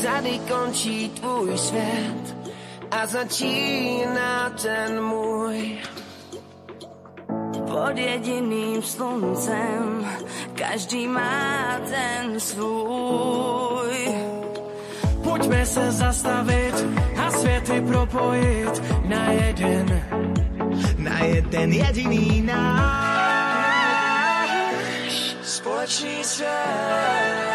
Tady končí tvůj svět a začíná ten můj. Pod jediným sluncem každý má ten svůj. Pojďme se zastavit a světy propojit na jeden jediný náš společný svět.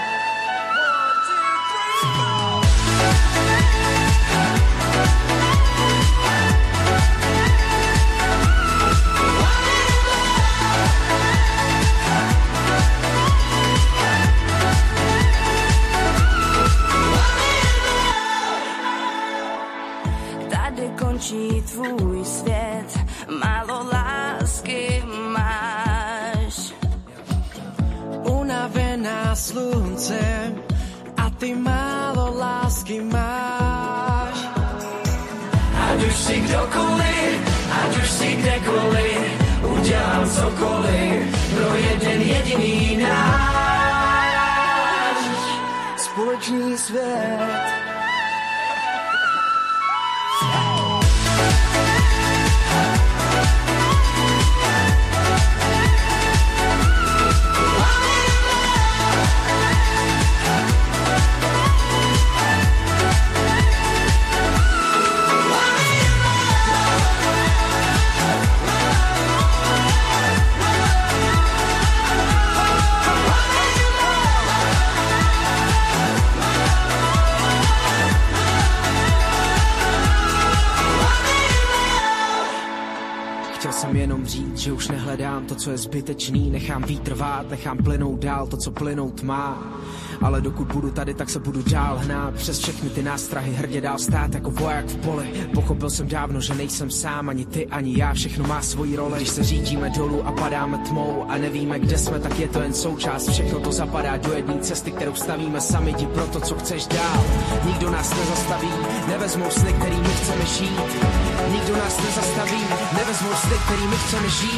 Končí tvůj svět, málo lásky máš. Unavená slunce a ty málo lásky máš. Ať už si kdokoliv, ať už si kdekoliv, udělám cokoliv pro jeden jediný náš společný svět. Jenom říct, že už nehledám to, co je zbytečný, nechám vítr vát, nechám plynout dál to, co plynout má. Ale dokud budu tady, tak se budu dál hnát přes všechny ty nástrahy, hrdě dál stát jako voják v poli. Pochopil jsem dávno, že nejsem sám, ani ty, ani já, všechno má svoji roli. Když se řítíme dolů a padáme tmou a nevíme, kde jsme, tak je to jen součást. Všechno to zapadá do jedné cesty, kterou stavíme sami, jdi pro to, co chceš dál. Nikdo nás nezastaví, nevezmou sny, který my chceme žít. Nikdo nás nezastaví, nevezmou sny, který my chceme žít.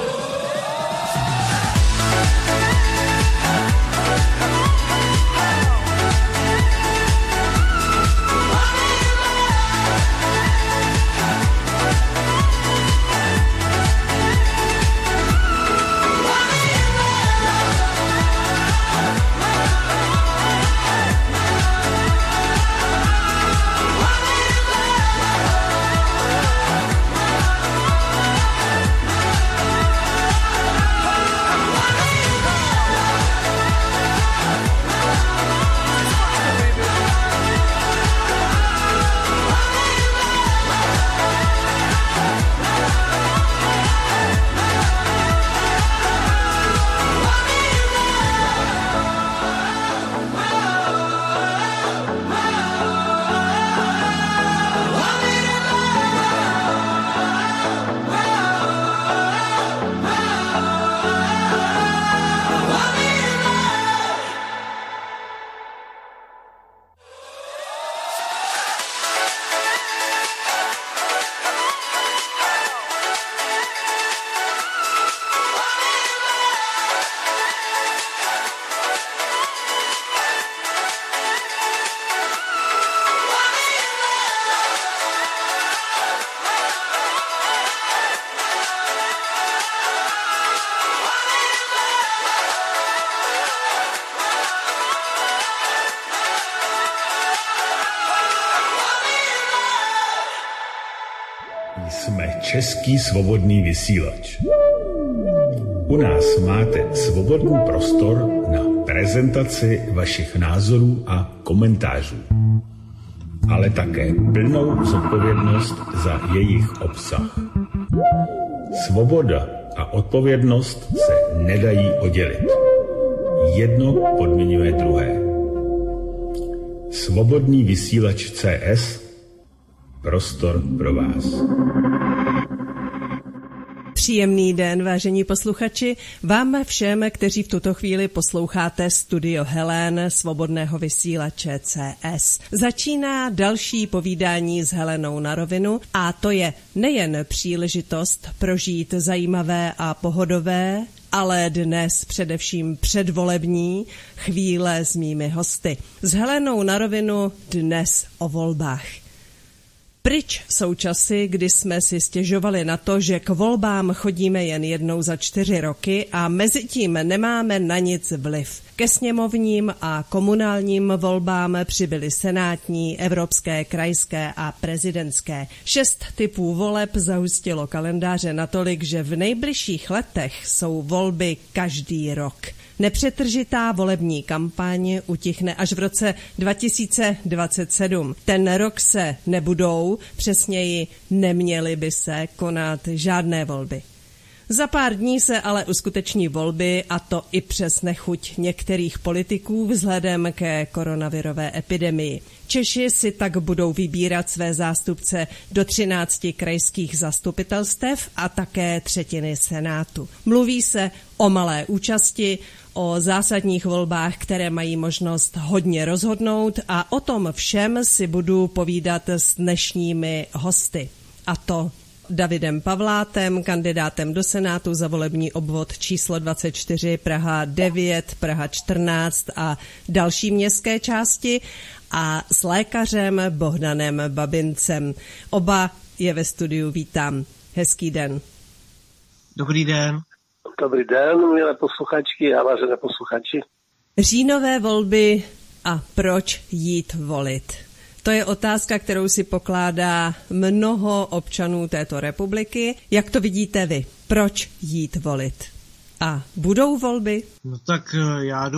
Český svobodný vysílač. U nás máte svobodný prostor na prezentaci vašich názorů a komentářů, ale také plnou zodpovědnost za jejich obsah. Svoboda a odpovědnost se nedají oddělit. Jedno podmiňuje druhé. Svobodný vysílač CS, prostor pro vás. Příjemný den, vážení posluchači, vám všem, kteří v tuto chvíli posloucháte Studio Helen svobodného vysílače CS. Začíná další povídání s Helenou na rovinu a to je nejen příležitost prožít zajímavé a pohodové, ale dnes především předvolební chvíle s mými hosty. S Helenou na rovinu dnes o volbách. Pryč jsou časy, kdy jsme si stěžovali na to, že k volbám chodíme jen jednou za 4 roky a mezi tím nemáme na nic vliv. Ke sněmovním a komunálním volbám přibyly senátní, evropské, krajské a prezidentské. 6 typů voleb zahustilo kalendáře natolik, že v nejbližších letech jsou volby každý rok. Nepřetržitá volební kampaň utichne až v roce 2027. Ten rok se nebudou, přesněji neměly by se konat žádné volby. Za pár dní se ale uskuteční volby, a to i přes nechuť některých politiků vzhledem ke koronavirové epidemii. Češi si tak budou vybírat své zástupce do 13 krajských zastupitelstev a také 1/3 senátu. Mluví se o malé účasti, o zásadních volbách, které mají možnost hodně rozhodnout, a o tom všem si budu povídat s dnešními hosty. A to Davidem Pavlátem, kandidátem do Senátu za volební obvod číslo 24 Praha 9, Praha 14 a další městské části, a s lékařem Bohdanem Babincem. Oba je ve studiu vítám. Hezký den. Dobrý den. Dobrý den, milé posluchačky a vážené posluchači. Říjnové volby a proč jít volit? To je otázka, kterou si pokládá mnoho občanů této republiky. Jak to vidíte vy? Proč jít volit? A budou volby? No tak já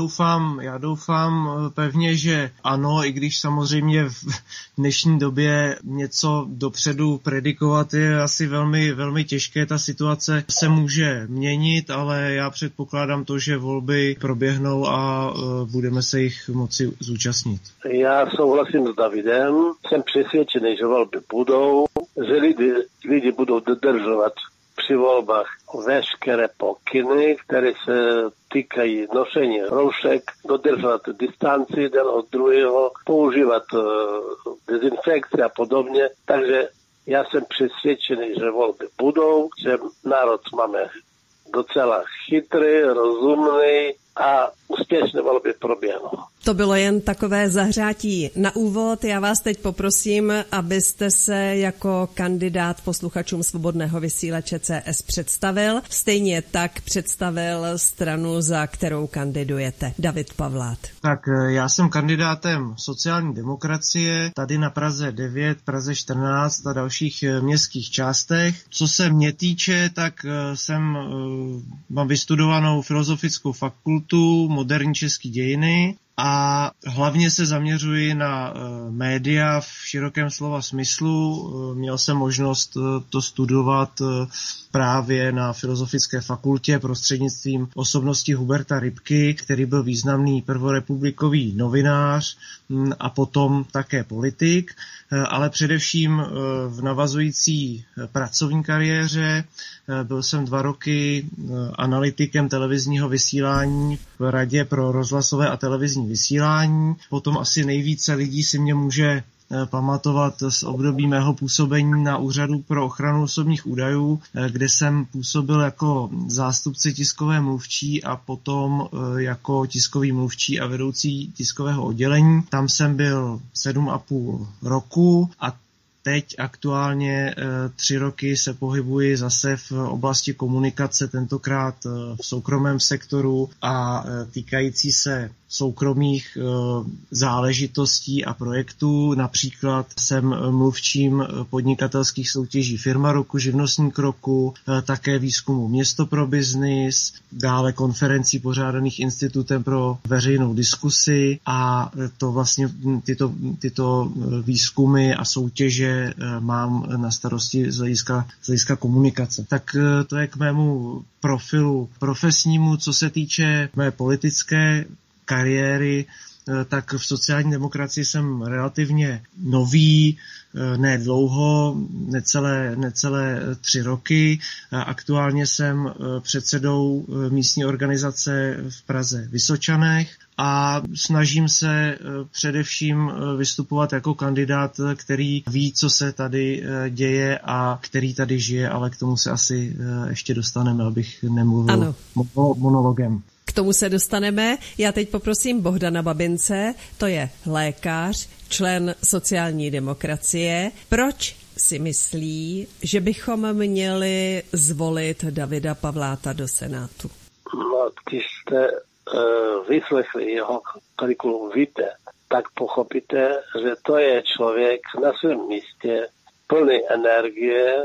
doufám pevně, že ano, i když samozřejmě v dnešní době něco dopředu predikovat je asi velmi, velmi těžké. Ta situace se může měnit, ale já předpokládám to, že volby proběhnou a budeme se jich moci zúčastnit. Já souhlasím s Davidem. Jsem přesvědčený, že volby budou, že lidi budou dodržovat při volbách veškeré pokyny, které se týkají nošení roušek, dodržovat distanci jeden od druhého, používat dezinfekci a podobně. Takže já jsem přesvědčený, že volby budou, že národ máme docela chytrý, rozumný a úspěšné volby proběhnou. To bylo jen takové zahřátí na úvod. Já vás teď poprosím, abyste se jako kandidát posluchačům Svobodného vysílače CS představil. Stejně tak představil stranu, za kterou kandidujete. David Pavlát. Tak já jsem kandidátem sociální demokracie tady na Praze 9, Praze 14 a dalších městských částech. Co se mě týče, tak mám vystudovanou filozofickou fakultu, moderní český dějiny, a hlavně se zaměřuji na média v širokém slova smyslu. Měl jsem možnost to studovat právě na Filozofické fakultě prostřednictvím osobnosti Huberta Rybky, který byl významný prvorepublikový novinář a potom také politik, ale především v navazující pracovní kariéře. Byl jsem 2 roky analytikem televizního vysílání v Radě pro rozhlasové a televizní vysílání. Potom asi nejvíce lidí si mě může pamatovat z období mého působení na Úřadu pro ochranu osobních údajů, kde jsem působil jako zástupce tiskové mluvčí a potom jako tiskový mluvčí a vedoucí tiskového oddělení. Tam jsem byl 7,5 roku a teď aktuálně 3 roky se pohybuji zase v oblasti komunikace, tentokrát v soukromém sektoru a týkající se soukromých záležitostí a projektů. Například jsem mluvčím podnikatelských soutěží Firma roku, Živnostník roku, také výzkumu Město pro biznis, dále konferencí pořádaných Institutem pro veřejnou diskusi, a to vlastně tyto výzkumy a soutěže mám na starosti z hlediska komunikace. Tak to je k mému profilu profesnímu. Co se týče mé politické kariéry, tak v sociální demokracii jsem relativně nový, ne dlouho, necelé 3 roky. Aktuálně jsem předsedou místní organizace v Praze Vysočanech a snažím se především vystupovat jako kandidát, který ví, co se tady děje a který tady žije, ale k tomu se asi ještě dostaneme, abych nemluvil monologem. K tomu se dostaneme. Já teď poprosím Bohdana Babince, to je lékař, člen sociální demokracie. Proč si myslí, že bychom měli zvolit Davida Pavláta do Senátu? No, když jste vyslechli jeho kurikulum vitae, tak pochopíte, že to je člověk na svém místě, plný energie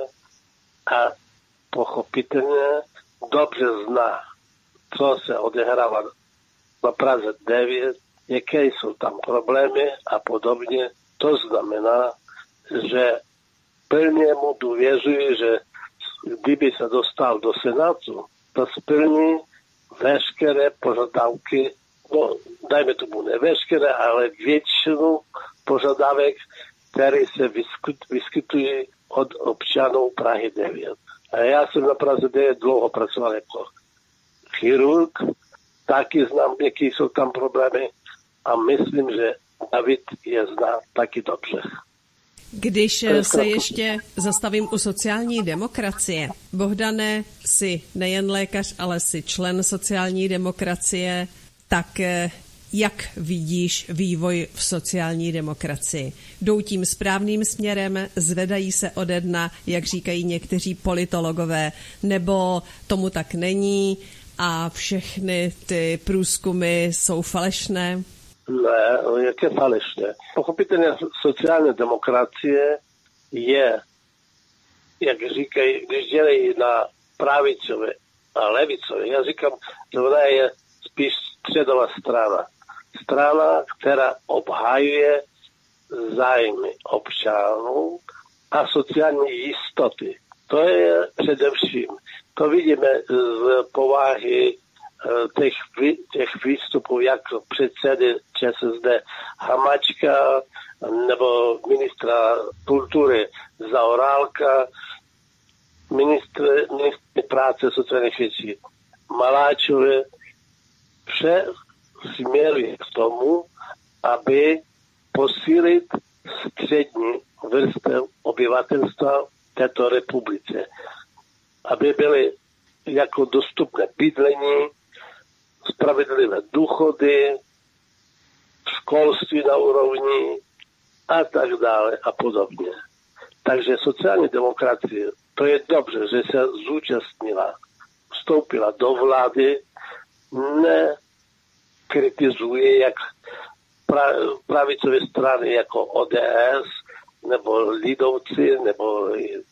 a pochopitelně dobře zná, co se odehrává na Praze 9, jaké jsou tam problémy a podobně. To znamená, že plně mu důvěřuji, že kdyby se dostal do Senátu, to splní veškeré požadavky, no dajme tomu ne veškeré, ale většinu požadavek, které se vyskytují od občanů Prahy 9. A já jsem na Praze 9 dlouho pracoval jako chirurg, taky znám, jaké jsou tam problémy a myslím, že David je zná taky dobře. Když se ještě zastavím u sociální demokracie. Bohdane, jsi nejen lékař, ale jsi člen sociální demokracie, tak jak vidíš vývoj v sociální demokracii? Jdou tím správným směrem, zvedají se ode dna, jak říkají někteří politologové, nebo tomu tak není a všechny ty průzkumy jsou falešné? Ne, jaké falešné. Pochopitelně sociální demokracie je, jak říkají, když dělají na pravicové a levicové, já říkám, že ona je spíš středová strana. Strana, která obhajuje zájmy občanů a sociální jistoty. To je především. To vidíme z povahy těch výstupů, jak předsedy ČSSD Hamáčka nebo ministra kultury Zaorálka, ministr práce sociálních věcí Maláčové, vše směruje k tomu, aby posílit střední vrstvu obyvatelstva této republice. Aby byly jako dostupné bydlení, spravedlivé důchody, školství na úrovni a tak dále a podobně. Takže sociální demokracie, to je dobře, že se zúčastnila, vstoupila do vlády, nekritizuje jak pravicové strany jako ODS, nebo lidovci, nebo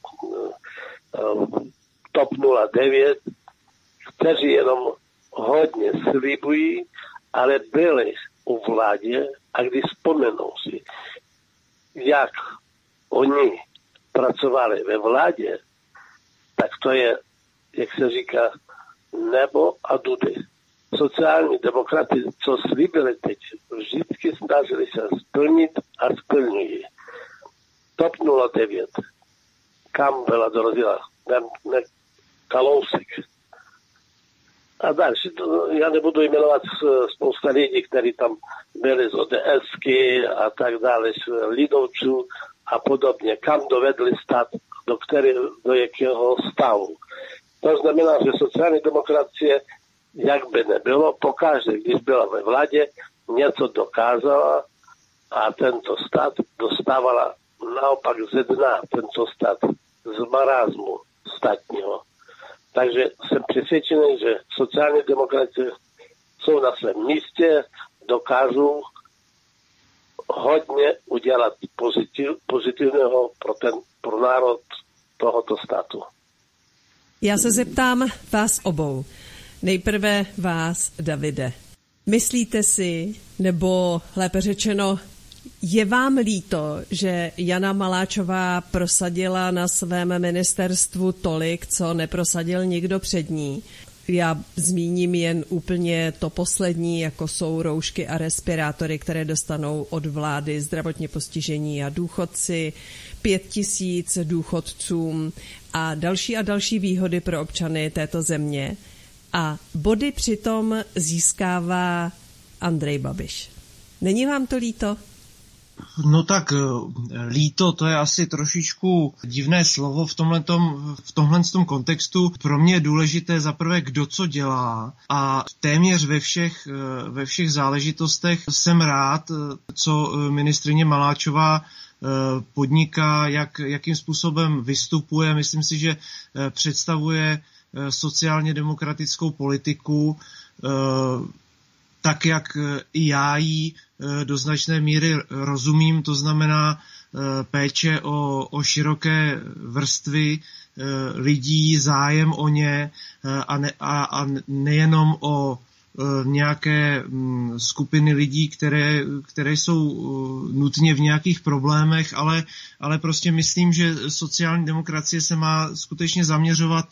TOP 09, kteří jenom hodně slibují, ale byli u vládě a když vzpomenou si, jak oni pracovali ve vládě, tak to je, jak se říká, nebo a dudy. Sociální demokraty, co slíbili teď, vždycky snažili se splnit a splňují. TOP 09, kam byla dorazila, ne Kalousek. A další, já nebudu jmenovat spousta lidí, kteří tam byli z ODSky a tak dále, z lidovců a podobně, kam dovedli stát, do jakého stavu. To znamená, že sociální demokracie, jak by nebylo, pokaždé, když byla ve vládě, něco dokázala a tento stát dostávala naopak ze dna, tento stát z marazmu státního. Takže jsem přesvědčený, že sociální demokracie jsou na svém místě, dokážou hodně udělat pozitivného pro národ tohoto státu. Já se zeptám vás obou. Nejprve vás, Davide. Myslíte si, nebo lépe řečeno, je vám líto, že Jana Maláčová prosadila na svém ministerstvu tolik, co neprosadil nikdo před ní? Já zmíním jen úplně to poslední, jako jsou roušky a respirátory, které dostanou od vlády zdravotně postižení a důchodci, 5 000 důchodcům a další výhody pro občany této země. A body přitom získává Andrej Babiš. Není vám to líto? No tak líto, to je asi trošičku divné slovo v tomhletom kontextu. Pro mě je důležité zaprvé, kdo co dělá, a téměř ve všech záležitostech jsem rád, co ministryně Maláčová podniká, jakým způsobem vystupuje. Myslím si, že představuje sociálně demokratickou politiku, tak jak i já jí do značné míry rozumím, to znamená péče o široké vrstvy lidí, zájem o ně a nejenom o nějaké skupiny lidí, které jsou nutně v nějakých problémech, ale prostě myslím, že sociální demokracie se má skutečně zaměřovat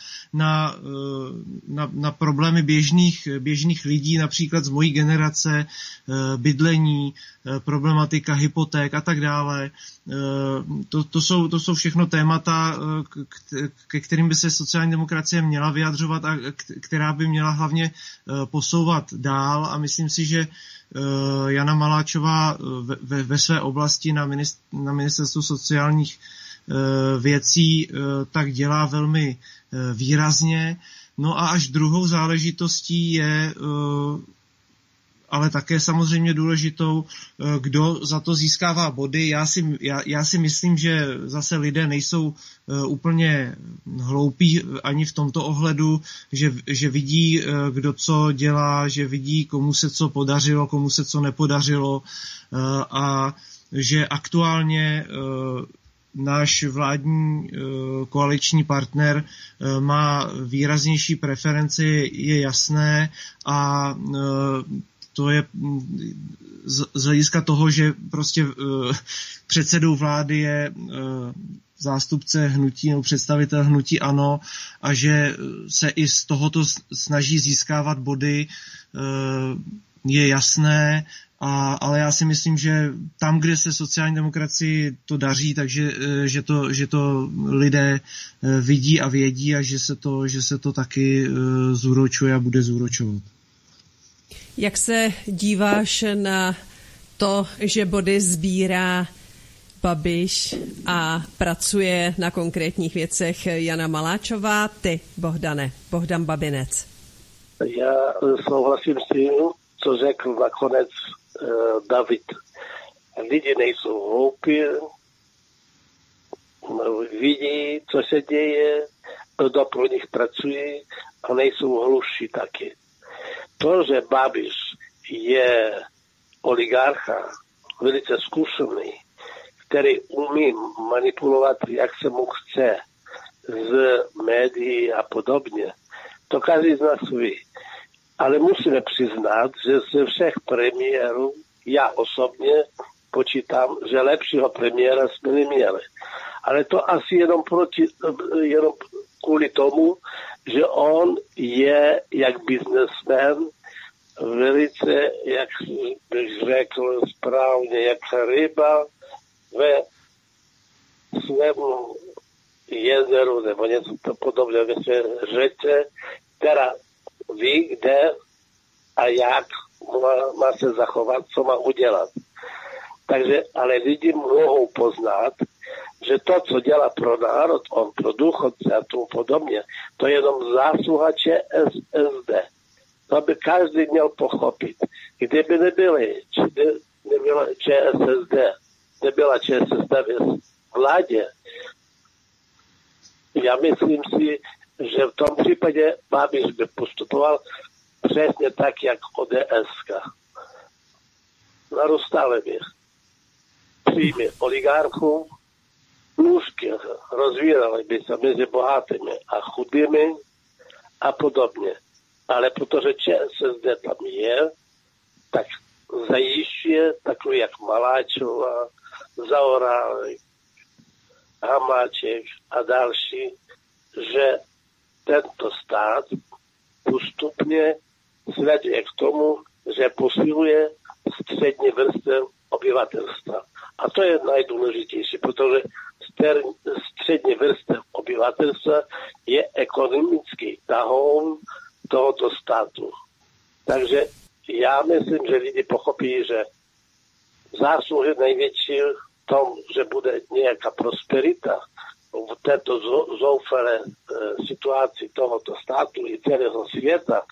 na problémy běžných lidí, například z mojí generace, bydlení, problematika hypoték a tak dále. To jsou všechno témata, ke kterým by se sociální demokracie měla vyjadřovat a která by měla hlavně posouvat dál, a myslím si, že Jana Maláčová ve své oblasti na ministerstvu sociálních věcí tak dělá velmi výrazně. No a až druhou záležitostí je ale také samozřejmě důležitou, kdo za to získává body. Já si myslím, že zase lidé nejsou úplně hloupí ani v tomto ohledu, že vidí, kdo co dělá, že vidí, komu se co podařilo, komu se co nepodařilo, a že aktuálně náš vládní koaliční partner má výraznější preferenci, je jasné, a to je z hlediska toho, že prostě předsedou vlády je zástupce hnutí nebo představitel hnutí ANO a že se i z tohoto snaží získávat body, je jasné, ale já si myslím, že tam, kde se sociální demokracii to daří, takže že to lidé vidí a vědí a že se to taky zúročuje a bude zúročovat. Jak se díváš na to, že body sbírá Babiš a pracuje na konkrétních věcech Jana Maláčová? Ty, Bohdan Babinec. Já souhlasím s tím, co řekl nakonec David. Lidi nejsou hloupí, vidí, co se děje, kdo pro nich pracuje, a nejsou hluší taky. To, že Babiš je oligarcha, velice zkušený, který umí manipulovat, jak se mu chce, z médií a podobně, to každý z nás ví. Ale musíme přiznat, že ze všech premiérů já osobně počítám, že lepšího premiéra jsme neměli. Ale to asi jenom kvůli tomu, že on je jak biznesmen velice, jak bych řekl správně, jak ryba ve svému jezeru nebo něco podobného ve své řece, která ví, kde a jak má se zachovat, co má udělat. Takže, ale lidi mohou poznat, že to, co dělá pro národ, on pro důchodce a tomu podobně, to je jenom zásluha ČSSD. To by každý měl pochopit. Kdyby nebyla ČSSD, nebyla ČSSD ve vládě, já myslím si, že v tom případě Babiš by postupoval přesně tak, jak ODS. Narůstali by příjmy oligarchů, nůžky rozvíraly by se mezi bohatými a chudými a podobně. Ale protože ČSSD tam je, tak zajišťuje takový jak Maláčová, Zaorálek, Hamáček a další, že tento stát postupně sleduje k tomu, že posiluje střední vrstev obyvatelstva. A to je nejdůležitější, protože střední vrstev obyvatelstva je ekonomický tahoun tohoto státu. Takže já myslím, že lidi pochopí, že zásluhy největší v tom, že bude nějaká prosperita v této zoufalé situaci tohoto státu i celého světa,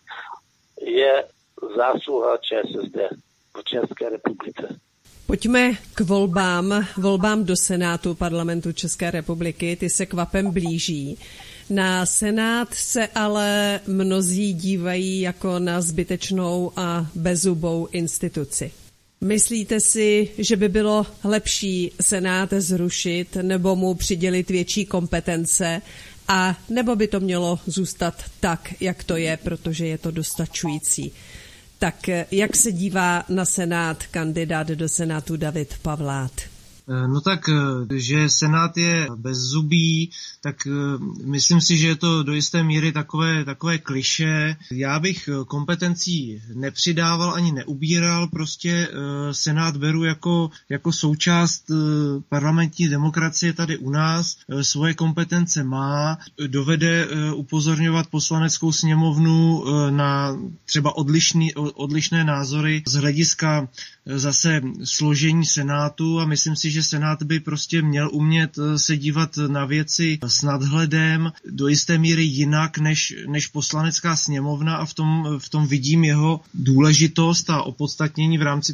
je zásluha ČSSD v České republice. Pojďme k volbám do Senátu Parlamentu České republiky, ty se kvapem blíží. Na Senát se ale mnozí dívají jako na zbytečnou a bezzubou instituci. Myslíte si, že by bylo lepší Senát zrušit nebo mu přidělit větší kompetence, a nebo by to mělo zůstat tak, jak to je, protože je to dostačující? Tak jak se dívá na Senát kandidát do Senátu David Pavlát? No tak, že Senát je bezzubý, tak myslím si, že je to do jisté míry takové klišé. Já bych kompetencí nepřidával ani neubíral, prostě Senát beru jako součást parlamentní demokracie tady u nás, svoje kompetence má, dovede upozorňovat poslaneckou sněmovnu na třeba odlišné názory z hlediska zase složení Senátu, a myslím si, že Senát by prostě měl umět se dívat na věci s nadhledem, do jisté míry jinak než poslanecká sněmovna, a v tom vidím jeho důležitost a opodstatnění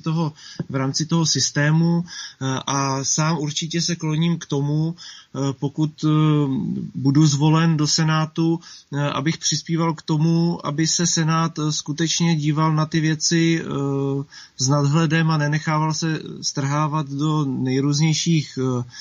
v rámci toho systému, a sám určitě se kloním k tomu, pokud budu zvolen do Senátu, abych přispíval k tomu, aby se Senát skutečně díval na ty věci s nadhledem a nenechával se strhávat do nejrůznějších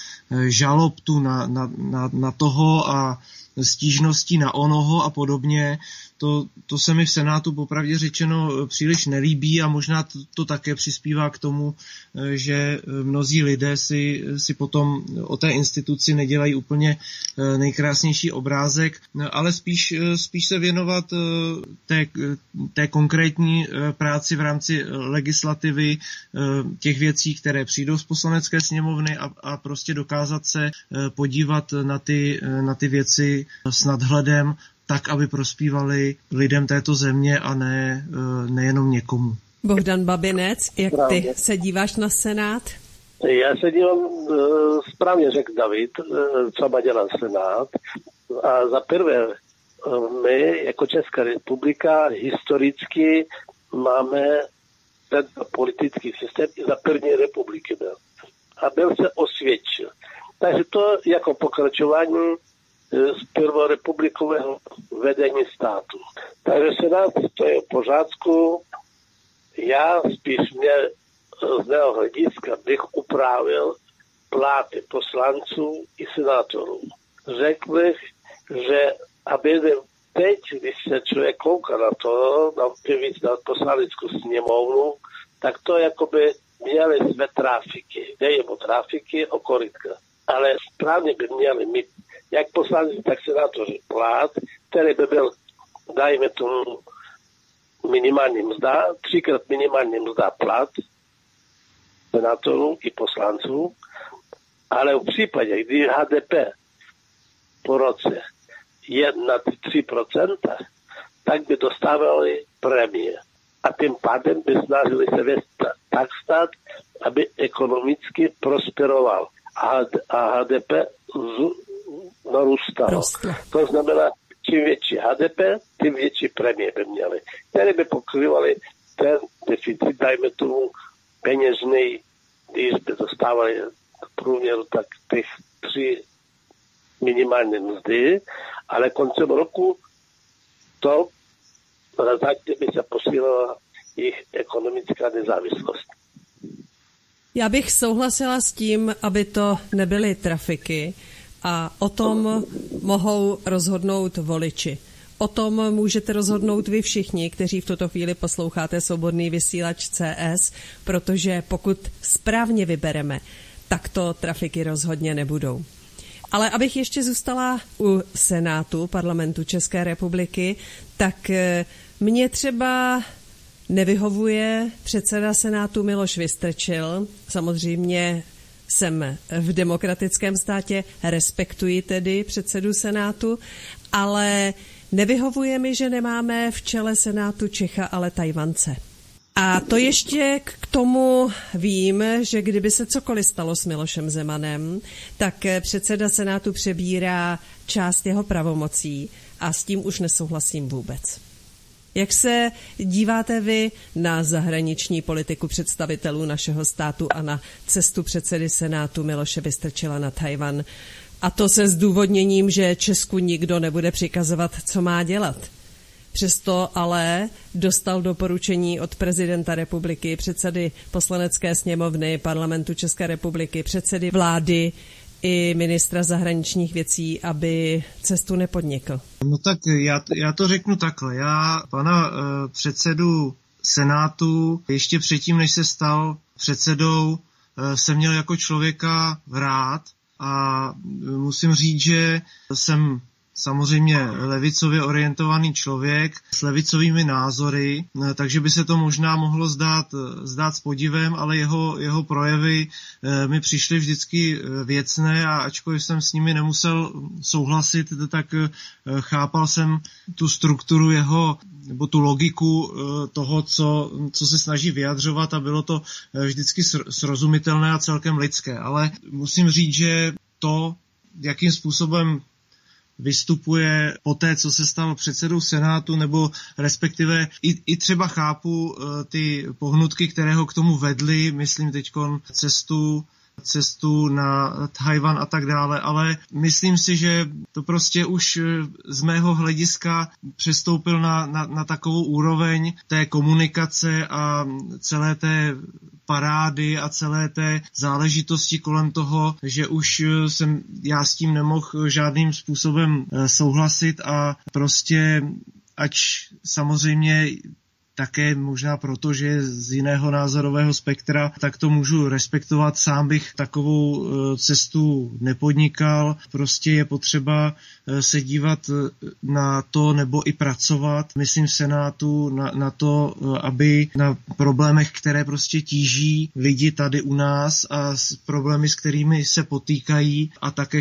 žalob tu na toho a stížností na onoho a podobně. To se mi v Senátu popravdě řečeno příliš nelíbí, a možná to také přispívá k tomu, že mnozí lidé si potom o té instituci nedělají úplně nejkrásnější obrázek, ale spíš se věnovat té konkrétní práci v rámci legislativy, těch věcí, které přijdou z poslanecké sněmovny, a prostě dokázat se podívat na ty věci s nadhledem, tak, aby prospívali lidem této země a nejenom někomu. Bohdan Babinec, jak ty se díváš na Senát? Já se dívám, správně řekl David, co má dělat Senát. A za prvé, my jako Česká republika historicky máme tento politický systém i za první republiky byl. A byl se osvědčil. Takže to jako pokračování z prvorepublikového vedení státu. Takže Senát to je v pořádku. Já spíš z mého hlediska bych upravil platy poslanců i senátorů. Řekl bych, že aby teď, když se člověk kouká na to, na poslaneckou sněmovnu, tak to jakoby měli své trafiky. Jde o trafiky, o korytka. Ale správně by měli mít jak poslanci, tak senátoři plat, který by byl, dajme tomu, minimální mzda, 3x minimální mzda plat senátorů i poslanců, ale v případě, kdy HDP po roce je na 3%, tak by dostávali prémie. A tím pádem by snažili se vést tak stát, aby ekonomicky prosperoval. A HDP narůstalo. To znamená, čím větší HDP, tím větší prémie by měly, které by pokrývaly ten deficit, dajme tomu peněžný, když by dostávali v průměru tak těch 3 minimální mzdy, ale koncem roku to razantně by se posílila jejich ekonomická nezávislost. Já bych souhlasila s tím, aby to nebyly trafiky, a o tom mohou rozhodnout voliči. O tom můžete rozhodnout vy všichni, kteří v tuto chvíli posloucháte Svobodný vysílač CS, protože pokud správně vybereme, tak to trafiky rozhodně nebudou. Ale abych ještě zůstala u Senátu Parlamentu České republiky, tak mě třeba nevyhovuje předseda Senátu Miloš Vystrčil. Samozřejmě jsem v demokratickém státě, respektuji tedy předsedu Senátu, ale nevyhovuje mi, že nemáme v čele Senátu Čecha, ale Tajvance. A to ještě k tomu vím, že kdyby se cokoliv stalo s Milošem Zemanem, tak předseda Senátu přebírá část jeho pravomocí a s tím už nesouhlasím vůbec. Jak se díváte vy na zahraniční politiku představitelů našeho státu a na cestu předsedy Senátu Miloše Vystrčila na Tchaj-wan? A to se zdůvodněním, že Česku nikdo nebude přikazovat, co má dělat. Přesto ale dostal doporučení od prezidenta republiky, předsedy Poslanecké sněmovny, Parlamentu České republiky, předsedy vlády i ministra zahraničních věcí, aby cestu nepodnikl. No tak já to řeknu takhle. Já pana předsedu Senátu ještě předtím, než se stal předsedou, jsem měl jako člověka rád a musím říct, že jsem samozřejmě levicově orientovaný člověk s levicovými názory, takže by se to možná mohlo zdát s podivem, ale jeho projevy mi přišly vždycky věcné a ačkoliv jsem s nimi nemusel souhlasit, tak chápal jsem tu strukturu jeho, nebo tu logiku toho, co se snaží vyjadřovat a bylo to vždycky srozumitelné a celkem lidské. Ale musím říct, že to, jakým způsobem vystupuje po té, co se stalo předsedou Senátu, nebo respektive i třeba chápu ty pohnutky, které ho k tomu vedly, myslím teďkon cestu na Tchaj-wan a tak dále, ale myslím si, že to prostě už z mého hlediska přestoupil na takovou úroveň té komunikace a celé té parády a celé té záležitosti kolem toho, že už jsem já s tím nemohl žádným způsobem souhlasit a prostě ač samozřejmě také možná proto, že je z jiného názorového spektra, tak to můžu respektovat. Sám bych takovou cestu nepodnikal. Prostě je potřeba se dívat na to nebo i pracovat, myslím v Senátu, na to, aby na problémech, které prostě tíží lidi tady u nás a s problémy, s kterými se potýkají a také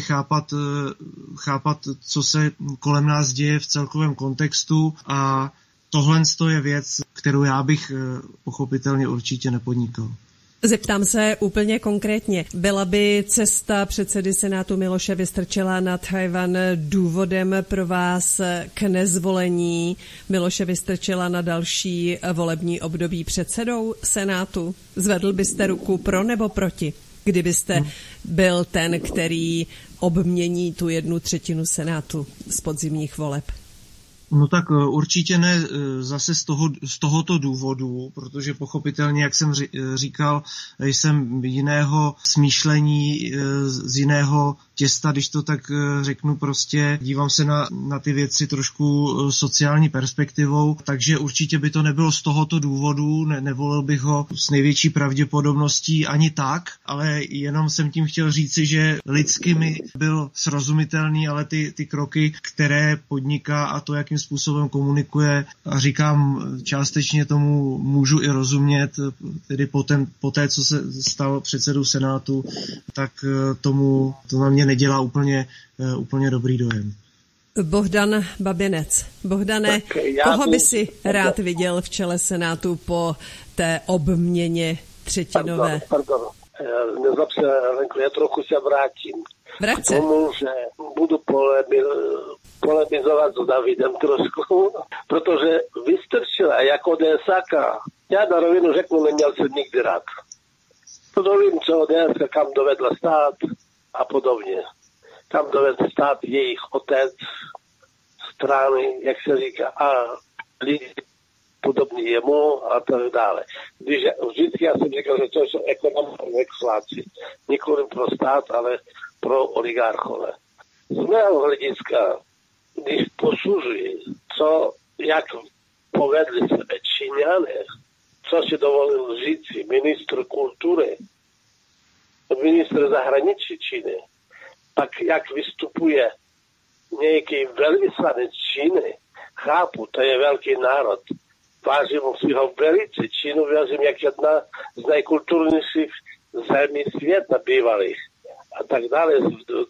chápat, co se kolem nás děje v celkovém kontextu a tohle je věc, kterou já bych pochopitelně určitě nepodnikal. Zeptám se úplně konkrétně. Byla by cesta předsedy Senátu Miloše Vystrčila na Tchaj-wan důvodem pro vás k nezvolení Miloše Vystrčila na další volební období předsedou Senátu? Zvedl byste ruku pro nebo proti, kdybyste byl ten, který obmění tu 1/3 Senátu z podzimních voleb? No tak určitě ne zase z tohoto důvodu, protože pochopitelně, jak jsem říkal, jsem jiného smýšlení, z jiného těsta, když to tak řeknu, prostě dívám se na ty věci trošku sociální perspektivou, takže určitě by to nebylo z tohoto důvodu, nevolil bych ho s největší pravděpodobností ani tak, ale jenom jsem tím chtěl říci, že lidsky mi byl srozumitelný, ale ty kroky, které podniká a to, jakým způsobem komunikuje, a říkám, částečně tomu můžu i rozumět, tedy po té, co se stal předsedou Senátu, tak to na mě nedělá úplně dobrý dojem. Bohdan Babinec. Bohdane, koho by si rád viděl v čele Senátu po té obměně třetinové? Pardon. Nezlob se, Lenko, já trochu se vrátím. Vrať se. K tomu, že budu polemizovat s Davidem trošku, protože Vystrčila jako DSáka, já na rovinu řeknu, neměl jsem nikdy rád. To vím, co DSka kam dovedla stát a podobně. Tam dovedl stát jejich otec, strany, jak se říká, a lidi podobní jemu a tak dále. Vždycky já jsem říkal, že to jsou ekonomové exláci. Nikoli pro stát, ale pro oligarchové. Z mého hlediska, když posuzuji, jak povedli sebe Číňané, co si dovolil říci ministr kultury, ministr zahraničí Číny, tak jak vystupuje nějaký velvyslanec Číny, chápu, to je velký národ, vážím si ho velice, Čínu vážím jak jedna z nejkulturnějších zemí světa bývalých a tak dále,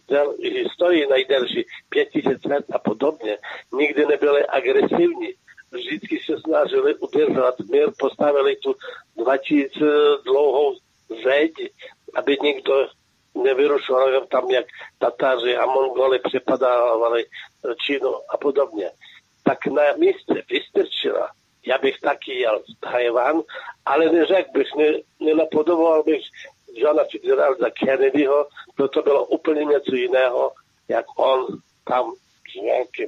v historii nejdelší 5000 let a podobně, nikdy nebyly agresivní vždycky se snažili udržovat mír, postavili tu 2000 dlouhou zeď, aby nikdo nevyrušoval tam, jak Tatáři a Mongoli přepadávali Čínu a podobně. Tak na místě Vystrčila, já bych taky jel v Tajvan, ale neřekl bych, nenapodoboval bych Johna Fitzgeralda Kennedyho, to bylo úplně něco jiného, jak on tam s nějakým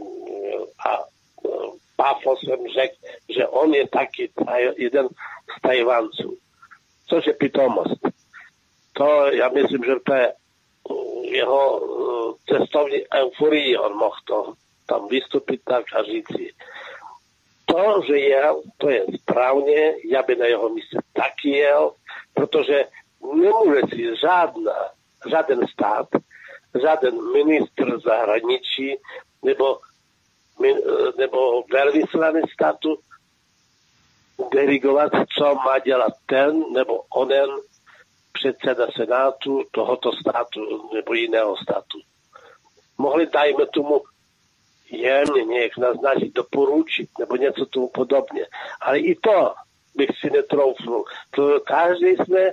páfosem řekl, že on je taky jeden z Tajvanců. Což je pitomost. To já myslím, že to je jeho cestovní euforii, on mohl to tam vystupit tak a říci. To, že jel, to je správně, já by na jeho místě taky jel, protože nemůže si žádný stát, žádný ministr zahraničí nebo velvyslanec státu dirigovat, co má dělat ten nebo onen předseda senátu tohoto státu nebo jiného státu. Mohli, dajme tomu, jemně nějak naznačit, doporučit nebo něco tomu podobně. Ale i to bych si netroufnul. Každý jsme,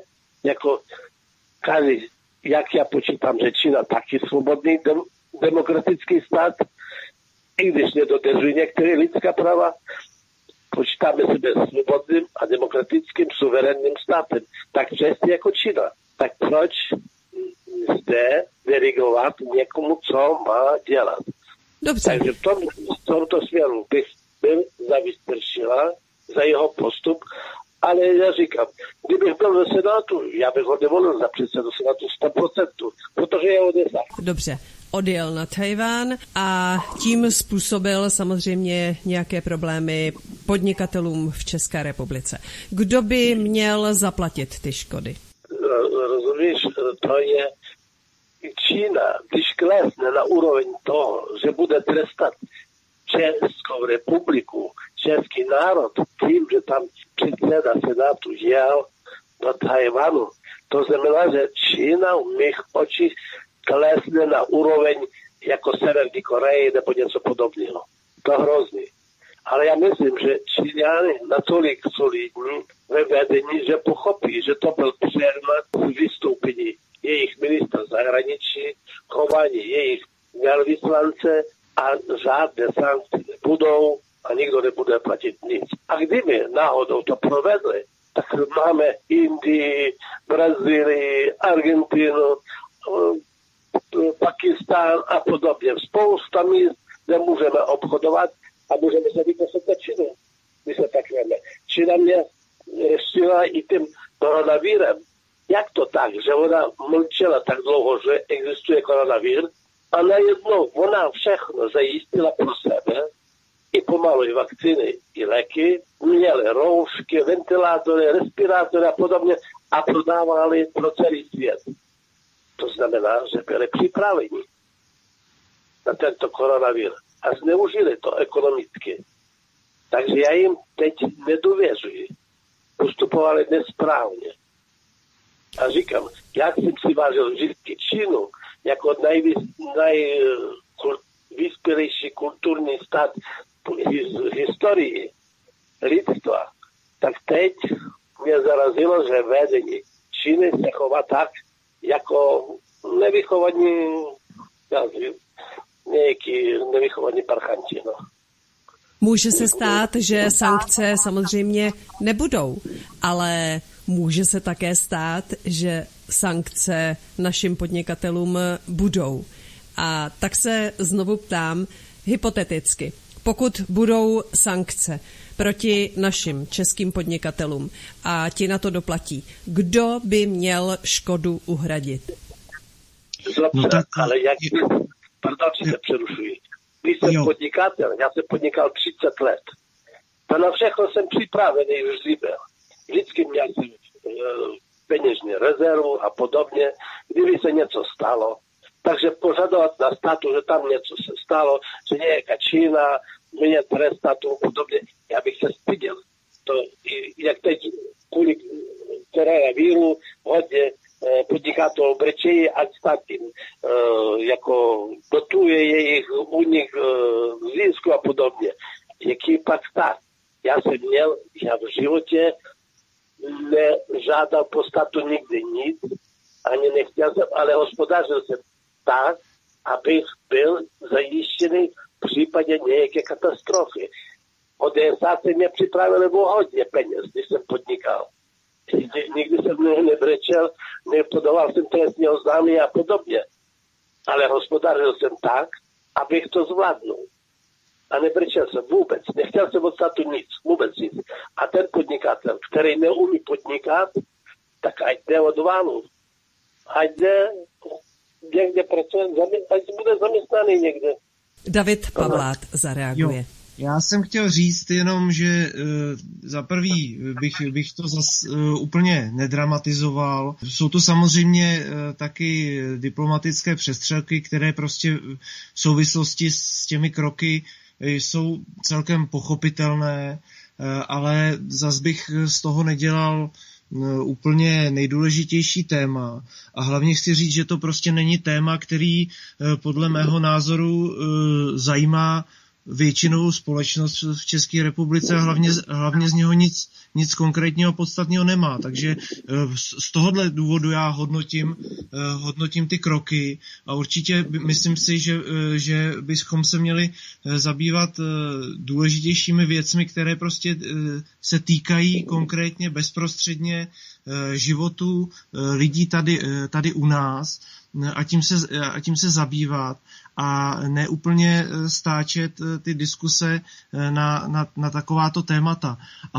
jak já počítám, že Čína taky svobodný demokratický stát, i když nedodržují některé lidská práva, počítáme sebe svobodným a demokratickým suverénním státem. Tak přesně jako Čína. Tak proč zde dirigovat někomu, co má dělat? Dobře. Takže v tomto směru bych byl za Vystrčila, za jeho postup, ale já říkám, kdybych byl ve Senátu, já bych ho nevolil za předsedu Senátu 100%, protože je odesah. Dobře. Odjel na Tajván a tím způsobil samozřejmě nějaké problémy podnikatelům v České republice. Kdo by měl zaplatit ty škody? Rozumíš, to je Čína, když klesne na úroveň toho, že bude trestat Českou republiku, český národ tím, že tam předseda Senátu jel do Tajvanu, to znamená, že Čína v mých očích klesne na úroveň jako Severní Koreji nebo něco podobného. To hrozný. Ale já myslím, že Číňané natolik solidní ve vedení, že pochopí, že to byl přehled vystoupení jejich ministra zahraničí, chování jejich velvyslance a žádné sankce nebudou a nikdo nebude platit nic. A kdyby náhodou to provedli, tak máme Indii, Brazílii, Argentinu, Pakistán a podobně. Spousta míst, kde můžeme obchodovat a můžeme se vykosit na Čínu. My se tak víme. Čína mě řešila i tím koronavírem. Jak to tak, že ona mlčela tak dlouho, že existuje koronavír a najednou ona všechno zajistila pro sebe, i pomalu i vakcíny, i léky, měli roušky, ventilátory, respirátory a podobně a prodávali pro celý svět. To znamená, že byli připraveni na tento koronavír a zneužili to ekonomicky. Takže já jim teď nedůvěřuji. Postupovali nesprávně. A říkám, jak jsem si vážil vždycky Čínu jako nejvyspělejší kulturní stát v historii lidstva, tak teď mě zarazilo, že vedení Číny se chová tak, jako nevychovaní parchanti. No. Může se stát, že sankce samozřejmě nebudou, ale může se také stát, že sankce našim podnikatelům budou. A tak se znovu ptám, hypoteticky, pokud budou sankce proti našim českým podnikatelům a ti na to doplatí, kdo by měl škodu uhradit? Ale jak... Pardon, že se přerušuji. Když jsem podnikatel, já jsem podnikal 30 let. To na všechno jsem připravený vždy byl. Vždycky měl jsem peněžní rezervu a podobně, kdyby se něco stalo. Takže požadovat na státu, že tam něco se stalo, že nějaká Čína mě trestá tomu podobně, já bych se styděl. To, jak teď kvůli koronavíru hodně podnikatelů brečejí a stát jim jako dotuje jejich únik zisku a podobně. Jaký pak tak? Já v životě nežádal podstatu nikdy nic, ani nechtěl jsem, ale hospodařil jsem tak, abych byl zajištěný v případě nějaké katastrofy. Od DSA se mě připravili o hodně peněz, když jsem podnikal. Nikdy jsem nebrečel, nepodoval jsem trestní oznámení a podobně. Ale hospodařil jsem tak, abych to zvládnul. A nebrečel jsem vůbec. Nechtěl jsem od státu nic, vůbec nic. A ten podnikatel, který neumí podnikat, tak ať jde od vánu. Ať jde někde pracuje, ať bude zaměstnaný někde. David Pavlát zareaguje. Jo. Já jsem chtěl říct jenom, že za prvý bych to zas úplně nedramatizoval. Jsou to samozřejmě taky diplomatické přestřelky, které prostě v souvislosti s těmi kroky jsou celkem pochopitelné, ale zas bych z toho nedělal úplně nejdůležitější téma. A hlavně chci říct, že to prostě není téma, který podle mého názoru zajímá většinou společnost v České republice a hlavně z něho nic konkrétního podstatného nemá. Takže z tohohle důvodu já hodnotím ty kroky a určitě myslím si, že bychom se měli zabývat důležitějšími věcmi, které prostě se týkají konkrétně bezprostředně životu lidí tady u nás a tím se zabývat a ne úplně stáčet ty diskuse na takováto témata.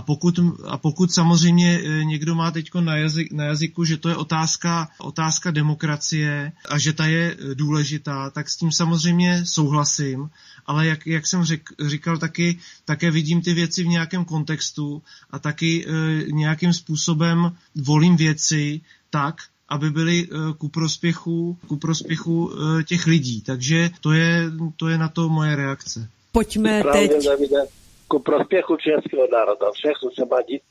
A pokud samozřejmě někdo má teďko na jazyku, že to je otázka demokracie a že ta je důležitá, tak s tím samozřejmě souhlasím, ale jak jsem říkal, také vidím ty věci v nějakém kontextu a taky nějakým způsobem volím věci tak, aby byly ku prospěchu těch lidí. Takže to je na to moje reakce. Pojďme teď. Ku prospěchu českého národa. Všechno se má dít.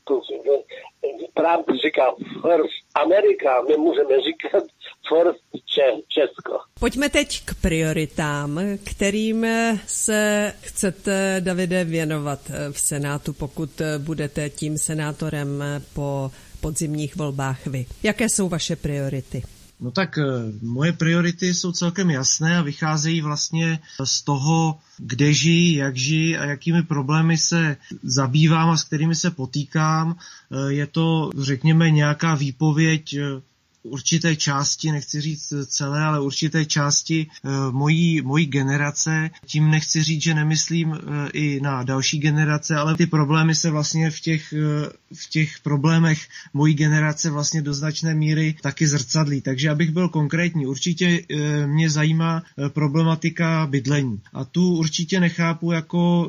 Trump říká first Amerika, my můžeme říkat first Česko. Pojďme teď k prioritám, kterým se chcete, Davide, věnovat v Senátu, pokud budete tím senátorem po podzimních volbách vy. Jaké jsou vaše priority? No tak moje priority jsou celkem jasné a vycházejí vlastně z toho, kde žiji, jak žiji a jakými problémy se zabývám a s kterými se potýkám. Je to, řekněme, nějaká výpověď určité části, nechci říct celé, ale určité části mojí generace. Tím nechci říct, že nemyslím i na další generace, ale ty problémy se vlastně v těch problémech mojí generace vlastně do značné míry taky zrcadlí. Takže abych byl konkrétní, určitě mě zajímá problematika bydlení. A tu určitě nechápu jako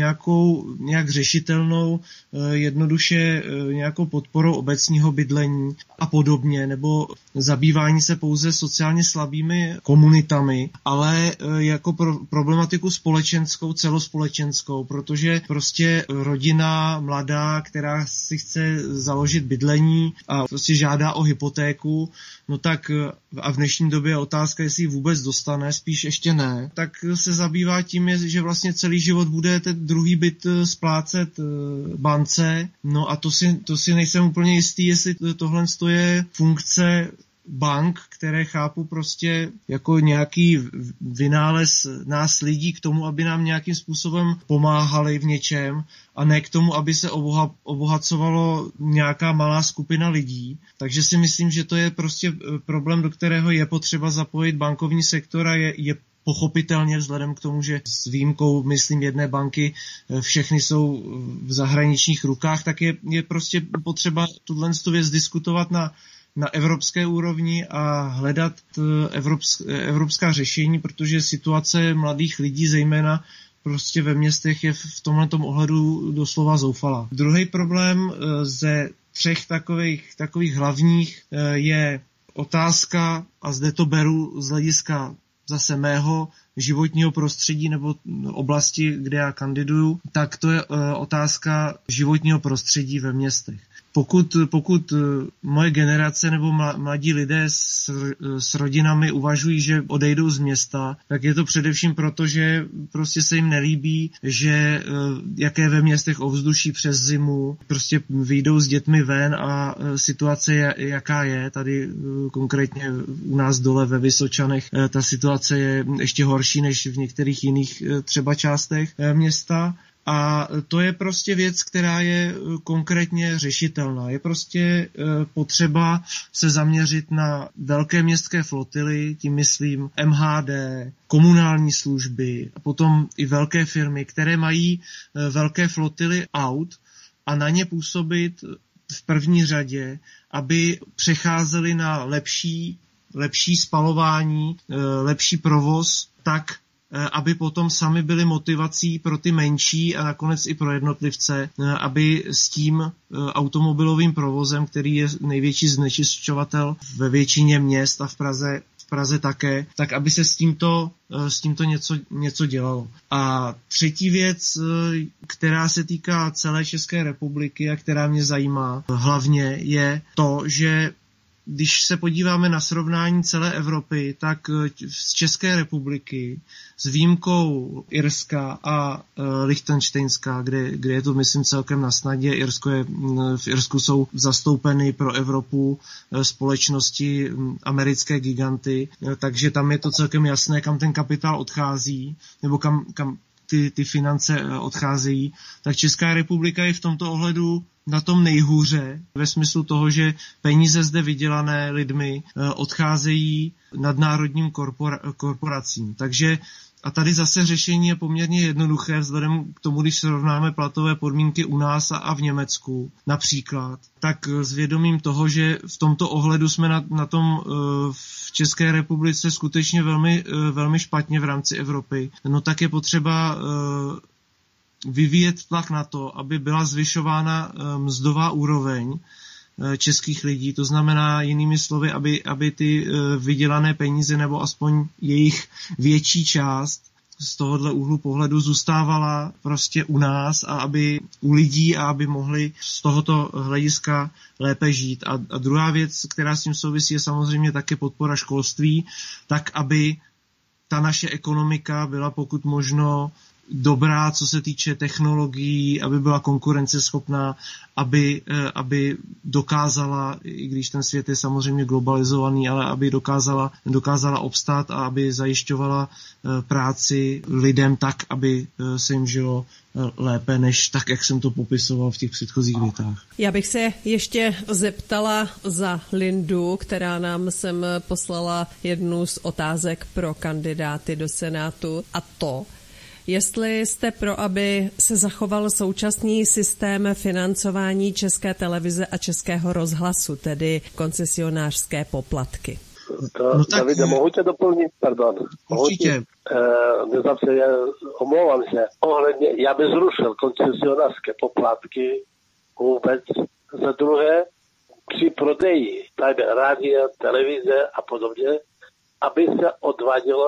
nějak řešitelnou, jednoduše nějakou podporou obecního bydlení a podobně, nebo zabývání se pouze sociálně slabými komunitami, ale jako problematiku společenskou, celospolečenskou, protože prostě rodina mladá, která si chce založit bydlení a prostě žádá o hypotéku, no tak a v dnešní době je otázka, jestli ji vůbec dostane, spíš ještě ne, tak se zabývá tím, že vlastně celý život bude ten druhý byt splácet bance, no a to si nejsem úplně jistý, jestli tohle je funkce bank, které chápu prostě jako nějaký vynález nás lidí k tomu, aby nám nějakým způsobem pomáhali v něčem a ne k tomu, aby se obohacovalo nějaká malá skupina lidí. Takže si myslím, že to je prostě problém, do kterého je potřeba zapojit bankovní sektor a je pochopitelně vzhledem k tomu, že s výjimkou, myslím, jedné banky všechny jsou v zahraničních rukách, tak je prostě potřeba tuhle věc diskutovat na evropské úrovni a hledat evropská řešení, protože situace mladých lidí, zejména prostě ve městech, je v tomhletom ohledu doslova zoufalá. Druhý problém ze 3 takových hlavních je otázka, a zde to beru z hlediska zase mého, životního prostředí nebo oblasti, kde já kandiduju, tak to je otázka životního prostředí ve městech. Pokud moje generace nebo mladí lidé s rodinami uvažují, že odejdou z města, tak je to především proto, že prostě se jim nelíbí, že jaké ve městech ovzduší přes zimu, prostě vyjdou s dětmi ven a situace je, jaká je. Tady konkrétně u nás dole ve Vysočanech ta situace je ještě horší než v některých jiných třeba částech města. A to je prostě věc, která je konkrétně řešitelná. Je prostě potřeba se zaměřit na velké městské flotily, tím myslím MHD, komunální služby a potom i velké firmy, které mají velké flotily aut a na ně působit v první řadě, aby přecházeli na lepší spalování, lepší provoz, tak aby potom sami byli motivací pro ty menší a nakonec i pro jednotlivce, aby s tím automobilovým provozem, který je největší znečišťovatel ve většině měst a v Praze také, tak aby se s tímto něco dělalo. A třetí věc, která se týká celé České republiky a která mě zajímá hlavně, je to, že když se podíváme na srovnání celé Evropy, tak z České republiky s výjimkou Irska a Lichtenštejnska, kde je to, myslím, celkem na snadě. V Irsku jsou zastoupeny pro Evropu společnosti americké giganty, takže tam je to celkem jasné, kam ten kapitál odchází, nebo kam ty finance odcházejí. Tak Česká republika je v tomto ohledu na tom nejhůře, ve smyslu toho, že peníze zde vydělané lidmi odcházejí nadnárodním korporacím. Takže a tady zase řešení je poměrně jednoduché, vzhledem k tomu, když srovnáme platové podmínky u nás a v Německu například, tak s vědomím toho, že v tomto ohledu jsme na tom v České republice skutečně velmi, velmi špatně v rámci Evropy, no tak je potřeba vyvíjet tlak na to, aby byla zvyšována mzdová úroveň českých lidí. To znamená jinými slovy, aby ty vydělané peníze nebo aspoň jejich větší část z tohohle úhlu pohledu zůstávala prostě u nás a aby u lidí a aby mohli z tohoto hlediska lépe žít. A druhá věc, která s tím souvisí, je samozřejmě také podpora školství, tak aby ta naše ekonomika byla pokud možno dobrá, co se týče technologií, aby byla konkurenceschopná, aby dokázala, i když ten svět je samozřejmě globalizovaný, ale aby dokázala obstát a aby zajišťovala práci lidem tak, aby se jim žilo lépe, než tak, jak jsem to popisoval v těch předchozích větách. Já bych se ještě zeptala za Lindu, která nám sem poslala jednu z otázek pro kandidáty do Senátu, a to, jestli jste pro, aby se zachoval současný systém financování České televize a Českého rozhlasu, tedy koncesionářské poplatky. No tak, Davide, mohu tě doplnit? Pardon. Určitě. Omlouvám se. Ohledně, já bych zrušil koncesionářské poplatky vůbec. Za druhé, při prodeji rádia, televize a podobně, aby se odvádělo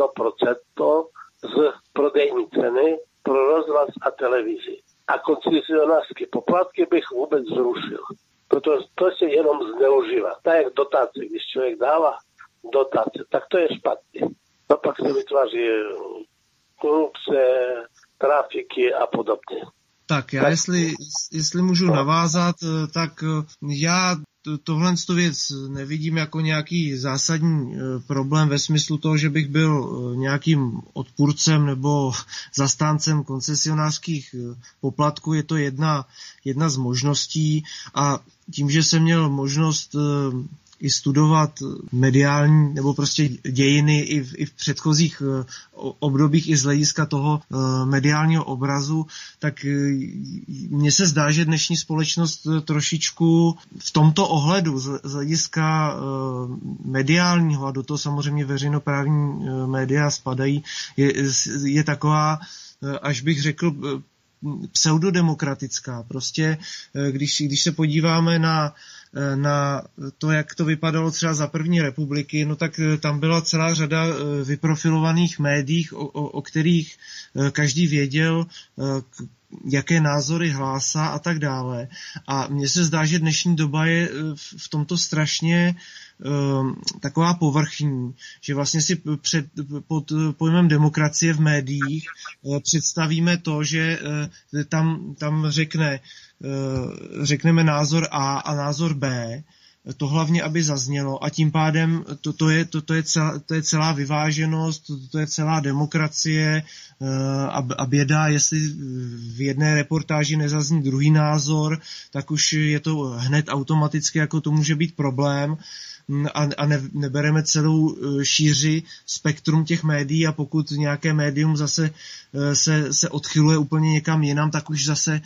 1% z prodejní ceny pro rozhlas a televizi. A koncesionářské poplatky bych vůbec zrušil. Protože to se jenom zneužívá. Tak jak dotace, když člověk dává dotace, tak to je špatně. To pak se vytváří korupce, trafiky a podobně. Tak já, jestli můžu navázat, tak já tohle věc nevidím jako nějaký zásadní problém ve smyslu toho, že bych byl nějakým odpůrcem nebo zastáncem koncesionářských poplatků. Je to jedna z možností a tím, že jsem měl možnost i studovat mediální nebo prostě dějiny i v předchozích obdobích i z hlediska toho mediálního obrazu, tak mně se zdá, že dnešní společnost trošičku v tomto ohledu z hlediska mediálního, a do toho samozřejmě veřejnoprávní média spadají, je taková, až bych řekl, pseudodemokratická. Prostě, když se podíváme na to, jak to vypadalo třeba za první republiky, no tak tam byla celá řada vyprofilovaných médií, o kterých každý věděl, jaké názory hlásá a tak dále. A mně se zdá, že dnešní doba je v tomto strašně taková povrchní, že vlastně si pod pojmem demokracie v médiích představíme to, že tam řekneme názor A a názor B, to hlavně, aby zaznělo, a tím pádem to je celá vyváženost, to je celá demokracie a běda, jestli v jedné reportáži nezazní druhý názor, tak už je to hned automaticky, jako to může být problém. A nebereme celou šíři spektrum těch médií, a pokud nějaké médium zase se odchyluje úplně někam jinam, tak už zase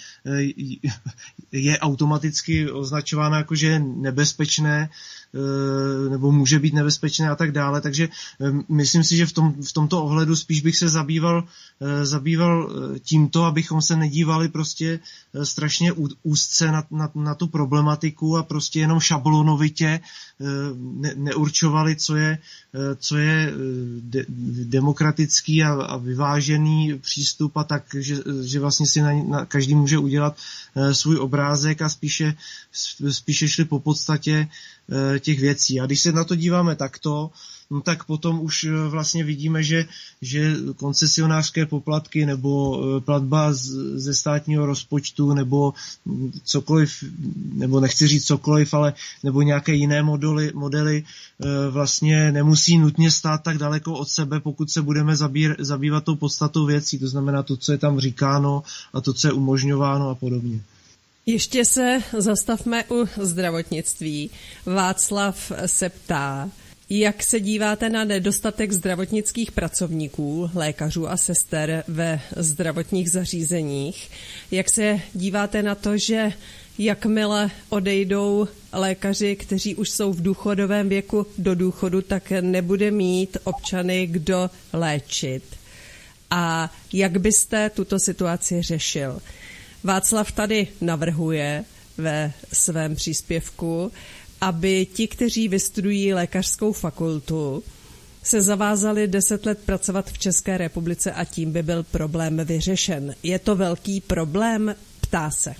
je automaticky označováno jako, že je nebezpečné nebo může být nebezpečné a tak dále. Takže myslím si, že v tomto ohledu spíš bych se zabýval tímto, abychom se nedívali prostě strašně úzce na tu problematiku a prostě jenom šablonovitě neurčovali, co je demokratický a vyvážený přístup, a tak, že vlastně si každý může udělat svůj obrázek a spíše šli po podstatě těch věcí. A když se na to díváme takto, no tak potom už vlastně vidíme, že koncesionářské poplatky nebo platba ze státního rozpočtu nebo cokoliv, nebo nechci říct cokoliv, ale nebo nějaké jiné modely vlastně nemusí nutně stát tak daleko od sebe, pokud se budeme zabývat tou podstatou věcí, to znamená to, co je tam říkáno a to, co je umožňováno a podobně. Ještě se zastavme u zdravotnictví. Václav se ptá, jak se díváte na nedostatek zdravotnických pracovníků, lékařů a sester ve zdravotních zařízeních? Jak se díváte na to, že jakmile odejdou lékaři, kteří už jsou v důchodovém věku do důchodu, tak nebude mít občany kdo léčit? A jak byste tuto situaci řešil? Václav tady navrhuje ve svém příspěvku, aby ti, kteří vystudují lékařskou fakultu, se zavázali 10 let pracovat v České republice a tím by byl problém vyřešen. Je to velký problém? Ptá se.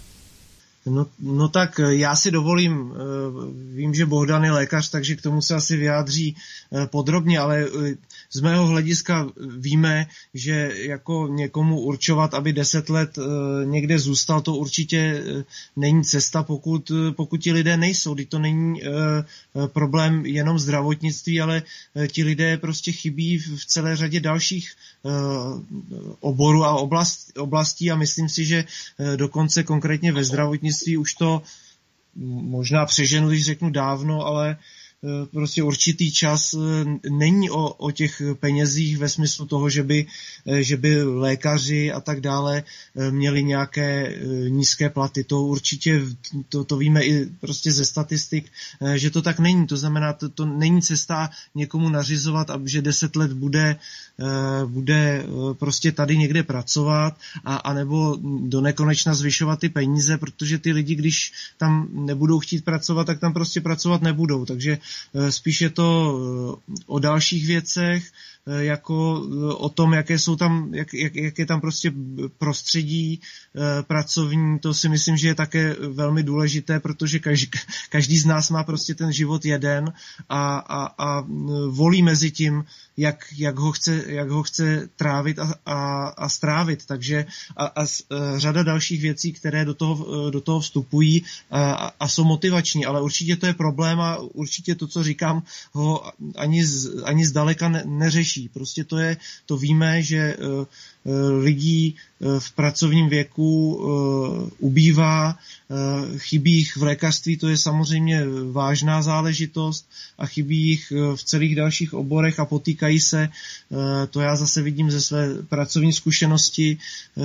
No tak já si dovolím, vím, že Bohdan je lékař, takže k tomu se asi vyjádří podrobně, ale z mého hlediska víme, že jako někomu určovat, aby 10 let někde zůstal, to určitě není cesta, pokud ti lidé nejsou. Teď to není problém jenom zdravotnictví, ale ti lidé prostě chybí v celé řadě dalších oborů a oblastí a myslím si, že dokonce konkrétně ve zdravotnictví už to možná přeženu, když řeknu dávno, ale prostě určitý čas není o těch penězích ve smyslu toho, že by lékaři a tak dále měli nějaké nízké platy. To určitě, to víme i prostě ze statistik, že to tak není. To znamená, to není cesta někomu nařizovat, že 10 let bude prostě tady někde pracovat a nebo do nekonečna zvyšovat ty peníze, protože ty lidi, když tam nebudou chtít pracovat, tak tam prostě pracovat nebudou. Takže spíš je to o dalších věcech, jako o tom, jaké jsou tam, jak je tam prostě prostředí pracovní, to si myslím, že je také velmi důležité, protože každý z nás má prostě ten život jeden a volí mezi tím, jak ho chce trávit a strávit. Takže a řada dalších věcí, které do toho vstupují a jsou motivační, ale určitě to je problém a určitě to, co říkám, ho ani zdaleka neřeší. Prostě to víme, že lidí v pracovním věku ubývá, chybí jich v lékařství, to je samozřejmě vážná záležitost a chybí jich v celých dalších oborech a potýkají se, to já zase vidím ze své pracovní zkušenosti,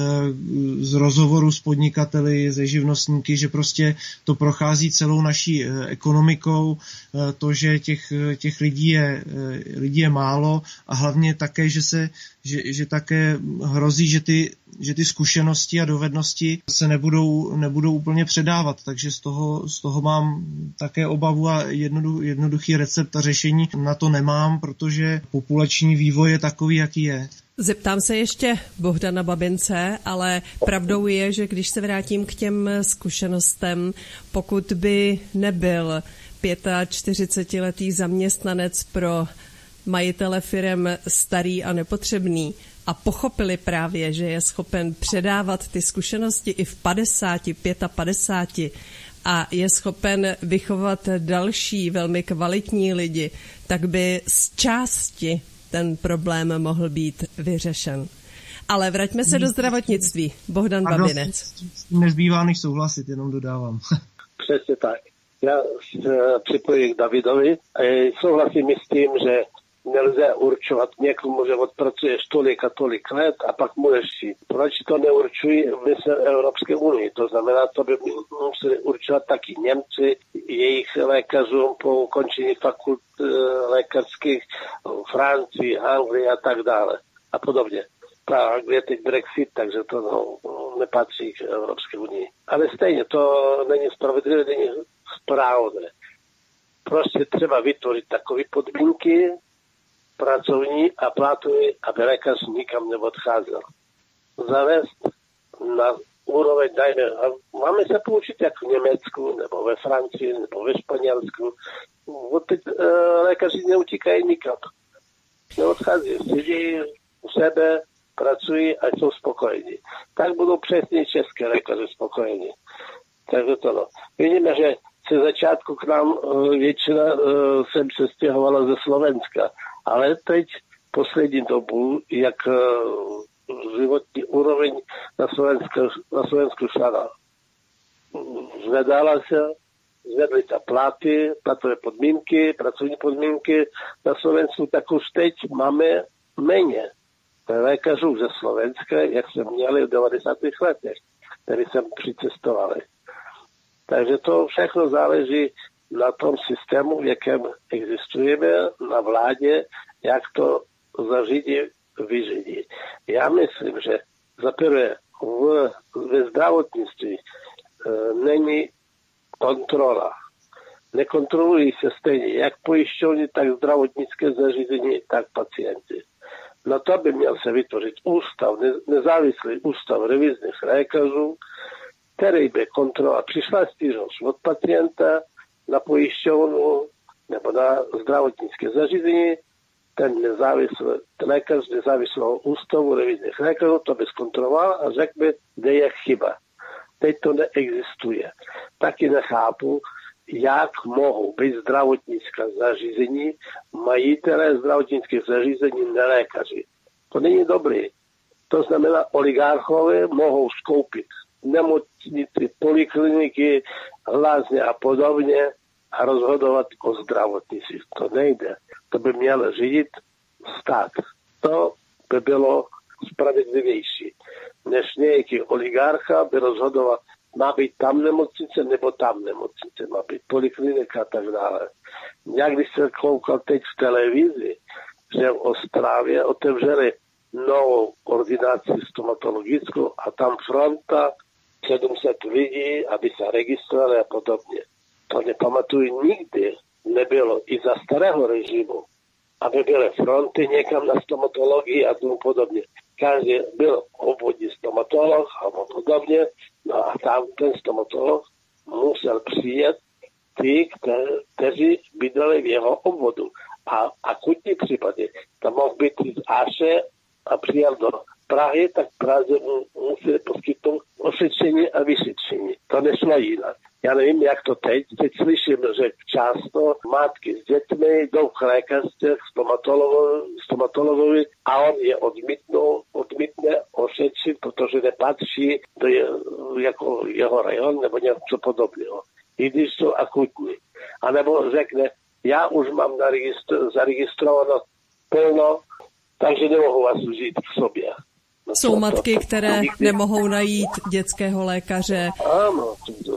z rozhovoru s podnikateli, se živnostníky, že prostě to prochází celou naší ekonomikou, to, že těch lidí je málo a hlavně také, že také hrozí, že ty zkušenosti a dovednosti se nebudou úplně předávat, takže z toho mám také obavu a jednoduchý recept a řešení na to nemám, protože populační vývoj je takový, jaký je. Zeptám se ještě Bohdana Babince, ale pravdou je, že když se vrátím k těm zkušenostem, pokud by nebyl 45letý zaměstnanec pro majitele firem starý a nepotřebný a pochopili právě, že je schopen předávat ty zkušenosti i v 50, 55 a je schopen vychovat další velmi kvalitní lidi, tak by z části ten problém mohl být vyřešen. Ale vraťme se do zdravotnictví. Bohdan Babinec. Nezbývá než souhlasit, jenom dodávám. Přesně tak. Já připojím k Davidovi. Souhlasím s tím, že nelze určovat někomu, že odpracuješ tolik a tolik let a pak můžeš jít. Proč to neurčují v Evropské unii? To znamená, to by museli určovat taky Němci, jejich lékařům po ukončení fakult lékařských, Francii, Anglii a tak dále a podobně. Anglie je teď Brexit, takže to nepatří k Evropské unii. Ale stejně to není spravedlivé, není správné. Prostě třeba vytvořit takové podmínky pracovní a platový, aby lékař nikam neodcházel. Zavést na úroveň, máme se poučit jak v Německu, nebo ve Francii, nebo ve Španělsku. Teď lékaři neutíkají nikam. Neodchází, sedí u sebe, pracují a jsou spokojení. Tak budou přesně české lékaři spokojení. Takže to Vidíme, že ze začátku k nám většina sem se stěhovala ze Slovenska, ale teď poslední dobu, jak životní úroveň na Slovensku šla, zvedala se, zvedly ta platy, platové podmínky, pracovní podmínky na Slovensku, tak už teď máme méně lékařů ze Slovenska, jak jsme měli v 90. letech, který sem přicestovali. Takže to všechno záleží na tom systému, v jakém existujeme, na vládě, jak to zařídí, vyřídí. Já myslím, že zaprvé ve zdravotnictví není kontrola. Nekontrolují se stejně jak pojišťovny, tak zdravotnické zařízení, tak pacienti. Na to by měl se vytvořit ústav, nezávislý ústav revizních lékařů, který by kontrola přišla stížnost od pacienta na pojišťovnu nebo na zdravotnické zařízení, ten lékař nezávislého ústavu revizních lékařů to by zkontroloval a řekl by, kde je chyba. Teď to neexistuje. Taky nechápu, jak mohou být zdravotnická zařízení, majitelé zdravotnických zařízení nelékaři. To není dobrý. To znamená, oligarchové mohou skoupit nemocnici, polikliniky, lázně a podobně a rozhodovat o zdravotnicích. To nejde. To by měl řídit stát. To by bylo spravedlivější, než nějaký oligarcha by rozhodoval, má být tam nemocnice nebo tam nemocnice, má být poliklinika a tak dále. Já když jsem koukal teď v televizi, že v Ostravě otevřeli novou ordinaci stomatologickou a tam fronta 700 lidí, aby se registrovali a podobně. To nepamatuju nikdy, nebylo i za starého režimu, aby byly fronty někam na stomatologii a tomu podobně. Každý byl obvodní stomatolog a podobně, no a tam ten stomatolog musel přijet ty, kteří bydleli v jeho obvodu. A akutní případy, tam mohl být z Áše a přijel do Prahy, tak Praze museli poskytnout ošetření a vyšetření. To nešlo jinak. Já nevím, jak to teď. Teď slyším, že často matky s dětmi jdou k lékařství, k stomatologovi a on je odmítne ošetřit, protože nepatří do jako jeho rajon nebo něco podobného. I když jsou akutní. A nebo řekne, já už mám zaregistrováno plno, takže nemohu vás užít k sobě. No, jsou matky, které nemohou najít dětského lékaře. Ano,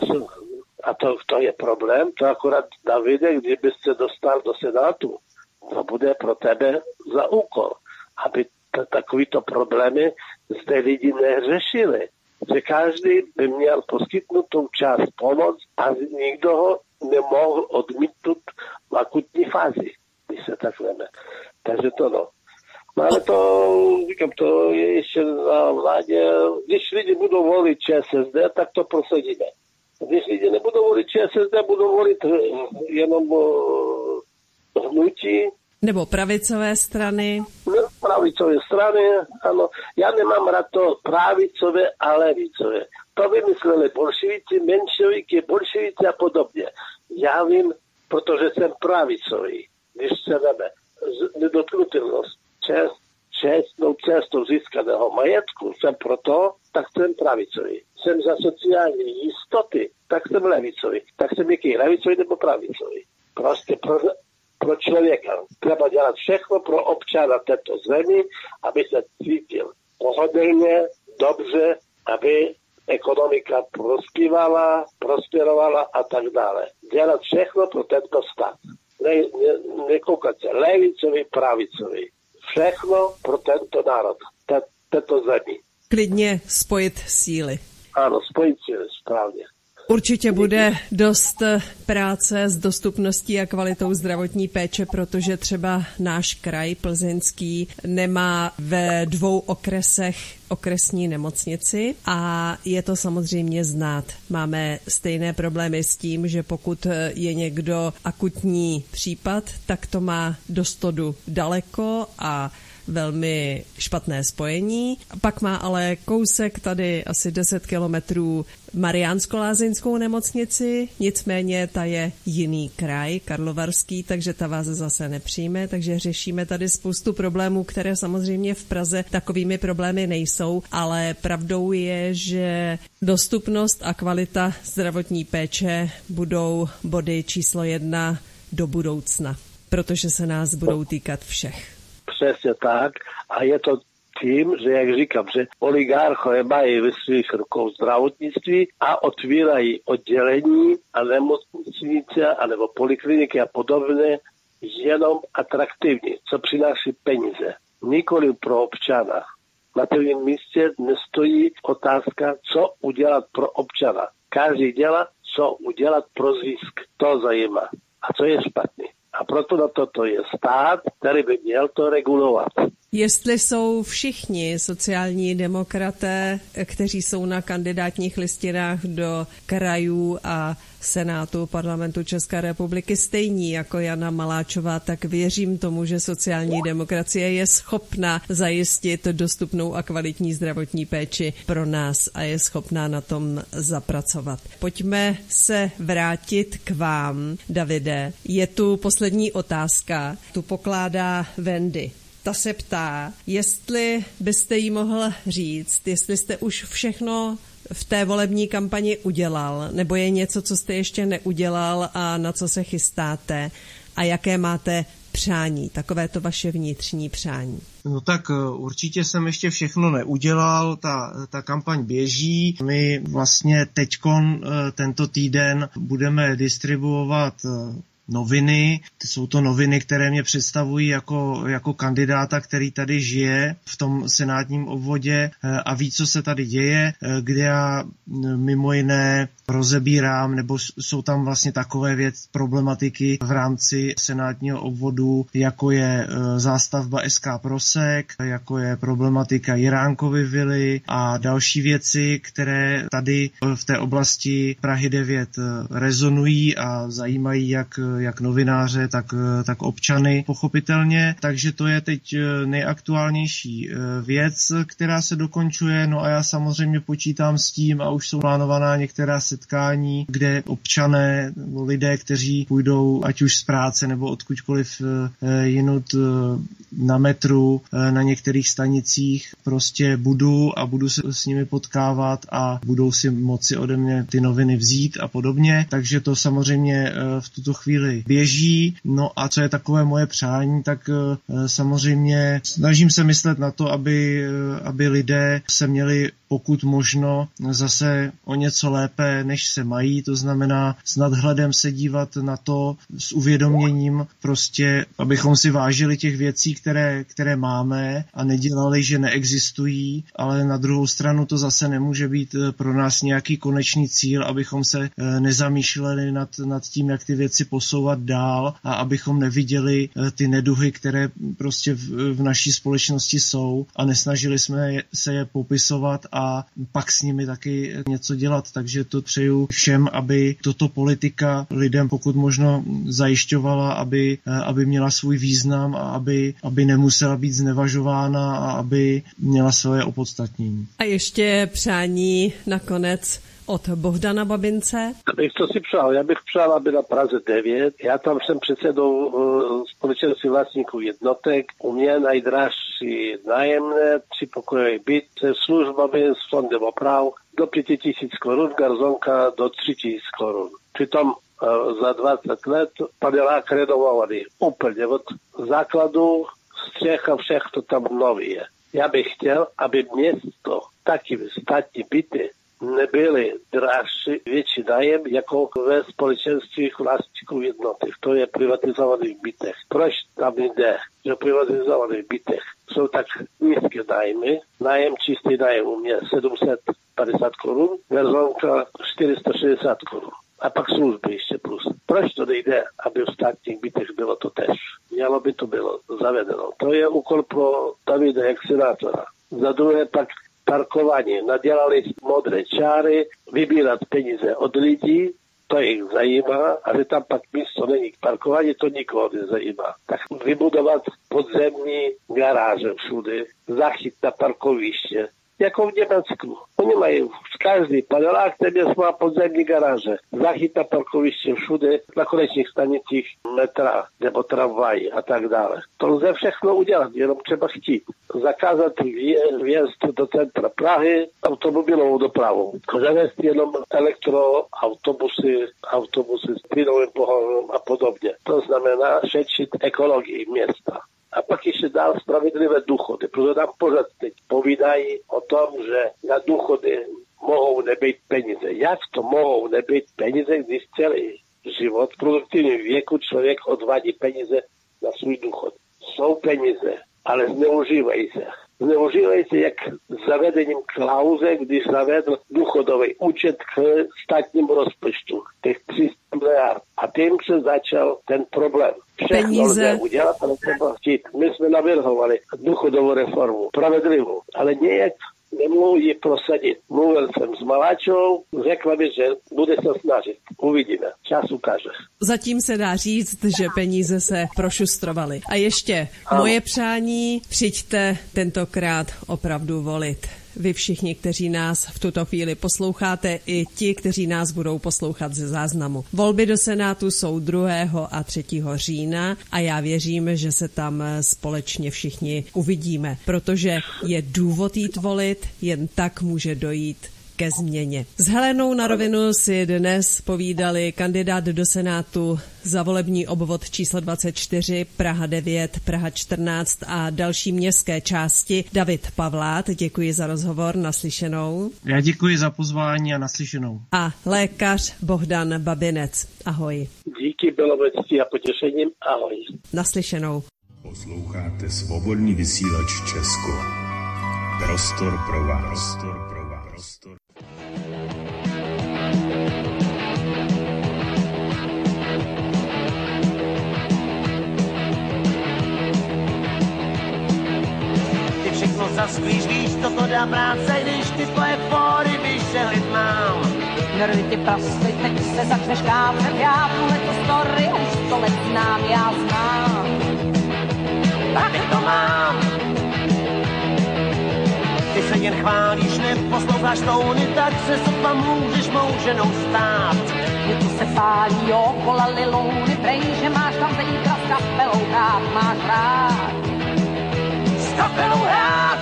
a to je problém. To akorát, Davide, kdyby se dostal do Senátu, to bude pro tebe za úkol, aby takovýto problémy zde lidi neřešili. Že každý by měl poskytnutou část pomoc a nikdo ho nemohl odmítnout v akutní fázi, když se tak veme. Takže to no. No ale to, říkám, to je ještě na vládě. Když lidi budou volit ČSSD, tak to prosadíme. Když lidi nebudou volit ČSSD, budou volit jenom hnutí. Nebo pravicové strany. Pravicové strany, ano. Já nemám rád to pravicové a levicové. To vymysleli bolševici, menševici a podobně. Já vím, protože jsem pravicový. Když se veme nedotknutelnost čestnou cestou získaného majetku, jsem proto, tak jsem pravicový. Jsem za sociální jistoty, tak jsem levicový. Tak jsem jaký levicový nebo pravicový. Prostě pro člověka. Treba dělat všechno pro občana této zemi, aby se cítil pohodlně, dobře, aby ekonomika prosperovala a tak dále. Dělat všechno pro tento stát. Nekoukat se levicový, pravicový. Všechno pro tento národ, této zemi. Klidně spojit síly. Ano, spojit síly, správně. Určitě bude dost práce s dostupností a kvalitou zdravotní péče, protože třeba náš kraj Plzeňský nemá ve 2 okresech okresní nemocnici a je to samozřejmě znát. Máme stejné problémy s tím, že pokud je někdo akutní případ, tak to má do Stodu daleko a velmi špatné spojení. Pak má ale kousek tady asi 10 kilometrů Mariánsko-Lázeňskou nemocnici, nicméně ta je jiný kraj, Karlovarský, takže ta vás zase nepřijme, takže řešíme tady spoustu problémů, které samozřejmě v Praze takovými problémy nejsou, ale pravdou je, že dostupnost a kvalita zdravotní péče budou body číslo 1 do budoucna, protože se nás budou týkat všech. Přesně tak. A je to tím, že, jak říkám, že oligarchové mají ve svých rukou zdravotnictví a otvírají oddělení a nemocnice anebo polikliniky a podobně jenom atraktivní, co přináší peníze. Nikoli pro občana. Na prvním místě nestojí otázka, co udělat pro občana. Každý dělá, co udělat pro zisk. To zajímá. A co je špatný. A proto na toto je stát, který by měl to regulovat. Jestli jsou všichni sociální demokraté, kteří jsou na kandidátních listinách do krajů a Senátu Parlamentu České republiky stejní jako Jana Maláčová, tak věřím tomu, že sociální demokracie je schopna zajistit dostupnou a kvalitní zdravotní péči pro nás a je schopná na tom zapracovat. Pojďme se vrátit k vám, Davide. Je tu poslední otázka, tu pokládá Wendy. Ta se ptá, jestli byste jí mohl říct, jestli jste už všechno v té volební kampani udělal, nebo je něco, co jste ještě neudělal a na co se chystáte a jaké máte přání, takové to vaše vnitřní přání. No tak určitě jsem ještě všechno neudělal, ta kampaň běží. My vlastně teďkon tento týden budeme distribuovat noviny. Jsou to noviny, které mě představují jako kandidáta, který tady žije v tom senátním obvodě a ví, co se tady děje, kde já mimo jiné rozebírám, nebo jsou tam vlastně takové problematiky v rámci senátního obvodu, jako je zástavba SK Prosek, jako je problematika Jiránkovy vily a další věci, které tady v té oblasti Prahy 9 rezonují a zajímají jak novináře, tak občany pochopitelně. Takže to je teď nejaktuálnější věc, která se dokončuje. No a já samozřejmě počítám s tím a už jsou plánovaná některá setkání, kde občané, lidé, kteří půjdou ať už z práce nebo odkudkoliv jinut na metru, na některých stanicích, prostě budu se s nimi potkávat a budou si moci ode mě ty noviny vzít a podobně. Takže to samozřejmě v tuto chvíli chvíli běží. No a co je takové moje přání, tak samozřejmě snažím se myslet na to, aby lidé se měli pokud možno zase o něco lépe, než se mají, to znamená s nadhledem se dívat na to, s uvědoměním prostě, abychom si vážili těch věcí, které máme a nedělali, že neexistují, ale na druhou stranu to zase nemůže být pro nás nějaký konečný cíl, abychom se nezamýšleli nad tím, jak ty věci posouvat dál a abychom neviděli ty neduhy, které prostě v naší společnosti jsou a nesnažili jsme se je popisovat a pak s nimi taky něco dělat. Takže to přeju všem, aby toto politika lidem pokud možno zajišťovala, aby měla svůj význam a aby nemusela být znevažována a aby měla svoje opodstatnění. A ještě přání nakonec od Bohdana Babince. Co si přál? Já bych přál, aby na Praze 9. Já tam jsem předsedou společenství vlastníků jednotek. U mě nejdražší nájemné 3pokojový byt se službami s fondem oprav do 5 000 korun, garzonka do 3 000 korun. Přitom za 20 let panelák renovovaný úplně od základu, střecha, všechno tam nový je. Já bych chtěl, aby město taky státní byty nebyly dražší větší nájem jako ve společenstvích vlastníků jednotek. To je privatizovaných bytech. Proč tam jde, že v privatizovaných bytech jsou tak nízké nájmy? Nájem, čistý nájem u mě 750 korun, garzonka 460 korun. A pak služby ještě plus. Proč to nejde, aby v státních bytech bylo to tež? Mělo by to bylo zavedeno. To je úkol pro Davida jak senátora. Za druhé pak parkování. Nadělali modré čáry, vybírat peníze od lidí, to jich zajímá, a že tam pak místo není k parkování, to nikoho nezajímá. Tak vybudovat podzemní garáže všude, zachyt na parkoviště, jako v Německu. Oni mají každý panelák, téměř má podzemní garáže. Zachyt na parkoviště všude, na konečných stanicích metra nebo tramvají a tak dále. To lze všechno udělat, jenom třeba chtít. Zakázat vjezd do centra Prahy automobilovou dopravou. Zavést jenom autobusy s plynovým pohonem a podobně. To znamená šetřit ekologii města. A pak ještě dál spravedlivé důchody, protože nám pořád teď povídají o tom, že na důchody mohou nebýt peníze. Jak to mohou nebýt peníze, když celý život v produktivním věku člověk odvádí peníze na svůj důchod? Jsou peníze, ale zneužívají se. Zneužívají se jak zavedením klauze, když zavedl důchodový účet k státnímu rozpočtu, těch 300 miliard. A tím se začal ten problém. Všechno lze udělat, ale třeba chtít. My jsme navrhovali důchodovou reformu, spravedlivou, ale nějak nemohu ji prosadit. Mluvil jsem s Maláčou, řekla mi, že bude se snažit. Uvidíme. Čas ukáže. Zatím se dá říct, že peníze se prošustrovaly. A ještě moje přání, přijďte tentokrát opravdu volit. Vy všichni, kteří nás v tuto chvíli posloucháte, i ti, kteří nás budou poslouchat ze záznamu. Volby do Senátu jsou 2. a 3. října a já věřím, že se tam společně všichni uvidíme, protože je důvod jít volit, jen tak může dojít ke změně. S Helenou na rovinu si dnes povídali kandidát do Senátu za volební obvod číslo 24, Praha 9, Praha 14 a další městské části David Pavlát. Děkuji za rozhovor, naslyšenou. Já děkuji za pozvání a naslyšenou. A lékař Bohdan Babinec. Ahoj. Díky, bylo ctí a potěšením. Ahoj. Naslyšenou. Posloucháte Svobodný vysílač Česko. Prostor pro vás. Zas víš, co to dá práce, když ty tvoje fóry vyšelit mám. Nervy ty prasy, teď se začneš kápřet, já tuhleto story už 100 let znám, já znám. Tady to mám. Ty se jen chválíš, neposloucháš tóny, tak se sotva můžeš mou ženou stát. Mě tu se pálí okola lilouny, prej, že máš tam zítra s kapelou hrát, máš rád. S kapelou hrát!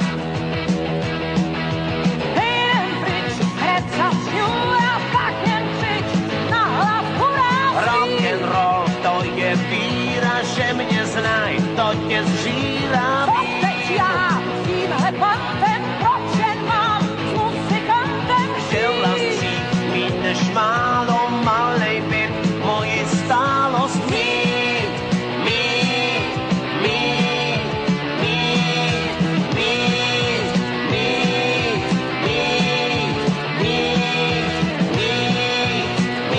A pak jen křič na hlas hurá. Rock'n'roll, to mě zžírá. Co teď já tímhle pantem, proč jen mám s muzikantem Chtěla žít? si mít než málo, malej byt, moji stálost mít, mít, mít, mít, mít, mít, mít, mít, mít,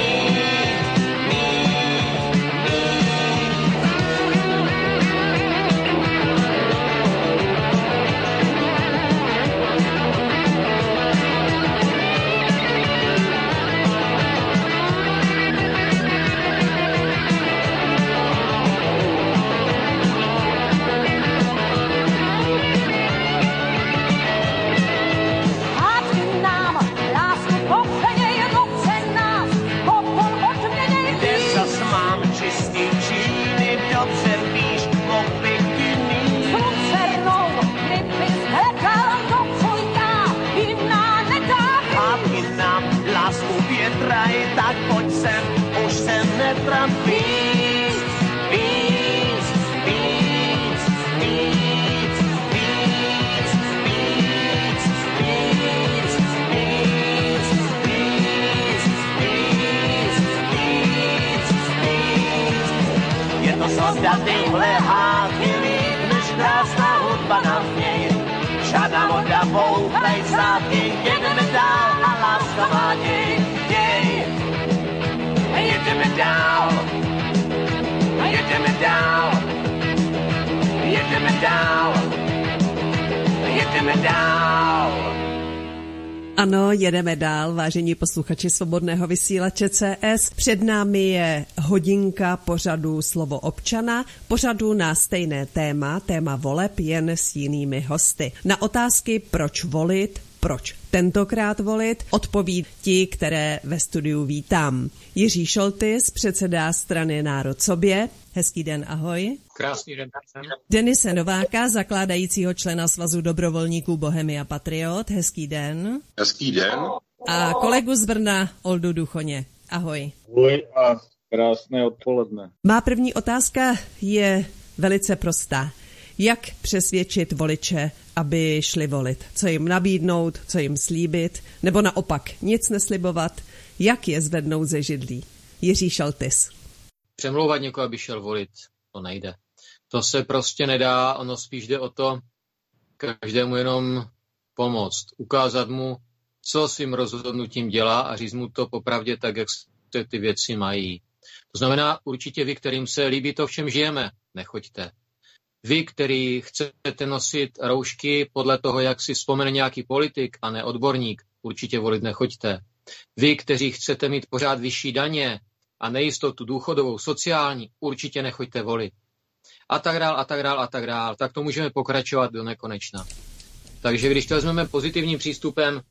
Hádky nám lásku popředej, ruce nás popol odměnej kde víc. zas mám čistý číny, dobře víš, mohl bych ti mít. S lucernou, kdybys hledal, to co já jiná nedám. Hádky nám lásku větraj, tak pojď sem, už se netram víc, víc, víc, víc, víc, víc, víc, víc, víc, víc, víc, víc. Je to slavda tyhle hádky líp, než krásná hudba na zněj. Žádná voda, bouchaj zátky, jedeme dál a láska má děj, děj. Jedeme dál, jedeme dál, jedeme dál, jedeme dál. Ano, jedeme dál, vážení posluchači Svobodného vysílače CS. Před námi je hodinka pořadu Slovo občana, pořadu na stejné téma voleb, jen s jinými hosty. Na otázky, proč volit, proč tentokrát volit, odpoví ti, které ve studiu vítám. Jiří Šoltys, předseda strany Národ sobě. Hezký den, ahoj. Krásný den. Denise Nováka, zakládajícího člena Svazu dobrovolníků Bohemia Patriot. Hezký den. Hezký den. A kolegu z Brna, Oldu Duchoně. Ahoj. Ahoj a krásné odpoledne. Má první otázka je velice prostá. Jak přesvědčit voliče, aby šli volit? Co jim nabídnout, co jim slíbit? Nebo naopak nic neslibovat? Jak je zvednout ze židlí? Jiří Šoltys. Přemlouvat někoho, aby šel volit, to nejde. To se prostě nedá, ono spíš jde o to každému jenom pomoct. Ukázat mu, co svým rozhodnutím dělá a říct mu to popravdě tak, jak se ty věci mají. To znamená určitě vy, kterým se líbí to, v čem žijeme, nechoďte. Vy, který chcete nosit roušky podle toho, jak si vzpomene nějaký politik a ne odborník, určitě volit nechoďte. Vy, kteří chcete mít pořád vyšší daně a nejistotu důchodovou, sociální, určitě nechoďte volit. A tak dál, a tak dál, a tak dál. Tak to můžeme pokračovat do nekonečna. Takže když to vezmeme pozitivním přístupem,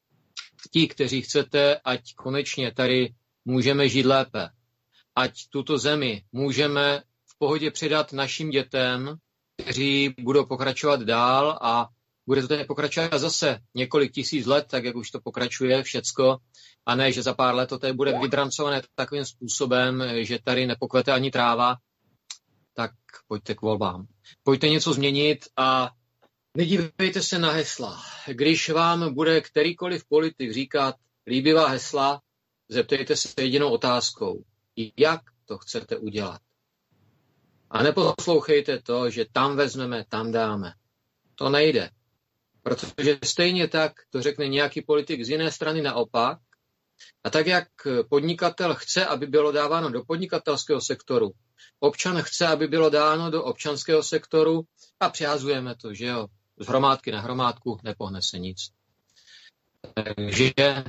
ti, kteří chcete, ať konečně tady můžeme žít lépe, ať tuto zemi můžeme v pohodě předat našim dětem, kteří budou pokračovat dál a bude to tady pokračovat zase několik tisíc let, tak jak už to pokračuje všecko, a ne, že za pár let to tady bude vydrancované takovým způsobem, že tady nepokvete ani tráva, tak pojďte k volbám. Pojďte něco změnit a nedívejte se na hesla. Když vám bude kterýkoliv politik říkat líbivá hesla, zeptejte se jedinou otázkou. Jak to chcete udělat? A neposlouchejte to, že tam vezmeme, tam dáme. To nejde. Protože stejně tak to řekne nějaký politik z jiné strany naopak. A tak, jak podnikatel chce, aby bylo dáváno do podnikatelského sektoru, občan chce, aby bylo dáno do občanského sektoru a přihazujeme to, že jo, z hromádky na hromádku nepohne se nic. Takže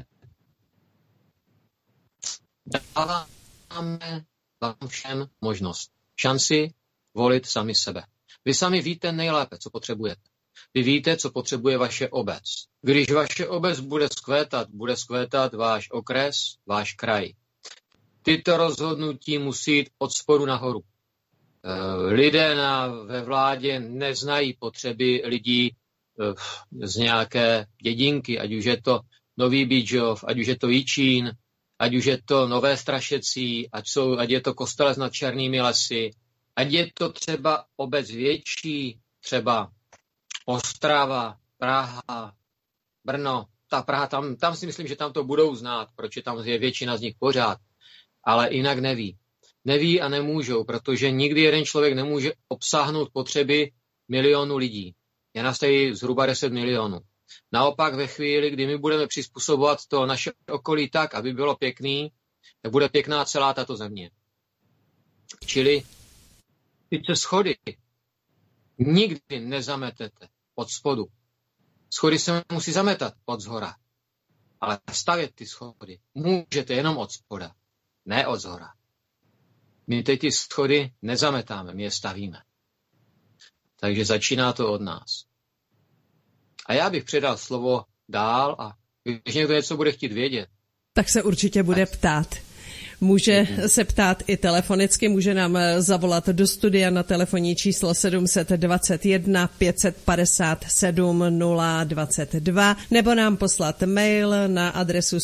dáváme vám všem možnost, šanci volit sami sebe. Vy sami víte nejlépe, co potřebujete. Vy víte, co potřebuje vaše obec. Když vaše obec bude skvétat váš okres, váš kraj. Tyto rozhodnutí musí jít od spodu nahoru. Lidé ve vládě neznají potřeby lidí z nějaké dědinky, ať už je to Nový Bíčov, ať už je to Jičín, ať už je to Nové Strašecí, ať je to Kostelec nad Černými lesy. Ať je to třeba obec větší, třeba Ostrava, Praha, Brno. Ta Praha, tam si myslím, že tam to budou znát, protože tam je většina z nich pořád. Ale jinak neví. Neví a nemůžou, protože nikdy jeden člověk nemůže obsáhnout potřeby milionu lidí. Je nás tady zhruba 10 milionů. Naopak ve chvíli, kdy my budeme přizpůsobovat to naše okolí tak, aby bylo pěkný, tak bude pěkná celá tato země. Čili ty schody nikdy nezametete od spodu. Schody se musí zametat od zhora. Ale stavět ty schody můžete jenom od spoda, ne od zhora. My teď ty schody nezametáme, my je stavíme. Takže začíná to od nás. A já bych předal slovo dál a když někdo něco bude chtít vědět. Tak se určitě bude ptát. Může se ptát i telefonicky, může nám zavolat do studia na telefonní číslo 721 557 022 nebo nám poslat mail na adresu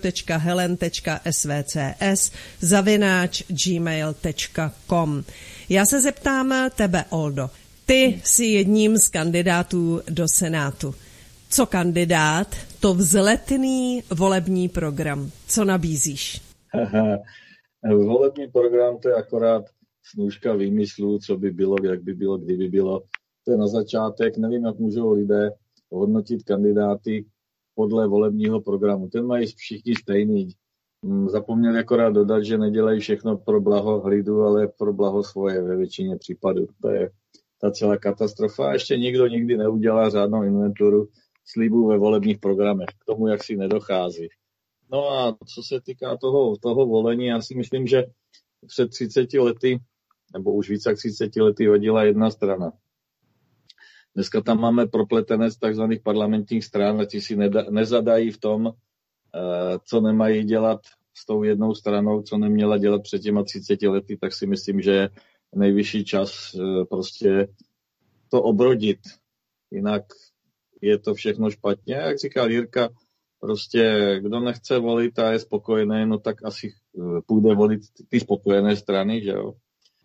studio.helen.svcs@gmail.com. Já se zeptám tebe, Oldo. Ty jsi jedním z kandidátů do Senátu. Co kandidát, to vzletný volební program. Co nabízíš? Volební program to je akorát snůžka výmyslů, co by bylo, jak by bylo, kdyby bylo. To je na začátek, nevím, jak můžou lidé hodnotit kandidáty podle volebního programu. Ten mají všichni stejný. Zapomněli akorát dodat, že nedělají všechno pro blaho lidu, ale pro blaho svoje ve většině případů. To je ta celá katastrofa. A ještě nikdo nikdy neudělá řádnou inventuru slibů ve volebních programech. K tomu, jak si nedochází. No a co se týká toho volení, já si myslím, že před 30 lety, nebo už více jak 30 lety hodila jedna strana. Dneska tam máme propletenec takzvaných parlamentních stran a ti si nezadají v tom, co nemají dělat s tou jednou stranou, co neměla dělat před těma 30 lety, tak si myslím, že je nejvyšší čas prostě to obrodit. Jinak je to všechno špatně. Jak říkal Jirka, prostě kdo nechce volit a je spokojený, no tak asi půjde volit ty spokojené strany, že jo.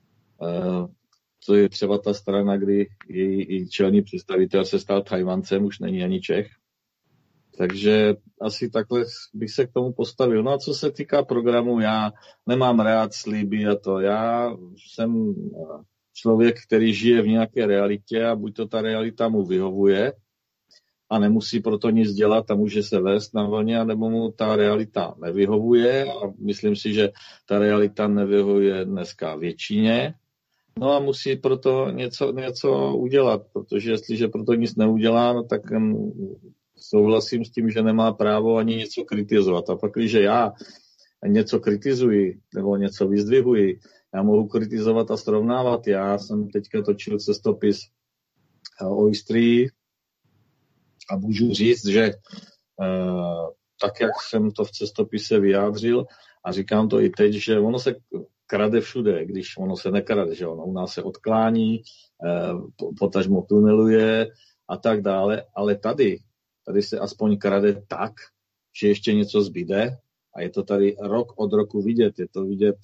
To je třeba ta strana, kdy její čelný představitel se stal Tajvancem, už není ani Čech. Takže asi takhle bych se k tomu postavil. No a co se týká programu, já nemám rád sliby a to. Já jsem člověk, který žije v nějaké realitě a buď to ta realita mu vyhovuje a nemusí proto nic dělat a může se vést na vlně, nebo mu ta realita nevyhovuje a myslím si, že ta realita nevyhovuje dneska většině. No a musí proto něco udělat, protože jestliže proto nic neudělá, no tak souhlasím s tím, že nemá právo ani něco kritizovat. A pak, když já něco kritizuji nebo něco vyzdvihuji, já mohu kritizovat a srovnávat. Já jsem teďka točil cestopis o Istrii a můžu říct, že tak, jak jsem to v cestopise vyjádřil a říkám to i teď, že ono se krade všude, když ono se nekrade, že ono u nás se odklání, potažmo tuneluje a tak dále, ale tady se aspoň krade tak, že ještě něco zbyde a je to tady rok od roku vidět. Je to vidět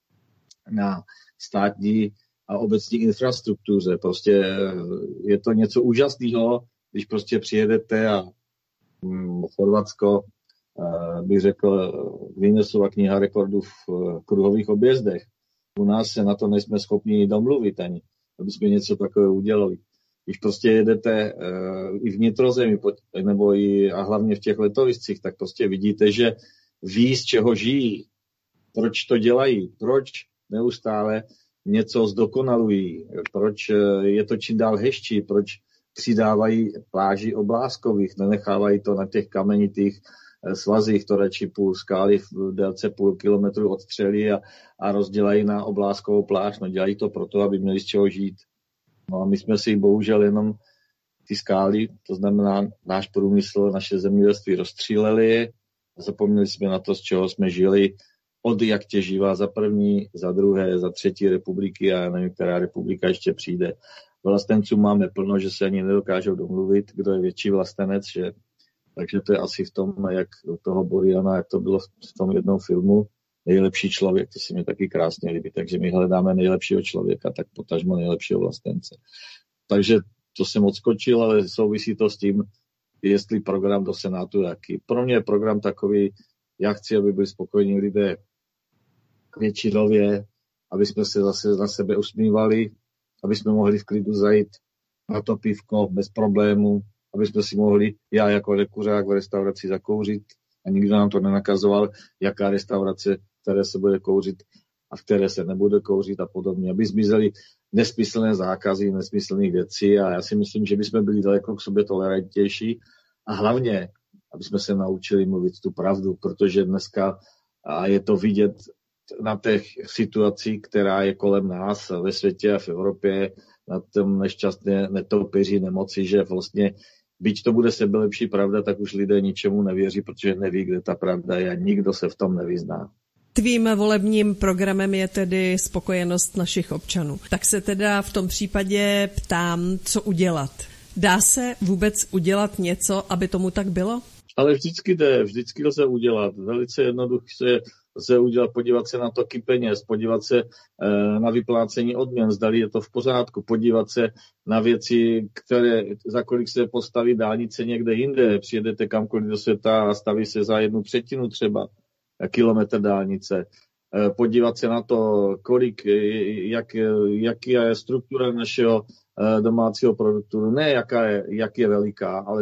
na státní a obecní infrastruktuře. Prostě je to něco úžasného, když prostě přijedete a Chorvatsko, bych řekl, Guinnessova kniha rekordů v kruhových objezdech. U nás se na to nejsme schopni domluvit ani, aby jsme něco takového udělali. Když prostě jedete i vnitrozemí, nebo a hlavně v těch letoviscích, tak prostě vidíte, že ví, z čeho žijí, proč to dělají, proč neustále něco zdokonalují, proč je to čím dál hezčí, proč přidávají pláži obláskových, nenechávají to na těch kamenitých svazích, to radši půl skály v délce půl kilometru odstřelí a rozdělají na obláskovou pláž. No dělají to proto, aby měli z čeho žít. No a my jsme si bohužel jenom ty skály, to znamená náš průmysl, naše zemědělství rozstříleli a zapomněli jsme na to, z čeho jsme žili od jak těživa za první, za druhé, za třetí republiky a já nevím, která republika ještě přijde. Vlastenců máme plno, že se ani nedokážou domluvit, kdo je větší vlastenec, že? Takže to je asi v tom, jak toho Boriana, jak to bylo v tom jednom filmu, nejlepší člověk, to se mi taky krásně líbí, takže my hledáme nejlepšího člověka, tak potažmo nejlepšího vlastence. Takže to jsem odskočil, ale souvisí to s tím, jestli program do Senátu jaký. Pro mě je program takový, já chci, aby byli spokojení lidé většinově, aby jsme se zase na sebe usmívali, aby jsme mohli v klidu zajít na to pivko bez problému, aby jsme si mohli, já jako nekuřák v restauraci zakouřit a nikdo nám to nenakazoval, jaká restaurace, které se bude kouřit a v které se nebude kouřit a podobně. Aby zmizely nesmyslné zákazy, nesmyslných věcí a já si myslím, že bychom byli daleko k sobě tolerantnější a hlavně, aby jsme se naučili mluvit tu pravdu, protože dneska a je to vidět na těch situacích, která je kolem nás ve světě a v Evropě, na tom nešťastné netopíří nemoci, že vlastně byť to bude sebelepší pravda, tak už lidé ničemu nevěří, protože neví, kde ta pravda je a nikdo se v tom nevyzná. Tvým volebním programem je tedy spokojenost našich občanů. Tak se teda v tom případě ptám, co udělat. Dá se vůbec udělat něco, aby tomu tak bylo? Ale vždycky lze udělat. Velice jednoduše lze udělat, podívat se na toky peněz, podívat se na vyplácení odměn, zdali je to v pořádku, podívat se na věci, za kolik se postaví dálnice někde jinde. Přijedete kamkoliv do světa a staví se za 1/3 třeba kilometr dálnice. Podívat se na to, jak je struktura našeho domácího produktu. Ne jak je veliká, ale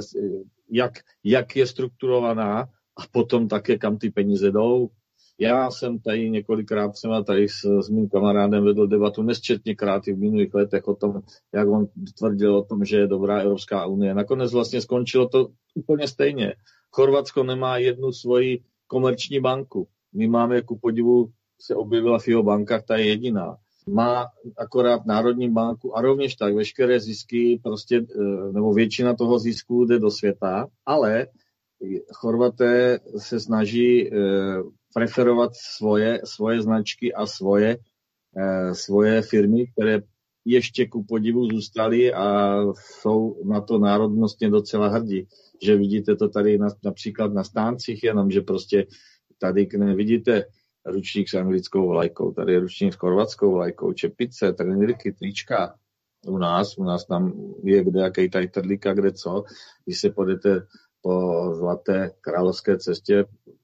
jak je strukturovaná a potom také, kam ty peníze jdou. Já jsem tady několikrát třeba tady s mým kamarádem vedl debatu nesčetněkrát i v minulých letech o tom, jak on tvrdil o tom, že je dobrá Evropská unie. Nakonec vlastně skončilo to úplně stejně. Chorvatsko nemá jednu svoji komerční banku. My máme, ku podivu, se objevila FIO banka, ta je jediná. Má akorát národní banku a rovněž tak veškeré zisky, prostě, nebo většina toho zisku jde do světa, ale Chorvaté se snaží preferovat svoje značky a svoje firmy, které ještě ku podivu zůstaly a jsou na to národnostně docela hrdí. Že vidíte to tady například na stáncích, jenomže prostě tady nevidíte ručník s anglickou vlajkou, tady je ručník s chorvatskou vlajkou, čepice, trenýrky, trička. U nás tam je kde jaký tady trlíka, kde co. Když se půjdete po Zlaté královské cestě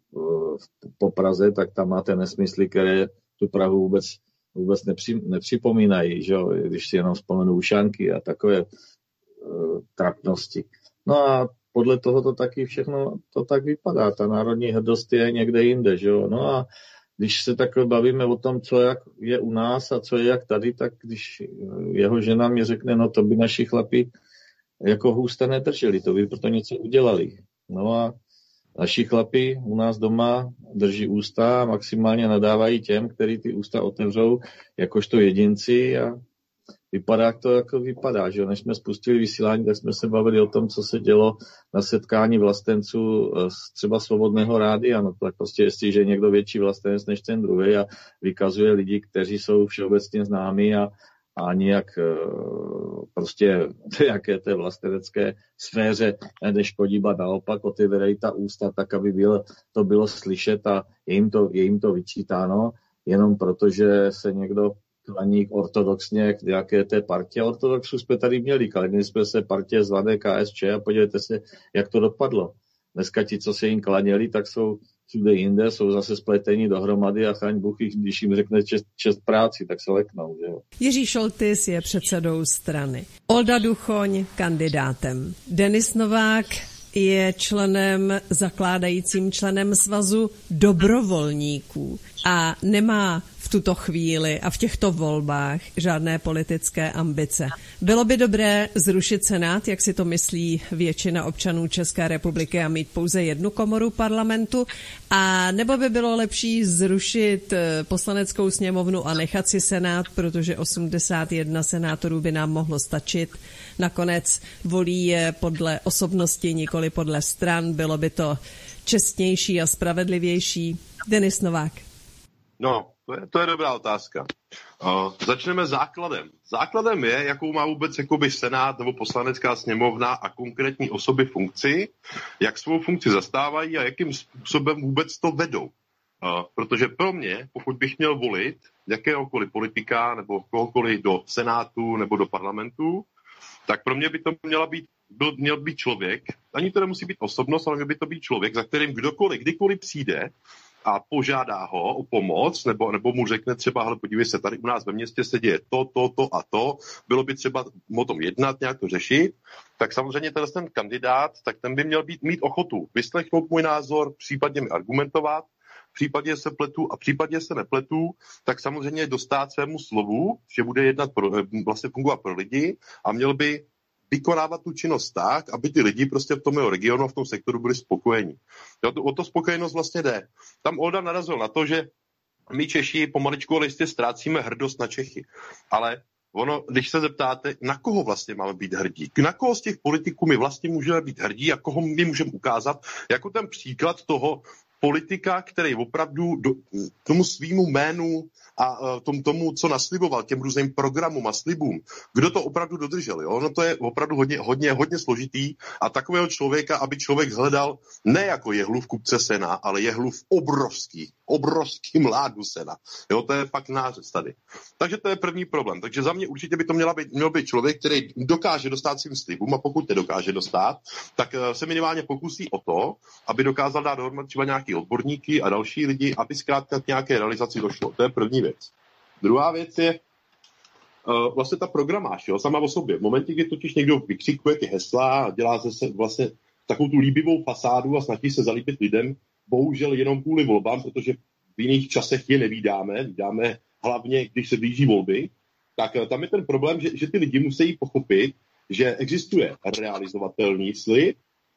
po Praze, tak tam máte nesmysly, které tu Prahu vůbec nepřipomínají, že jo? Když si jenom vzpomenu ušánky a takové trapnosti. No a podle toho to taky všechno to tak vypadá. Ta národní hrdost je někde jinde, že jo? No a když se takhle bavíme o tom, co jak je u nás a co je jak tady, tak když jeho žena mi řekne, no to by naši chlapi jako hůsta nedrželi, to by proto něco udělali. No a naši chlapi u nás doma drží ústa a maximálně nadávají těm, kteří ty ústa otevřou jakožto jedinci a vypadá to, jako vypadá, že než jsme spustili vysílání, tak jsme se bavili o tom, co se dělo na setkání vlastenců třeba Svobodného rádia, no tak prostě jestliže je někdo větší vlastenec než ten druhý a vykazuje lidi, kteří jsou všeobecně známí a nějak prostě jaké té vlastenecké sféře neškodí, ba naopak otevírají ta ústa tak, aby to bylo slyšet a je jim to vyčítáno, jenom protože se někdo klaní ortodoxně k nějaké té partě. Ortodoxů jsme tady měli, kladili jsme se partě zvané KSČ a podívejte se, jak to dopadlo. Dneska ti, co se jim klaněli, tak jsou všude jinde, jsou zase spletení dohromady a chraň Bůh, když jim řekne čest práci, tak se leknou. Že jo? Jiří Šoltys je předsedou strany. Olda Duchoň kandidátem. Denis Novák je zakládajícím členem svazu dobrovolníků a nemá v tuto chvíli a v těchto volbách žádné politické ambice. Bylo by dobré zrušit Senát, jak si to myslí většina občanů České republiky, a mít pouze jednu komoru parlamentu, a nebo by bylo lepší zrušit Poslaneckou sněmovnu a nechat si Senát, protože 81 senátorů by nám mohlo stačit. Nakonec volí je podle osobnosti, nikoli podle stran. Bylo by to čestnější a spravedlivější. Denis Novák. No, to je dobrá otázka. Začneme základem. Základem je, jakou má vůbec jakoby Senát nebo Poslanecká sněmovna a konkrétní osoby funkci, jak svou funkci zastávají a jakým způsobem vůbec to vedou. Protože pro mě, pokud bych měl volit jakéhokoliv politika nebo kohokoliv do Senátu nebo do parlamentu, tak pro mě by to měl být člověk, ani to nemusí být osobnost, ale měl by to být člověk, za kterým kdykoliv přijde a požádá ho o pomoc, nebo mu řekne třeba, hele, podívej se, tady u nás ve městě se děje to a to, bylo by třeba o tom jednat, nějak to řešit, tak samozřejmě ten kandidát, tak ten by měl mít ochotu vyslechnout můj názor, případně mi argumentovat, v případě se pletu a v případě se nepletu, tak samozřejmě dostát svému slovu, že bude jednat vlastně fungovat pro lidi a měl by vykonávat tu činnost tak, aby ty lidi prostě v tom jeho regionu a v tom sektoru byli spokojení. O to spokojenost vlastně jde. Tam Olda narazil na to, že my Češi pomaličku ale jistě ztrácíme hrdost na Čechy. Ale ono, když se zeptáte, na koho vlastně máme být hrdí, na koho z těch politiků my vlastně můžeme být hrdí a koho my můžeme ukázat, jako ten příklad toho politika, který opravdu tomu svýmu jménu a tomu, co nasliboval, těm různým programům a slibům, kdo to opravdu dodržel. Jo? No to je opravdu hodně složitý a takového člověka, aby člověk hledal ne jako jehlu v kupce sena, ale jehlu v obrovský mládu sena. Jo? To je fakt nářez tady. Takže to je první problém. Takže za mě určitě by to měl být člověk, který dokáže dostat svým slibům a pokud nedokáže dostat, tak se minimálně pokusí o to, aby dokázal dát dohromady třeba nějaký odborníky a další lidi, aby zkrátka k nějaké realizaci došlo. To je první věc. Druhá věc je vlastně ta programáž, jo, sama o sobě. V momentě, kdy totiž někdo vykřikuje ty hesla a dělá se vlastně takovou tu líbivou fasádu a snaží se zalíbit lidem, bohužel jenom kvůli volbám, protože v jiných časech je nevídáme, vídáme hlavně, když se blíží volby, tak tam je ten problém, že ty lidi musí pochopit, že existuje realizovatelný slib,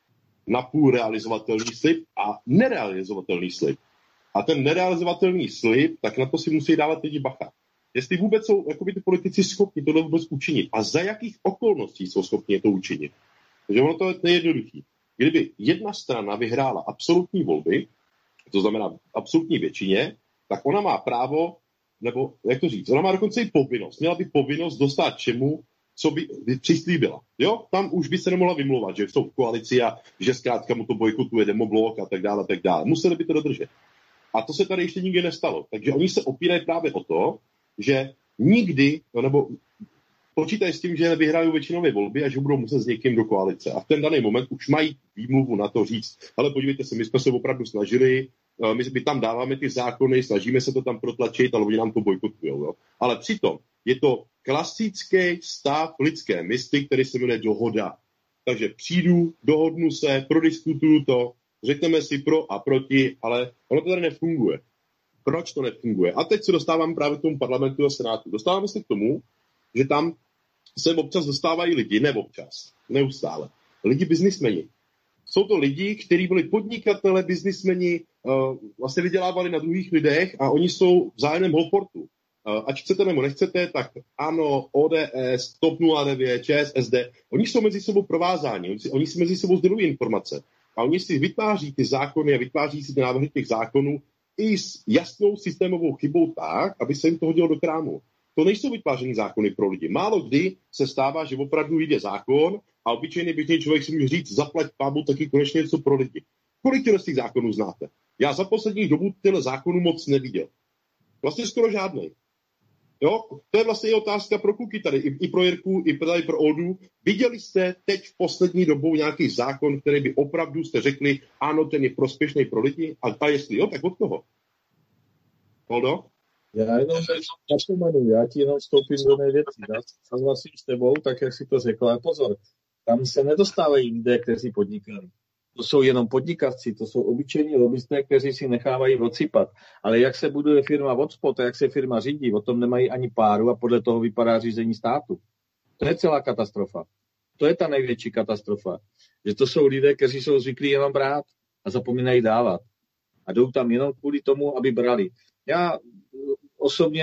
napůl realizovatelný slib a nerealizovatelný slib. A ten nerealizovatelný slib, tak na to si musí dávat lidi bacha. Jestli vůbec jsou jakoby ty politici schopni tohle vůbec učinit a za jakých okolností jsou schopni to učinit. Takže ono to je nejjednoduchý. Kdyby jedna strana vyhrála absolutní volby, to znamená absolutní většině, tak ona má právo, nebo jak to říct, ona má dokonce i povinnost. Měla by povinnost dostat čemu, co by přislíbila. Jo, tam už by se nemohla vymlouvat, že jsou v koalici a že zkrátka mu to bojkotuje demoblok a tak dále, a tak dále. Museli by to dodržet. A to se tady ještě nikdy nestalo. Takže oni se opírají právě o to, že nikdy, nebo počítají s tím, že nevyhrají většinové volby a že budou muset s někým do koalice. A v ten daný moment už mají výmluvu na to říct, ale podívejte se, my jsme se opravdu snažili, my tam dáváme ty zákony, snažíme se to tam protlačit, ale oni nám to bojkotujou. Jo? Ale přitom je to klasický stav lidské mysli, který se jmenuje dohoda. Takže přijdu, dohodnu se, prodiskutuju to, řekneme si pro a proti, ale ono to tady nefunguje. Proč to nefunguje? A teď se dostávám právě k tomu parlamentu a senátu. Dostáváme se k tomu, že tam se občas dostávají lidi, ne občas, neustále. Lidi biznismeni. Jsou to lidi, kteří byli podnikatele, biznismeni, vlastně vydělávali na druhých lidech a oni jsou v zájemném holportu. Ať chcete nebo nechcete, tak ANO, ODS, TOP 09, ČSSD, oni jsou mezi sebou provázáni, oni si mezi sebou sdělují informace a oni si vytváří ty zákony a vytváří si ty návrhy těch zákonů i s jasnou systémovou chybou tak, aby se jim to hodilo do krámu. To nejsou vytvářený zákony pro lidi. Málo kdy se stává, že opravdu vyjde zákon a obyčejný běžný člověk si může říct, zaplať pámu taky konečně něco pro lidi. Kolik těch zákonů znáte? Já za poslední dobu tyhle zákonů moc neviděl. Vlastně skoro žádnej. Jo? To je vlastně i otázka pro kluky tady, i pro Jirku, i tady pro Oldu. Viděli jste teď v poslední dobou nějaký zákon, který by opravdu jste řekli, ano, ten je prospěšný pro lidi? A jestli jo, tak od koho? Oldo? Já jenom zapomenu, já ti jenom vstoupím do jedné věci. Souhlasím s tebou, tak jak si to řekla. A pozor, tam se nedostávají lidé, kteří podnikají. To jsou jenom podnikavci, to jsou obyčejní lobbysté, kteří si nechávají odsypat. Ale jak se buduje firma od spod a jak se firma řídí, o tom nemají ani páru a podle toho vypadá řízení státu. To je celá katastrofa. To je ta největší katastrofa. Že to jsou lidé, kteří jsou zvyklí jenom brát a zapomínají dávat. A jdou tam jenom kvůli tomu, aby brali. Já osobně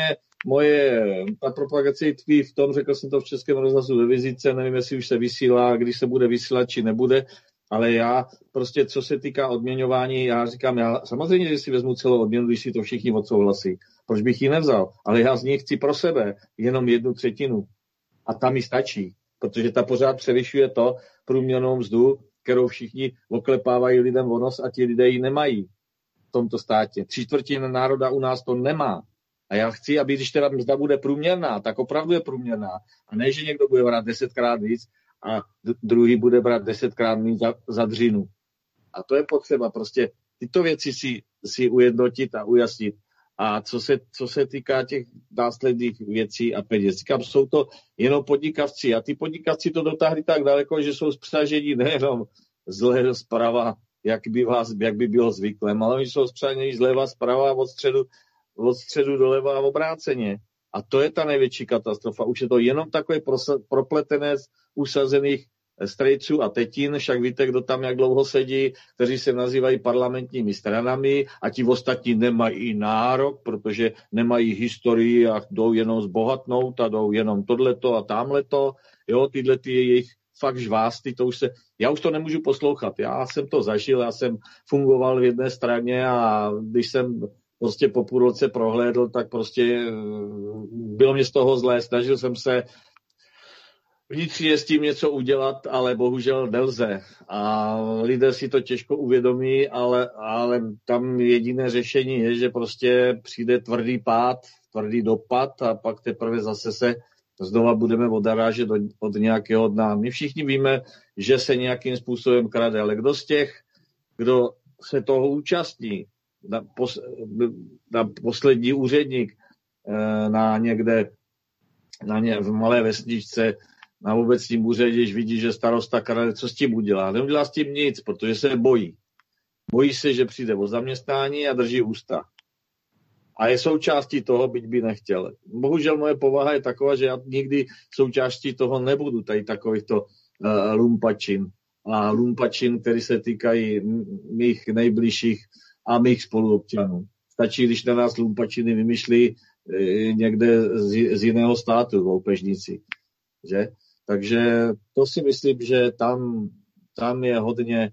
ta propagace tkví v tom, řekl jsem to v Českém rozhlasu ve vizitce, nevím, jestli už se vysílá, když se bude vysílat, či nebude, ale já prostě, co se týká odměňování, já říkám, já samozřejmě, že si vezmu celou odměnu, když si to všichni odsouhlasí. Proč bych ji nevzal? Ale já z nich chci pro sebe jenom 1/3. A ta mi stačí, protože ta pořád převyšuje to průměrnou mzdu, kterou všichni oklepávají lidem o nos a ti lidé ji nemají. tomto státě. 3/4 národa u nás to nemá. A já chci, aby když teda mzda bude průměrná, tak opravdu je průměrná. A ne, že někdo bude brát 10krát víc a druhý bude brát 10krát víc za dřinu. A to je potřeba prostě tyto věci si ujednotit a ujasnit. A co se týká těch následných věcí a peněz, říkám, jsou to jenom podnikavci. A ty podnikavci to dotáhli tak daleko, že jsou spřažení nejenom zleva zprava, jak by bylo zvyklé, ale oni jsou spřažení zleva zprava od středu doleva a obráceně. A to je ta největší katastrofa. Už je to jenom takový propletenec usazených strejců a tetin, však víte, kdo tam jak dlouho sedí, kteří se nazývají parlamentními stranami a ti ostatní nemají nárok, protože nemají historii a jdou jenom zbohatnout a jdou jenom tohleto a tamhleto. Jo, tyhle ty jejich fakt žvásty, já už to nemůžu poslouchat. Já jsem to zažil, já jsem fungoval v jedné straně a když jsem prostě po půl roce prohlédl, tak prostě bylo mě z toho zlé. Snažil jsem se vnitřně s tím něco udělat, ale bohužel nelze. A lidé si to těžko uvědomí, ale tam jediné řešení je, že prostě přijde tvrdý pád, tvrdý dopad a pak teprve zase se znova budeme odarážet od nějakého dna. My všichni víme, že se nějakým způsobem krade, ale kdo z těch, kdo se toho účastní, na poslední úředník v malé vesničce, na obecním úřadě, když vidí, že starosta krade, co s tím udělá? Neudělá s tím nic, protože se bojí. Bojí se, že přijde o zaměstnání a drží ústa. A je součástí toho, byť by nechtěl. Bohužel moje povaha je taková, že já nikdy součástí toho nebudu, tady takovýchto lumpačin. A lumpačin, který se týkají mých nejbližších a mých spoluobčanů. Stačí, když na nás lumpačiny vymyšlí někde z jiného státu, v loupežnici. Že? Takže to si myslím, že tam je hodně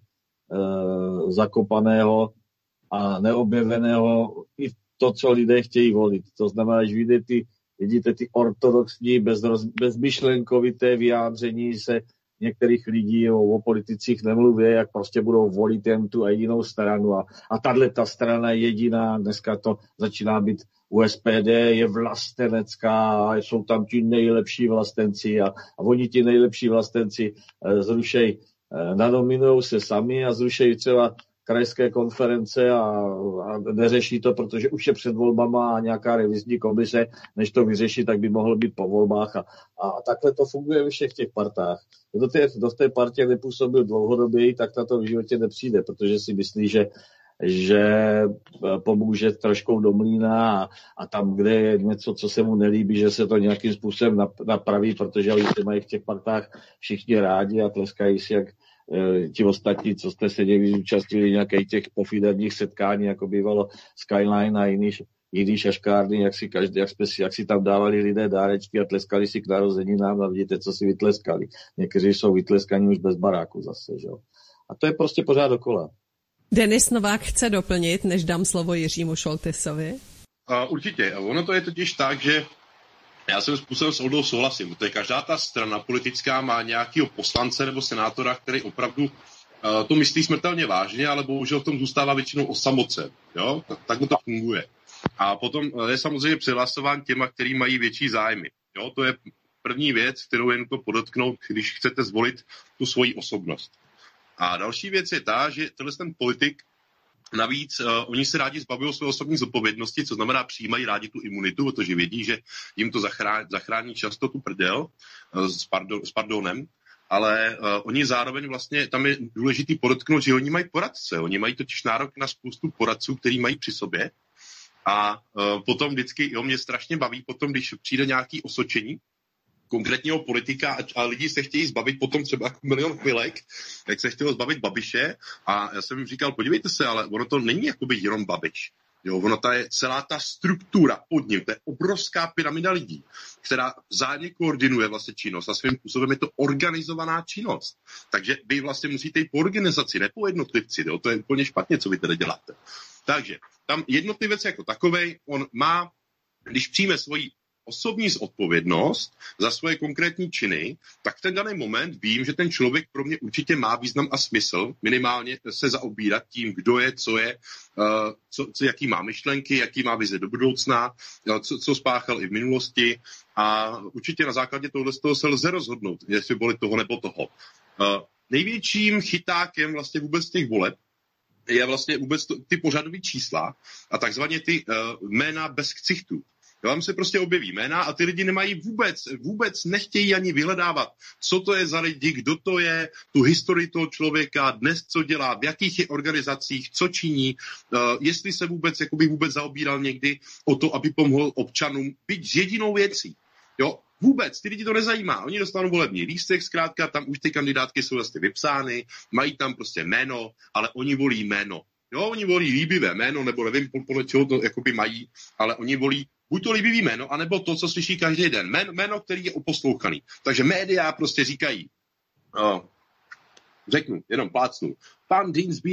zakopaného a neobjeveného i to, co lidé chtějí volit. To znamená, že vidíte ty ortodoxní, bezmyšlenkovité vyjádření se některých lidí o politicích nemluví, jak prostě budou volit jen tu a jinou stranu. A tato strana je jediná, dneska to začíná být u SPD, je vlastenecká, jsou tam ti nejlepší vlastenci a oni ti nejlepší vlastenci nanominují se sami a zrušejí třeba krajské konference a neřeší to, protože už je před volbama a nějaká revizní komise, než to vyřeší, tak by mohlo být po volbách. A takhle to funguje ve všech těch partách. Kdo v té partě nepůsobil dlouhodobě, tak na to v životě nepřijde, protože si myslí, že pomůže trošku do mlýna a tam, kde je něco, co se mu nelíbí, že se to nějakým způsobem napraví, protože oni se mají v těch partách všichni rádi a tleskají si, jak ti ostatní, co jste se někdy zúčastnili nějakých těch pofiderních setkání, jako bývalo Skyline a jiný šaškárny, jak si tam dávali lidé dárečky a tleskali si k narozeninám a vidíte, co si vytleskali. Někteří jsou vytleskaní už bez baráku zase, že? A to je prostě pořád dokola. Denis Novák chce doplnit, než dám slovo Jiřímu Šoltesovi. Určitě. Ono to je totiž tak, že já jsem způsobem s Oldou souhlasím, protože každá ta strana politická má nějakého poslance nebo senátora, který opravdu to myslí smrtelně vážně, ale bohužel v tom zůstává většinou osamocen. Jo? Tak to funguje. A potom je samozřejmě přihlasován těma, který mají větší zájmy. Jo? To je první věc, kterou je nutno podotknout, když chcete zvolit tu svoji osobnost. A další věc je ta, že ten politik navíc oni se rádi zbavují své osobní zodpovědnosti, co znamená přijímají rádi tu imunitu, protože vědí, že jim to zachrání často tu prdel s pardonem, ale oni zároveň vlastně, tam je důležitý podotknout, že oni mají poradce, oni mají totiž nárok na spoustu poradců, který mají při sobě a potom vždycky, mě strašně baví potom, když přijde nějaký osočení konkrétního politika a lidi se chtějí zbavit potom třeba jako Milion Chvilek, jak se chtělo zbavit Babiše a já jsem jim říkal, podívejte se, ale ono to není jakoby jenom Babiš. Jo, ono to je celá ta struktura pod ním, to je obrovská pyramida lidí, která vzájemně koordinuje vlastně činnost a svým způsobem je to organizovaná činnost. Takže vy vlastně musíte jít po organizaci, ne po jednotlivci, jo? To je úplně špatně, co vy tedy děláte. Takže tam jednotlivec jako takovej, on má, když přijme svoji osobní zodpovědnost za svoje konkrétní činy, tak v ten daný moment vím, že ten člověk pro mě určitě má význam a smysl, minimálně se zaobírat tím, kdo je, co je, jaký má myšlenky, jaký má vize do budoucna, co spáchal i v minulosti a určitě na základě tohoto se lze rozhodnout, jestli volit toho nebo toho. Největším chytákem vlastně vůbec těch voleb je vlastně vůbec ty pořadové čísla a takzvaně ty jména bez ksichtů. Vám se prostě objeví jména a ty lidi nemají vůbec nechtějí ani vyhledávat, co to je za lidi, kdo to je, tu historii toho člověka, dnes co dělá, v jakých je organizacích, co činí, jestli se vůbec zaobíral někdy o to, aby pomohl občanům, byť s jedinou věcí. Jo, vůbec, ty lidi to nezajímá. Oni dostanou volební lístek, zkrátka, tam už ty kandidátky jsou vlastně vypsány, mají tam prostě jméno, ale oni volí jméno. Jo, oni volí líbivé jméno, nebo nevím, podle čeho to jakoby mají, ale oni volí buď to líbivý jméno, anebo to, co slyší každý den. Jméno, který je uposlouchaný. Takže média prostě říkají, řeknu, jenom plácnu, pan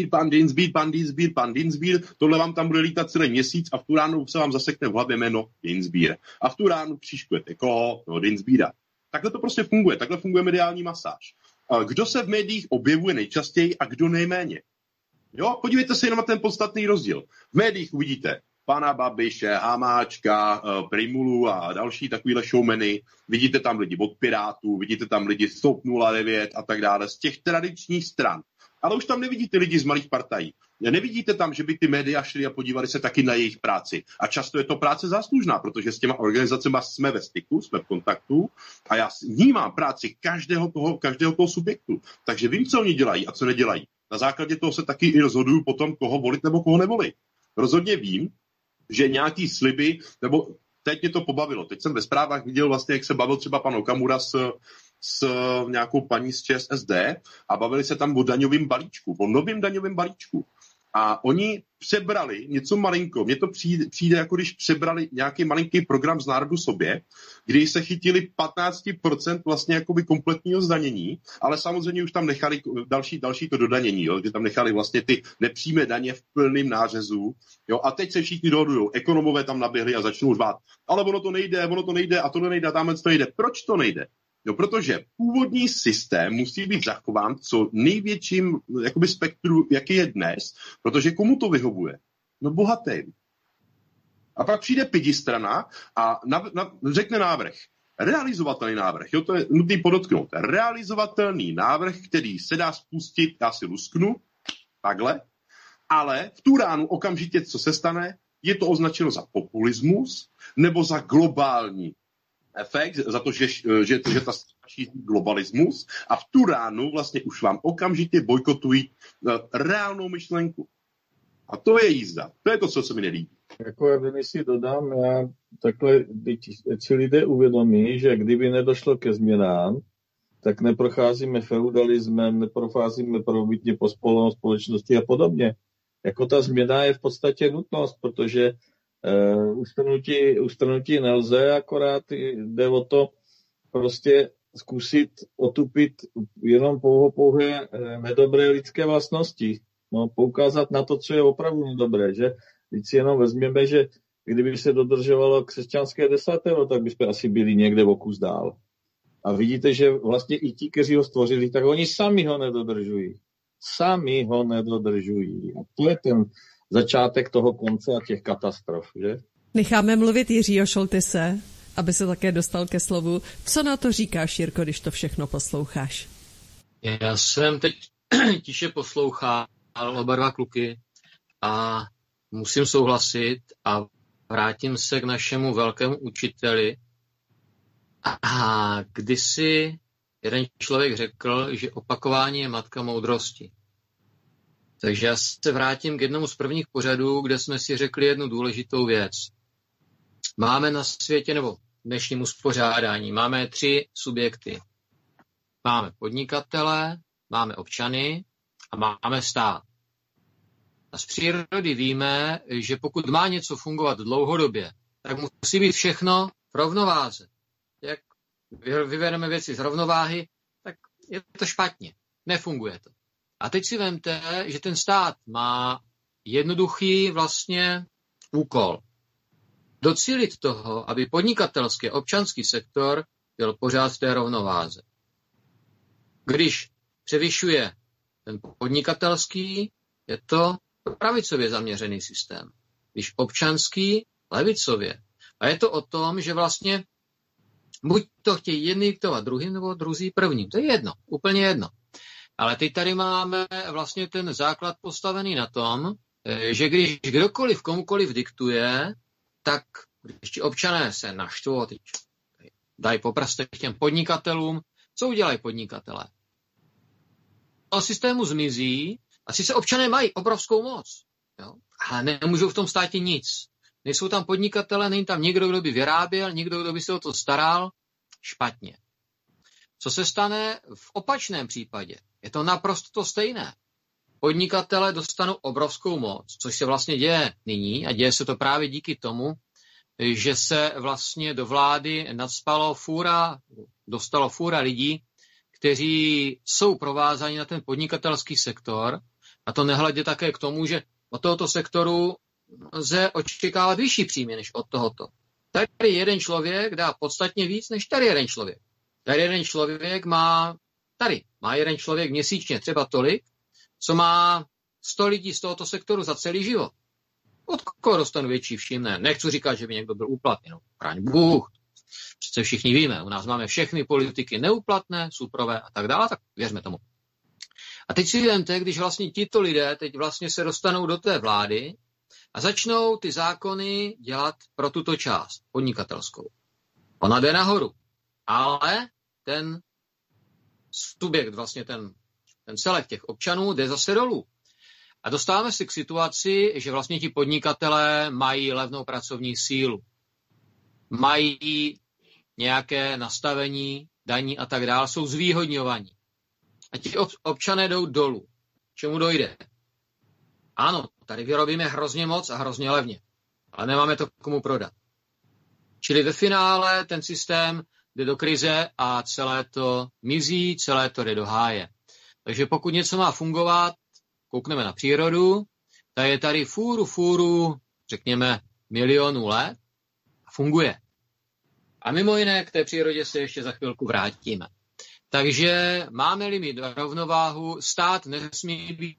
Dinsbier, tohle vám tam bude lítat celý měsíc a v tu ránu se vám zasekne v hlavě jméno Dinsbier. A v tu ránu křížkujete koho? No, Dinsbiera. Takhle to prostě funguje, takhle funguje mediální masáž. Kdo se v médiích objevuje nejčastěji a kdo nejméně? Jo, podívejte se jenom na ten podstatný rozdíl. V médiích uvidíte pana Babiše, Hamáčka, Primulu a další takovýhle showmeny. Vidíte tam lidi od Pirátů, vidíte tam lidi z TOP 09 a tak dále, z těch tradičních stran. Ale už tam nevidíte lidi z malých partají. Nevidíte tam, že by ty média šly a podívali se taky na jejich práci. A často je to práce záslužná, protože s těma organizacemi jsme ve styku, jsme v kontaktu a já vnímám práci každého toho subjektu. Takže vím, co oni dělají a co nedělají. Na základě toho se taky i rozhoduju potom, koho volit nebo koho nevolit. Rozhodně vím, že nějaký sliby, nebo teď mě to pobavilo. Teď jsem ve zprávách viděl vlastně, jak se bavil třeba pan Okamura s nějakou paní z ČSSD a bavili se tam o daňovém balíčku, o novém daňovém balíčku. A oni přebrali něco malinko. Mně to přijde, jako když přebrali nějaký malinký program z národu sobě, kdy se chytili 15% vlastně jakoby kompletního zdanění, ale samozřejmě už tam nechali další to dodanění, jo, kdy tam nechali vlastně ty nepřímé daně v plném nářezu. Jo, a teď se všichni dohodujou. Ekonomové tam naběhli a začnou řvát. Ale ono to nejde a tohle nejde a tamhle to nejde. Proč to nejde? No, protože původní systém musí být zachován co největším jakoby spektru, jaký je dnes, protože komu to vyhovuje? No bohatým. A pak přijde pidistrana a řekne návrh. Realizovatelný návrh, jo, to je nutný podotknout. Realizovatelný návrh, který se dá spustit, já si lusknu, takhle, ale v tu ránu okamžitě, co se stane, je to označeno za populismus nebo za globální efekt, za to, že ta stačí globalismus a v tu ránu vlastně už vám okamžitě bojkotují reálnou myšlenku. A to je jízda. To je to, co se mi nelíbí. Jako já si dodám, já takhle si lidé uvědomí, že kdyby nedošlo ke změnám, tak neprocházíme feudalismem, neprocházíme prvobitně pospolnou společností a podobně. Jako ta změna je v podstatě nutnost, protože ustrnutí nelze, akorát jde o to prostě zkusit otupit jenom pouhé nedobré lidské vlastnosti. No, poukázat na to, co je opravdu nedobré, že? Když si jenom vezměme, že kdyby se dodržovalo křesťanské desatero, tak bychom asi byli někde o kus dál. A vidíte, že vlastně i ti, kteří ho stvořili, tak oni sami ho nedodržují. A to je ten začátek toho konce a těch katastrof, že? Necháme mluvit Jiřího Šoltise, aby se také dostal ke slovu. Co na to říkáš, Jirko, když to všechno posloucháš? Já jsem teď tiše poslouchal oba dva kluky a musím souhlasit a vrátím se k našemu velkému učiteli. A kdysi jeden člověk řekl, že opakování je matka moudrosti. Takže já se vrátím k jednomu z prvních pořadů, kde jsme si řekli jednu důležitou věc. Máme na světě, nebo v dnešním uspořádání, máme 3 subjekty. Máme podnikatele, máme občany a máme stát. A z přírody víme, že pokud má něco fungovat dlouhodobě, tak musí být všechno v rovnováze. Jak vyvedeme věci z rovnováhy, tak je to špatně. Nefunguje to. A teď si vemte, že ten stát má jednoduchý vlastně úkol. docílit toho, aby podnikatelský občanský sektor byl pořád v té rovnováze. Když převyšuje ten podnikatelský, je to pravicově zaměřený systém. Když občanský, levicově. A je to o tom, že vlastně buď to chtějí jedni diktovat druhým, nebo druzí prvním. To je jedno, úplně jedno. Ale teď tady máme vlastně ten základ postavený na tom, že když kdokoliv komukoliv diktuje, tak když ti občané se naštvou, teď dají po prstech těm podnikatelům, co udělají podnikatelé? O systému zmizí, asi se občané mají obrovskou moc, jo? Ale nemůžou v tom státě nic. Nejsou tam podnikatelé, není tam někdo, kdo by vyráběl, někdo, kdo by se o to staral, špatně. Co se stane v opačném případě? Je to naprosto to stejné. Podnikatelé dostanou obrovskou moc, což se vlastně děje nyní a děje se to právě díky tomu, že se vlastně do vlády dostalo fůra lidí, kteří jsou provázáni na ten podnikatelský sektor, a to nehledě také k tomu, že od tohoto sektoru lze očekávat vyšší příjmy než od tohoto. Tady jeden člověk dá podstatně víc než tady jeden člověk. Tady má jeden člověk měsíčně třeba tolik, co má 100 lidí z tohoto sektoru za celý život. Od koho dostanu větší všimné? Nechci říkat, že by někdo byl úplatný. No, chráň Bůh. Přece všichni víme, u nás máme všechny politiky neúplatné, súprové a tak dále, tak věřme tomu. A teď si vemte, když vlastně tito lidé teď vlastně se dostanou do té vlády a začnou ty zákony dělat pro tuto část podnikatelskou. Ona jde nahoru, ale ten subjekt, vlastně ten celek těch občanů jde zase dolů. A dostáváme se k situaci, že vlastně ti podnikatelé mají levnou pracovní sílu. Mají nějaké nastavení daní a tak dále, jsou zvýhodňovaní. A ti občané jdou dolů. Čemu dojde? Ano, tady vyrobíme hrozně moc a hrozně levně, ale nemáme to komu prodat. Čili ve finále ten systém jde do krize a celé to mizí, celé to jde do háje. Takže pokud něco má fungovat, koukneme na přírodu, ta je tady fůru, řekněme, milionů let a funguje. A mimo jiné k té přírodě se ještě za chvilku vrátíme. Takže máme-li mít rovnováhu, stát nesmí být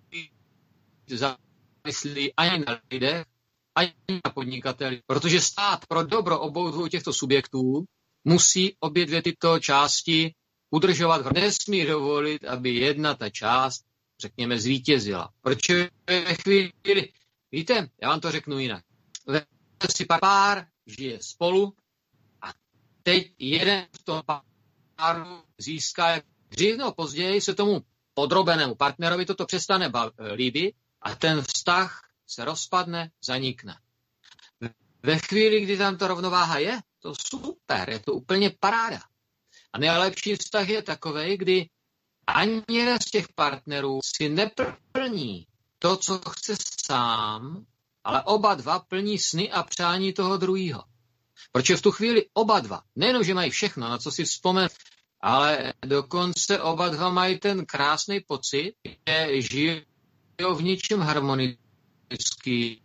závislý ani na lidech, ani na podnikatelích, protože stát pro dobro obou dvou těchto subjektů musí obě dvě tyto části udržovat. Nesmí dovolit, aby jedna ta část, řekněme, zvítězila. Proč ve chvíli, víte, já vám to řeknu jinak. Si pár žije spolu a teď jeden v tom páru získá, dřív nebo později se tomu podrobenému partnerovi toto přestane líbit a ten vztah se rozpadne, zanikne. Ve chvíli, kdy tam ta rovnováha je, to super, je to úplně paráda. A nejlepší vztah je takovej, kdy ani jeden z těch partnerů si neplní to, co chce sám, ale oba dva plní sny a přání toho druhého. Protože v tu chvíli oba dva, nejenom, že mají všechno, na co si vzpomenou, ale dokonce oba dva mají ten krásný pocit, že žijou v ničem harmonickým,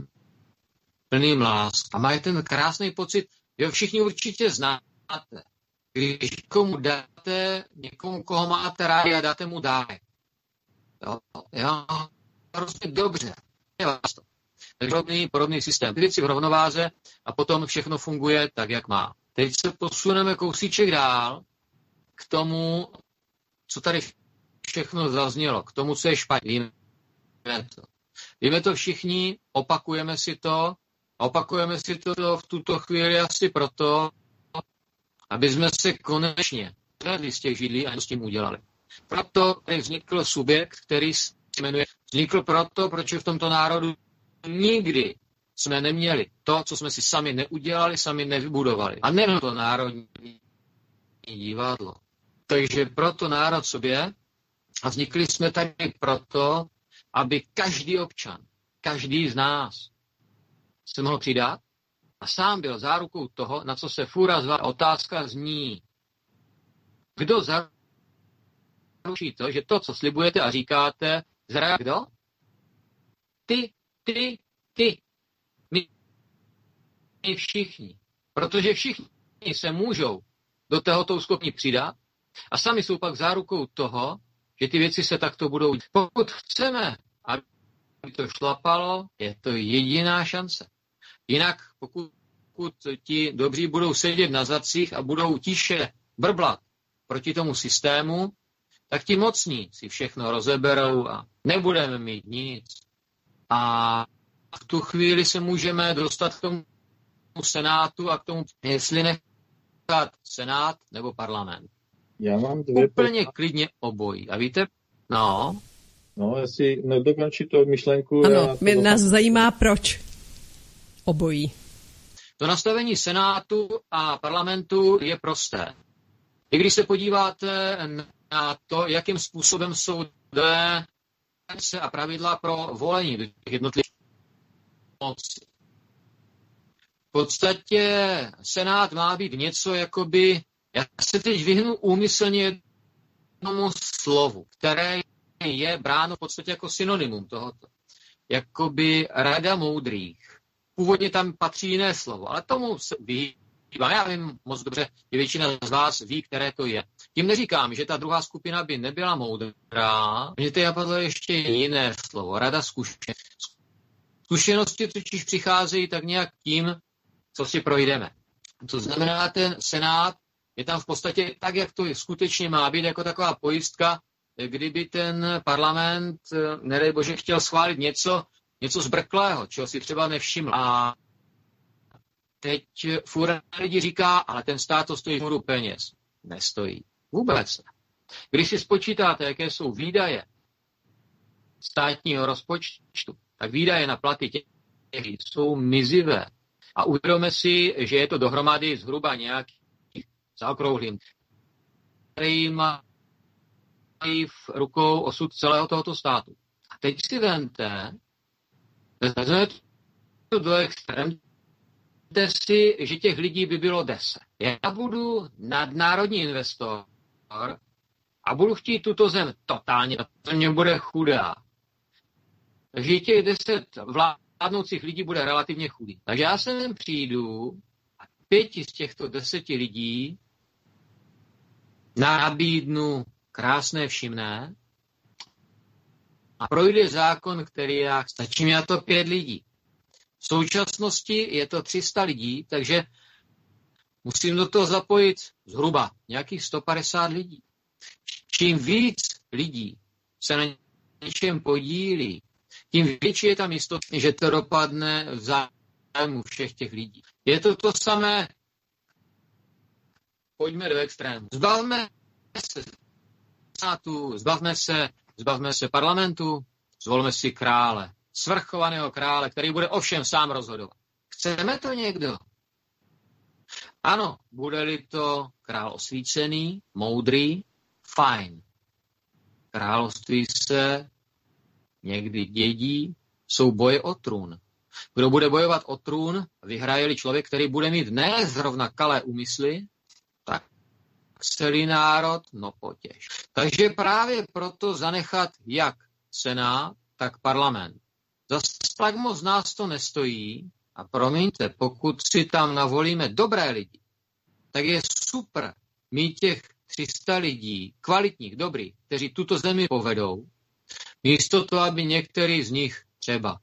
plným lásky. A mají ten krásný pocit, že všichni určitě znáte. Když někomu, koho máte rádi a dáte mu dárek. Jo, prostě dobře. Je vás to. Takže podobný systém. Ty věci v rovnováze a potom všechno funguje tak, jak má. Teď se posuneme kousíček dál k tomu, co tady všechno zaznělo, k tomu, co je špatně. Víme to všichni, opakujeme si to v tuto chvíli asi proto, aby jsme se konečně vzali z těch židlí a něco s tím udělali. Proto vznikl subjekt, který se jmenuje, vznikl proto, protože v tomto národu nikdy jsme neměli to, co jsme si sami neudělali, sami nevybudovali. A nebylo to národní divadlo. Takže proto národ sobě a vznikli jsme tady proto, aby každý občan, každý z nás se mohl přidat a sám byl zárukou toho, na co se fůra zvá. Otázka zní, kdo zaručí to, že to, co slibujete a říkáte, zrealizuje kdo? Ty. My. všichni. Protože všichni se můžou do tohoto uskupení přidat a sami jsou pak zárukou toho, že ty věci se takto budou. Pokud chceme, aby to šlapalo, je to jediná šance. Jinak, pokud ti dobří budou sedět na zadcích a budou tiše brblat proti tomu systému, tak ti mocní si všechno rozeberou a nebudeme mít nic. A v tu chvíli se můžeme dostat k tomu senátu a k tomu, jestli nechat senát nebo parlament. Já mám úplně klidně obojí. A víte, no, jestli nedokončí to myšlenku. Ano, nás zajímá proč obojí. To nastavení senátu a parlamentu je prosté. I když se podíváte na to, jakým způsobem jsou a pravidla pro volení do těch jednotlivých mocí. V podstatě senát má být něco jakoby, já se teď vyhnu úmyslně jednomu slovu, které je bráno v podstatě jako synonymum tohoto. Jakoby rada moudrých. Původně tam patří jiné slovo, ale tomu se vyhýbám. Já vím moc dobře, že většina z vás ví, které to je. Tím neříkám, že ta druhá skupina by nebyla moudrá, že to napadlo ještě jiné slovo, rada zkušenosti. Zkušenosti totiž přicházejí tak nějak tím, co si projdeme. To znamená, ten senát je tam v podstatě tak, jak to skutečně má být, jako taková pojistka, kdyby ten parlament, nedej bože, chtěl schválit něco zbrklého, čeho si třeba nevšiml. A teď furt lidi říká, ale ten stát to stojí můru peněz. Nestojí. Vůbec ne. Když si spočítáte, jaké jsou výdaje státního rozpočtu, tak výdaje na platy těch jsou mizivé. A uvědomme si, že je to dohromady zhruba nějakých zaokrouhlým, který mají v rukou osud celého tohoto státu. A teď si vezměte to do extrému, si, že těch lidí by bylo 10. Já budu nadnárodní investor a budu chtít tuto zem totálně, to mě bude chudá. Takže těch 10 vládnoucích lidí bude relativně chudý. Takže já sem přijdu a 5 z těchto 10 lidí nabídnu krásné všimné a projde zákon, který stačí mi na to 5 lidí. V současnosti je to 300 lidí, takže musím do toho zapojit zhruba nějakých 150 lidí. Čím víc lidí se na něčem podílí, tím větší je tam jistota, že to dopadne v zájmu všech těch lidí. Je to to samé, pojďme do extrému. Zbavme se státu, zbavme se parlamentu, zvolme si krále. Svrchovaného krále, který bude ovšem sám rozhodovat. Chceme to někdo? Ano, bude-li to král osvícený, moudrý, fajn. Království se někdy dědí, jsou boje o trůn. Kdo bude bojovat o trůn, vyhraje-li člověk, který bude mít ne zrovna kalé úmysly, tak celý národ, no potěš. Takže právě proto zanechat jak senát, tak parlament. Zas tak moc nás to nestojí a promiňte, pokud si tam navolíme dobré lidi, tak je super mít těch 300 lidí, kvalitních, dobrých, kteří tuto zemi povedou, místo toho, aby některý z nich třeba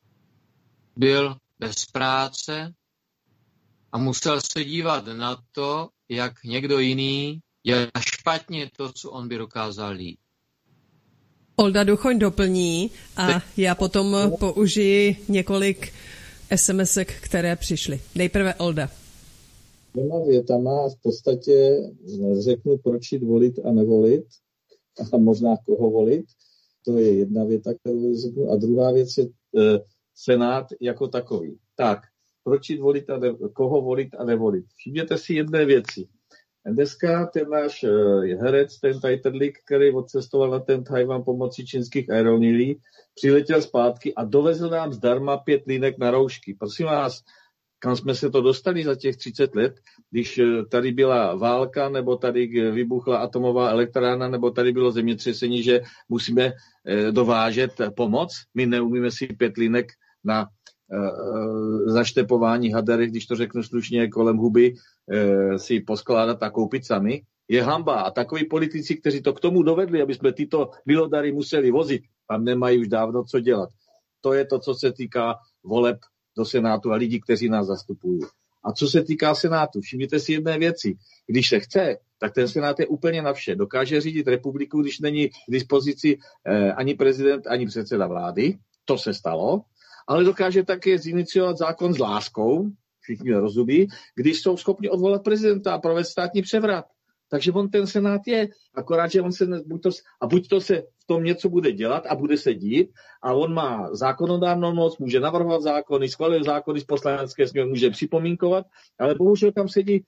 byl bez práce a musel se dívat na to, jak někdo jiný dělá špatně to, co on by dokázal líp. Olda Duchoň doplní a já potom použiji několik SMS-ek, které přišly. Nejprve Olda. Dvěma větama v podstatě řeknu, proč jít volit a nevolit a možná koho volit. To je jedna věta, kterou řeknu. A druhá věc je senát jako takový. Tak, proč jít volit a koho volit a nevolit. Všimněte si jedné věci. Dneska ten náš herec, ten Tajtrlík, který odcestoval na ten Tajvan pomocí čínských aerolinií, přiletěl zpátky a dovezl nám zdarma 5 línek na roušky. Prosím vás, kam jsme se to dostali za těch 30 let, když tady byla válka, nebo tady vybuchla atomová elektrárna, nebo tady bylo zemětřesení, že musíme dovážet pomoc? My neumíme si 5 línek na zaštepování haderek, když to řeknu slušně, kolem huby si poskládat a koupit sami, je hanba. A takoví politici, kteří to k tomu dovedli, aby jsme tyto milodary museli vozit, tam nemají už dávno co dělat. To je to, co se týká voleb do Senátu a lidí, kteří nás zastupují. A co se týká Senátu, všimněte si jedné věci. Když se chce, tak ten Senát je úplně na vše. Dokáže řídit republiku, když není k dispozici ani prezident, ani předseda vlády. To se stalo. Ale dokáže také ziniciovat zákon s láskou, všichni rozumí, když jsou schopni odvolat prezidenta a provést státní převrat. Takže on ten Senát je, akorát, že on se buď to se v tom něco bude dělat a bude se dít a on má zákonodárnou moc, může navrhovat zákony, schvaluje zákony z poslanecké sněmovny, může připomínkovat, ale bohužel tam sedí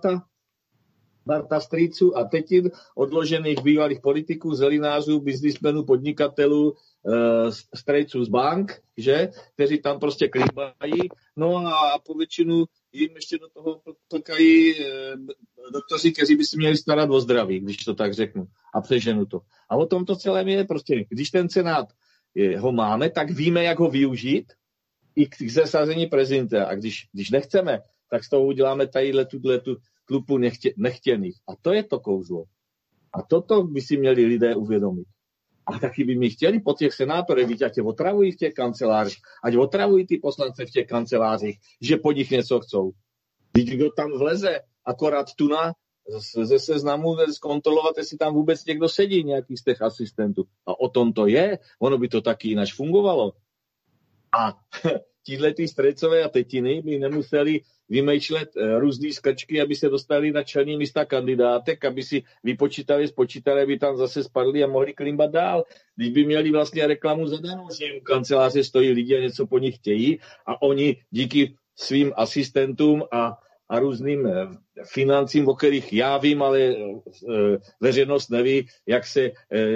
parta strýců a tetin odložených bývalých politiků, zelinářů, biznismenů, podnikatelů, strejců z bank, že, kteří tam prostě klíbají, no a po většinu jim ještě do toho plkají doktoři, kteří by si měli starat o zdraví, když to tak řeknu, a přeženu to. A o tom to celé je prostě, když ten Senát ho máme, tak víme, jak ho využít i k zasazení prezidenta. A když nechceme, tak z toho uděláme tu klupu nechtěných. A to je to kouzlo. A toto by si měli lidé uvědomit. A taky by mi chtěli po těch senátorech, víte, ať je otravují v těch kancelářích, ať otravují ty poslance v těch kancelářích, že po nich něco chcou. Když kdo tam vleze, akorát tuna ze seznamu zkontrolovat, jestli tam vůbec někdo sedí, nějaký z těch asistentů. A o tom to je, ono by to taky jinak fungovalo. A tíhle strejcové a tetiny by nemuseli vymýšlet různý skrčky, aby se dostali na čelní místa kandidátek, aby si spočítali, aby tam zase spadli a mohli klimbat dál. Když by měli vlastně reklamu zadarmo, že jim kanceláře stojí lidi a něco po nich chtějí a oni díky svým asistentům a různým financím, o kterých já vím, ale veřejnost neví, jak se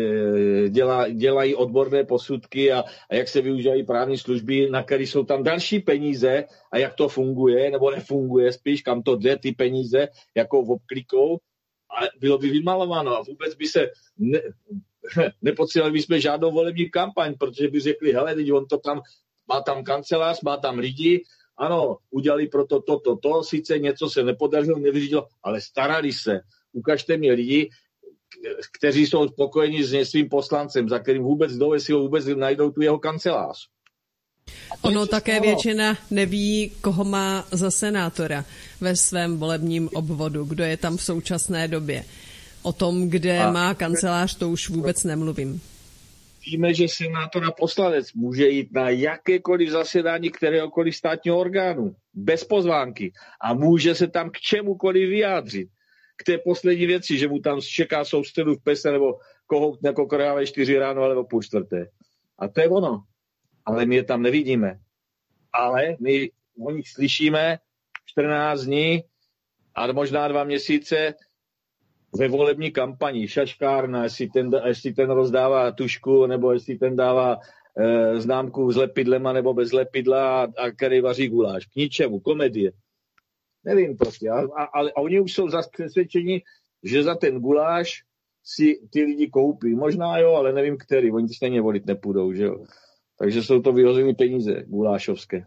dělají odborné posudky a jak se využívají právní služby, na které jsou tam další peníze a jak to funguje, nebo nefunguje spíš, kam to jde ty peníze, jako obklikou. A bylo by vymalováno a vůbec by se nepotřebovali bychom žádnou volební kampaň, protože by řekli, hele, teď on to tam, má tam kancelář, má tam lidi, ano, udělali proto to, sice něco se nepodařilo, nevyřídilo, ale starali se. Ukažte mi lidi, kteří jsou spokojeni s svým poslancem, za kterým vůbec jdou, jestli ho vůbec najdou tu jeho kancelář. Ono také většina neví, koho má za senátora ve svém volebním obvodu, kdo je tam v současné době. O tom, kde má kancelář, to už vůbec nemluvím. Víme, že senátor a poslanec může jít na jakékoliv zasedání kteréhokoliv státního orgánu, bez pozvánky. A může se tam k čemukoliv vyjádřit. K té poslední věci, že mu tam čeká sousedu v pese nebo kohout nekokoráve 4 ráno alebo půl 4. A to je ono. Ale my je tam nevidíme. Ale my o nich slyšíme 14 dní a možná 2 měsíce ve volební kampani, šaškárna, jestli ten rozdává tušku, nebo jestli ten dává známku s lepidlema nebo bez lepidla a který vaří guláš. K ničemu, komedie. Nevím prostě. Ale oni už jsou zase přesvědčeni, že za ten guláš si ty lidi koupí. Možná jo, ale nevím který. Oni stejně volit nepůjdou, že jo. Takže jsou to vyhozené peníze gulášovské.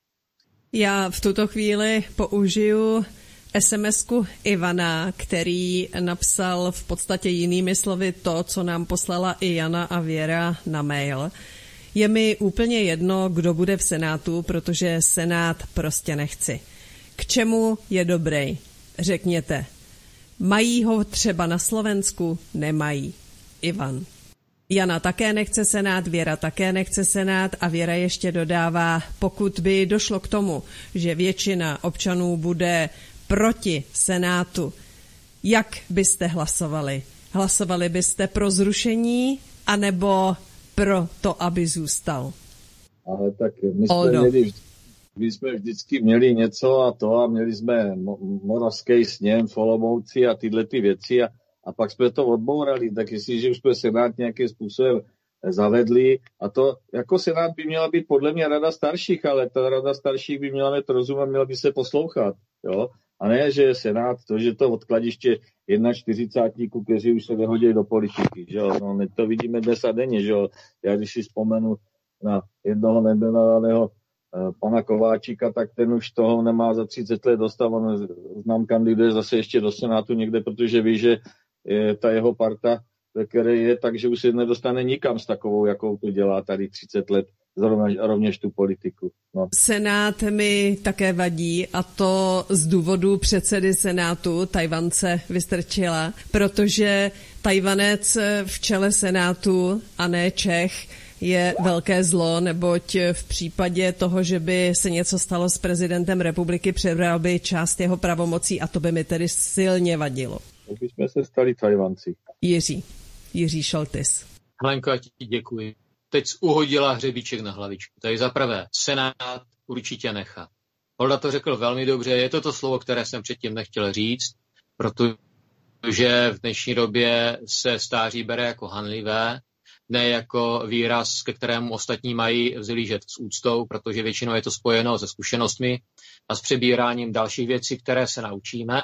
Já v tuto chvíli použiju SMS-ku Ivana, který napsal v podstatě jinými slovy to, co nám poslala i Jana a Věra na mail. Je mi úplně jedno, kdo bude v Senátu, protože Senát prostě nechci. K čemu je dobrý? Řekněte. Mají ho třeba na Slovensku? Nemají. Ivan. Jana také nechce Senát, Věra také nechce Senát a Věra ještě dodává, pokud by došlo k tomu, že většina občanů bude proti Senátu, jak byste hlasovali? Hlasovali byste pro zrušení, anebo pro to, aby zůstal? Ale tak my jsme vždycky měli něco a měli jsme Moravský sněm v Olomouci a tyhle ty věci a pak jsme to odbourali, tak jestliže už jsme Senát nějakým způsobem zavedli a to jako Senát by měla být podle mě rada starších, ale ta rada starších by měla mít rozum a měla by se poslouchat, jo. A ne, že Senát, že to odkladiště 41, kteří už se nehodí do politiky, že jo. No, to vidíme dnes a denně, že jo. Já když si vzpomenu na jednoho nejmenovaného pana Kováčika, tak ten už toho nemá za 30 let dostat. On znám kandiduje zase ještě do Senátu někde, protože ví, že ta jeho parta, ve které je, takže už se nedostane nikam s takovou, jakou to dělá tady 30 let. Rovněž tu politiku. No. Senát mi také vadí, a to z důvodu předsedy Senátu, Tajvance Vystrčila, protože Tajvanec v čele Senátu a ne Čech je velké zlo, neboť v případě toho, že by se něco stalo s prezidentem republiky, přebral by část jeho pravomocí a to by mi tedy silně vadilo. Tak bychom se stali Tajvanci. Jiří Šoltis. Helenko, ti děkuji. Teď uhodila hřebíček na hlavičku. Tady za prvé, Senát určitě nechá. Olda to řekl velmi dobře, je to slovo, které jsem předtím nechtěl říct, protože v dnešní době se stáří bere jako hanlivé, ne jako výraz, ke kterému ostatní mají vzhlížet s úctou, protože většinou je to spojeno se zkušenostmi a s přebíráním dalších věcí, které se naučíme.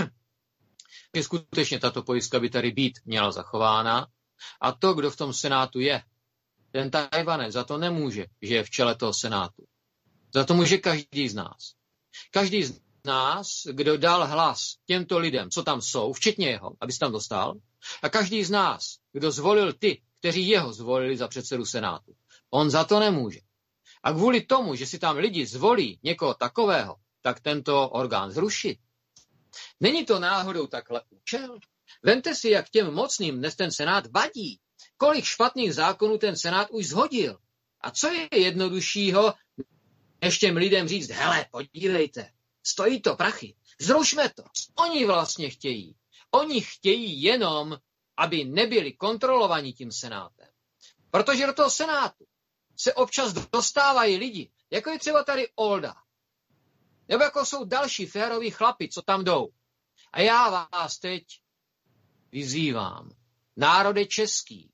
Je skutečně tato pojistka by tady být měla zachována a to, kdo v tom Senátu je, ten Tajvanec za to nemůže, že je v čele toho Senátu. Za to může každý z nás. Každý z nás, kdo dal hlas těmto lidem, co tam jsou, včetně jeho, aby se tam dostal, a každý z nás, kdo zvolil ty, kteří jeho zvolili za předsedu Senátu. On za to nemůže. A kvůli tomu, že si tam lidi zvolí někoho takového, tak tento orgán zrušit. Není to náhodou takhle účel? Vemte si, jak těm mocným dnes ten Senát vadí. Kolik špatných zákonů ten Senát už zhodil. A co je jednoduššího, než těm lidem říct, hele, podívejte, stojí to prachy, zrušme to. Oni vlastně chtějí. Oni chtějí jenom, aby nebyli kontrolovaní tím Senátem. Protože do toho Senátu se občas dostávají lidi, jako je třeba tady Olda. Nebo jako jsou další féroví chlapi, co tam jdou. A já vás teď vyzývám, národe český,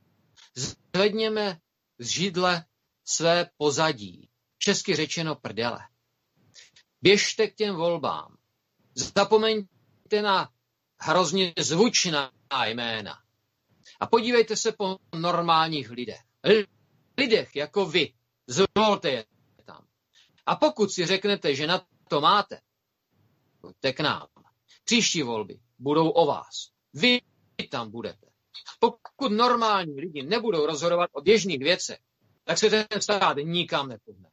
zvedněme z židle své pozadí, česky řečeno prdele. Běžte k těm volbám. Zapomeňte na hrozně zvučná jména. A podívejte se po normálních lidech. Lidech jako vy. Zvolte je tam. A pokud si řeknete, že na to máte, pojďte k nám. Příští volby budou o vás. Vy tam budete. Pokud normální lidi nebudou rozhodovat o běžných věcech, tak se ten stát nikam nepohne.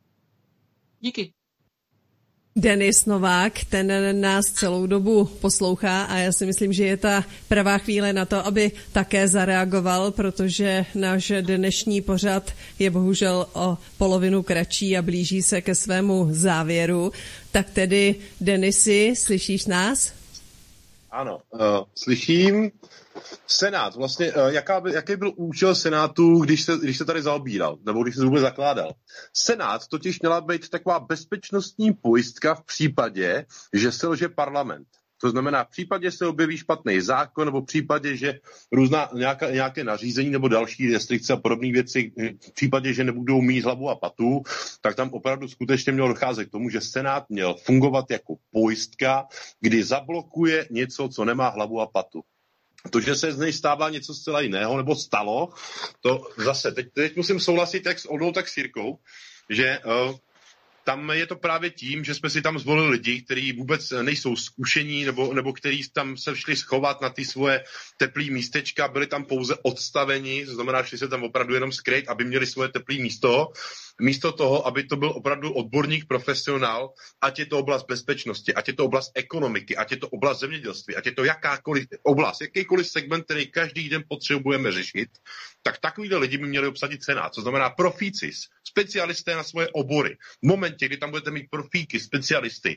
Díky. Denis Novák, ten nás celou dobu poslouchá a já si myslím, že je ta pravá chvíle na to, aby také zareagoval, protože náš dnešní pořad je bohužel o polovinu kratší a blíží se ke svému závěru. Tak tedy, Denisi, slyšíš nás? Ano, slyším. Senát, vlastně, jaký byl účel Senátu, když se tady zaobíral, nebo když se vůbec zakládal? Senát totiž měla být taková bezpečnostní pojistka v případě, že selže parlament. To znamená, v případě, že se objeví špatný zákon, nebo v případě, že nějaké nařízení nebo další restrikce a podobné věci, v případě, že nebudou mít hlavu a patu, tak tam opravdu skutečně mělo docházet k tomu, že Senát měl fungovat jako pojistka, kdy zablokuje něco, co nemá hlavu a patu. To, že se z něj stává něco zcela jiného, nebo stalo, to zase, teď musím souhlasit jak s Oldou, tak s Jirkou, že tam je to právě tím, že jsme si tam zvolili lidi, kteří vůbec nejsou zkušení, nebo kteří tam se šli schovat na ty svoje teplý místečka, byli tam pouze odstaveni, to znamená, šli se tam opravdu jenom skrýt, aby měli svoje teplý místo, místo toho, aby to byl opravdu odborník, profesionál, ať je to oblast bezpečnosti, ať je to oblast ekonomiky, ať je to oblast zemědělství, ať je to jakákoliv oblast, jakýkoliv segment, který každý den potřebujeme řešit, tak takovýhle lidi by měli obsadit Senát. To znamená profícis, specialisté na svoje obory. V momentě, kdy tam budete mít profíky, specialisty,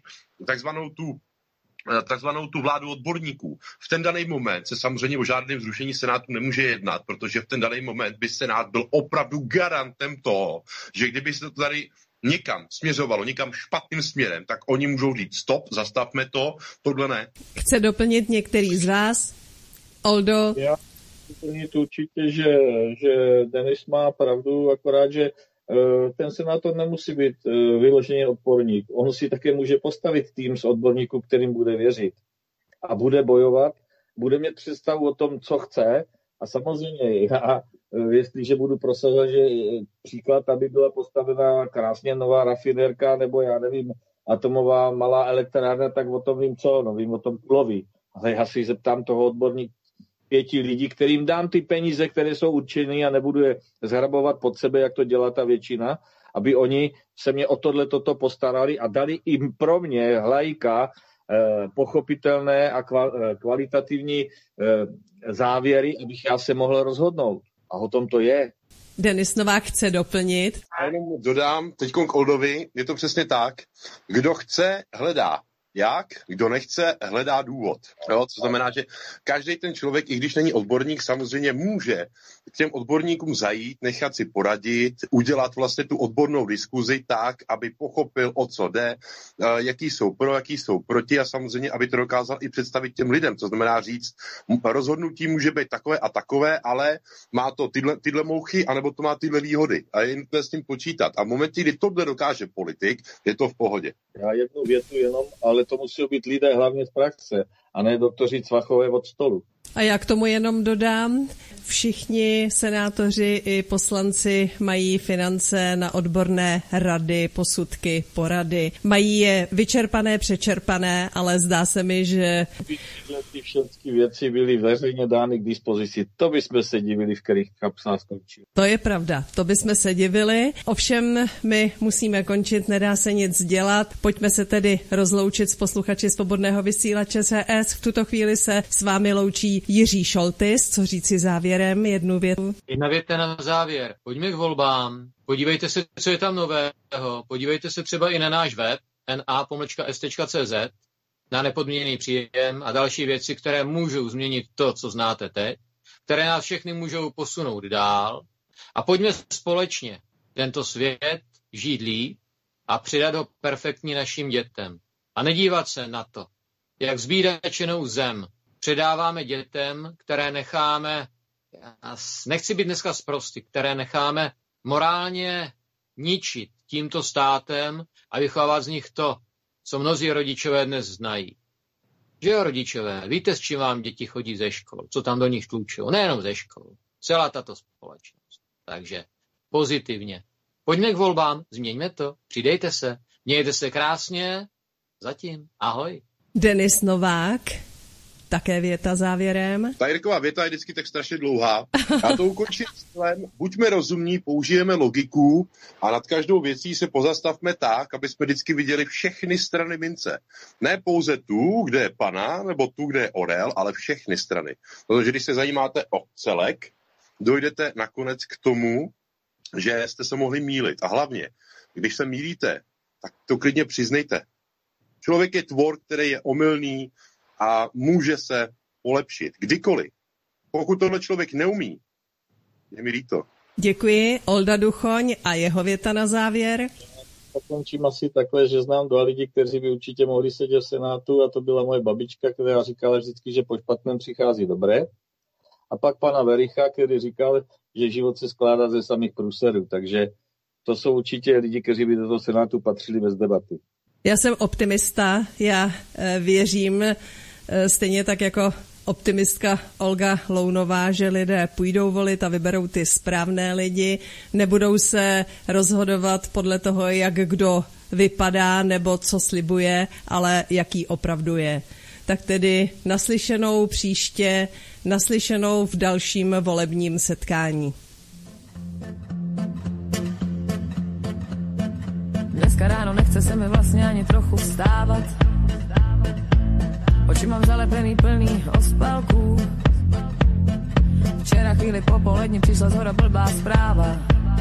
takzvanou tu vládu odborníků. V ten daný moment se samozřejmě o žádném zrušení Senátu nemůže jednat, protože v ten daný moment by Senát byl opravdu garantem toho, že kdyby se to tady někam směřovalo, někam špatným směrem, tak oni můžou říct stop, zastavme to, tohle ne. Chce doplnit některý z vás? Oldo? Já doplnit určitě, že Denis má pravdu, akorát, že ten senátor nemusí být vyloženě odborník. On si také může postavit tým z odborníků, kterým bude věřit. A bude bojovat, bude mít představu o tom, co chce A samozřejmě já, jestliže budu prosazovat, že příklad, aby byla postavena krásně nová rafinérka, nebo já nevím, atomová malá elektrárna, tak o tom vím co, no vím o tom kulovi. Ale já si zeptám toho odborníka 5 lidí, kterým dám ty peníze, které jsou určené a nebudu je zhrabovat pod sebe, jak to dělá ta většina, aby oni se mě o toto postarali a dali im pro mě hlajka pochopitelné a kvalitativní závěry, abych já se mohl rozhodnout. A o tom to je. Denis Novák chce doplnit. Já jenom dodám teďkon k Oldovi, je to přesně tak. Kdo chce, hledá. Jak? Kdo nechce, hledá důvod. Jo? Co znamená, že každý ten člověk, i když není odborník, samozřejmě může k těm odborníkům zajít, nechat si poradit, udělat vlastně tu odbornou diskuzi tak, aby pochopil, o co jde, jaký jsou pro, jaký jsou proti a samozřejmě, aby to dokázal i představit těm lidem. Co znamená říct, rozhodnutí může být takové a takové, ale má to tyhle mouchy, anebo to má tyhle výhody. A je nutné s tím počítat. A v momentě, kdy tohle dokáže politik, je to v pohodě. Já jednu větu jenom, ale to musí být lidé hlavně z praxe, a ne doktoři Cvachové od stolu. A já k tomu jenom dodám, všichni senátoři i poslanci mají finance na odborné rady, posudky, porady. Mají je vyčerpané, přečerpané, ale zdá se mi, že... Ty všechny věci byly veřejně dány k dispozici. To bychom se divili, v kterých kapsách skončili. To je pravda, to bychom se divili. Ovšem my musíme končit, nedá se nic dělat. Pojďme se tedy rozloučit s posluchači Svobodného vysílače CS. V tuto chvíli se s vámi loučí Jiří Šoltys. Co říci závěrem? Jednu větu. Jedna věta na závěr. Pojďme k volbám. Podívejte se, co je tam nového. Podívejte se třeba i na náš web na.st.cz, na nepodmíněný příjem a další věci, které můžou změnit to, co znáte teď, které nás všechny můžou posunout dál. A pojďme společně tento svět žít líp a přidat ho perfektní našim dětem. A nedívat se na to, jak zbídačenou zem předáváme dětem, které necháme, nechci být dneska sprostý, které necháme morálně ničit tímto státem a vychovávat z nich to, co mnozí rodičové dnes znají. Že jo, rodičové, víte, s čím vám děti chodí ze škol, co tam do nich tlučou, nejenom ze škol, celá tato společnost. Takže pozitivně. Pojďme k volbám, změňme to, přidejte se, mějte se krásně, zatím, ahoj. Denis Novák, také věta závěrem. Ta Jirková věta je vždycky tak strašně dlouhá. Já to ukončím stylem, buďme rozumní, použijeme logiku a nad každou věcí se pozastavme tak, aby jsme vždycky viděli všechny strany mince. Ne pouze tu, kde je pana, nebo tu, kde je orel, ale všechny strany. Protože když se zajímáte o celek, dojdete nakonec k tomu, že jste se mohli mýlit. A hlavně, když se mýlíte, tak to klidně přiznejte. Člověk je tvor, který je omylný a může se polepšit kdykoliv. Pokud tohle člověk neumí, je mi líto. Děkuji. Olda Duchoň a jeho věta na závěr. Končím asi takhle, že znám 2 lidi, kteří by určitě mohli sedět v Senátu, a to byla moje babička, která říkala vždycky, že po špatném přichází dobré. A pak pana Vericha, který říkal, že život se skládá ze samých průserů. Takže to jsou určitě lidi, kteří by do toho Senátu patřili bez debaty. Já jsem optimista, já věřím stejně tak jako optimistka Olga Lounová, že lidé půjdou volit a vyberou ty správné lidi, nebudou se rozhodovat podle toho, jak kdo vypadá nebo co slibuje, ale jaký opravdu je. Tak tedy naslyšenou příště, naslyšenou v dalším volebním setkání. Dneska ráno nechce se mi vlastně ani trochu vstávat. Oči mám zalepený plný ospalků. Včera chvíli po poledni přišla zhora blbá zpráva.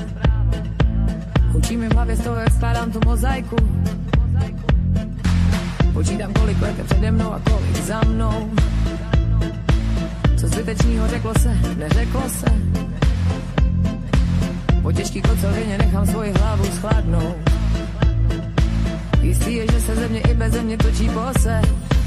Hučí mi v hlavě z toho, jak skládám tu mozaiku. Počítám, kolik let je přede mnou a kolik za mnou. Co zbytečnýho řeklo se, neřeklo se. Po těžký kocelině nechám svoji hlavu schladnout. Jistý je, že se země i bez země točí po ose.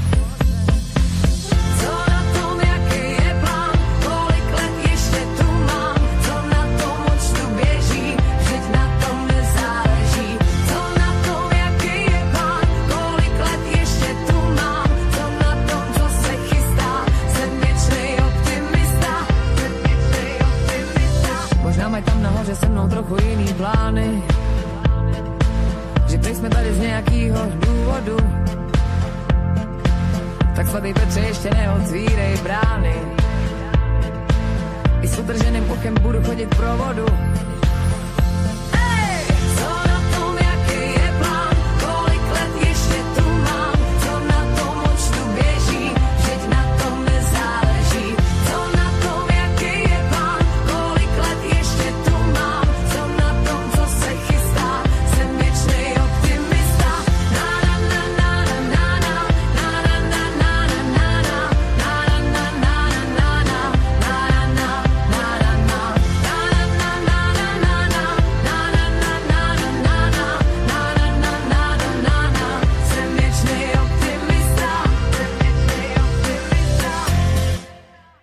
Co na tom, jaký je plán, kolik let ještě tu mám, co na tom očtu běží, vždyť na tom nezáleží. Co na tom, jaký je plán, kolik let ještě tu mám, co na tom, co se chystá, jsem věčnej optimista. mají tam nahoře se mnou trochu jiný plány. Že prý jsme tady z nějakýho důvodu. Tak svatý Petře, ještě neotvírej brány. I s utrženým ochem budu chodit pro vodu.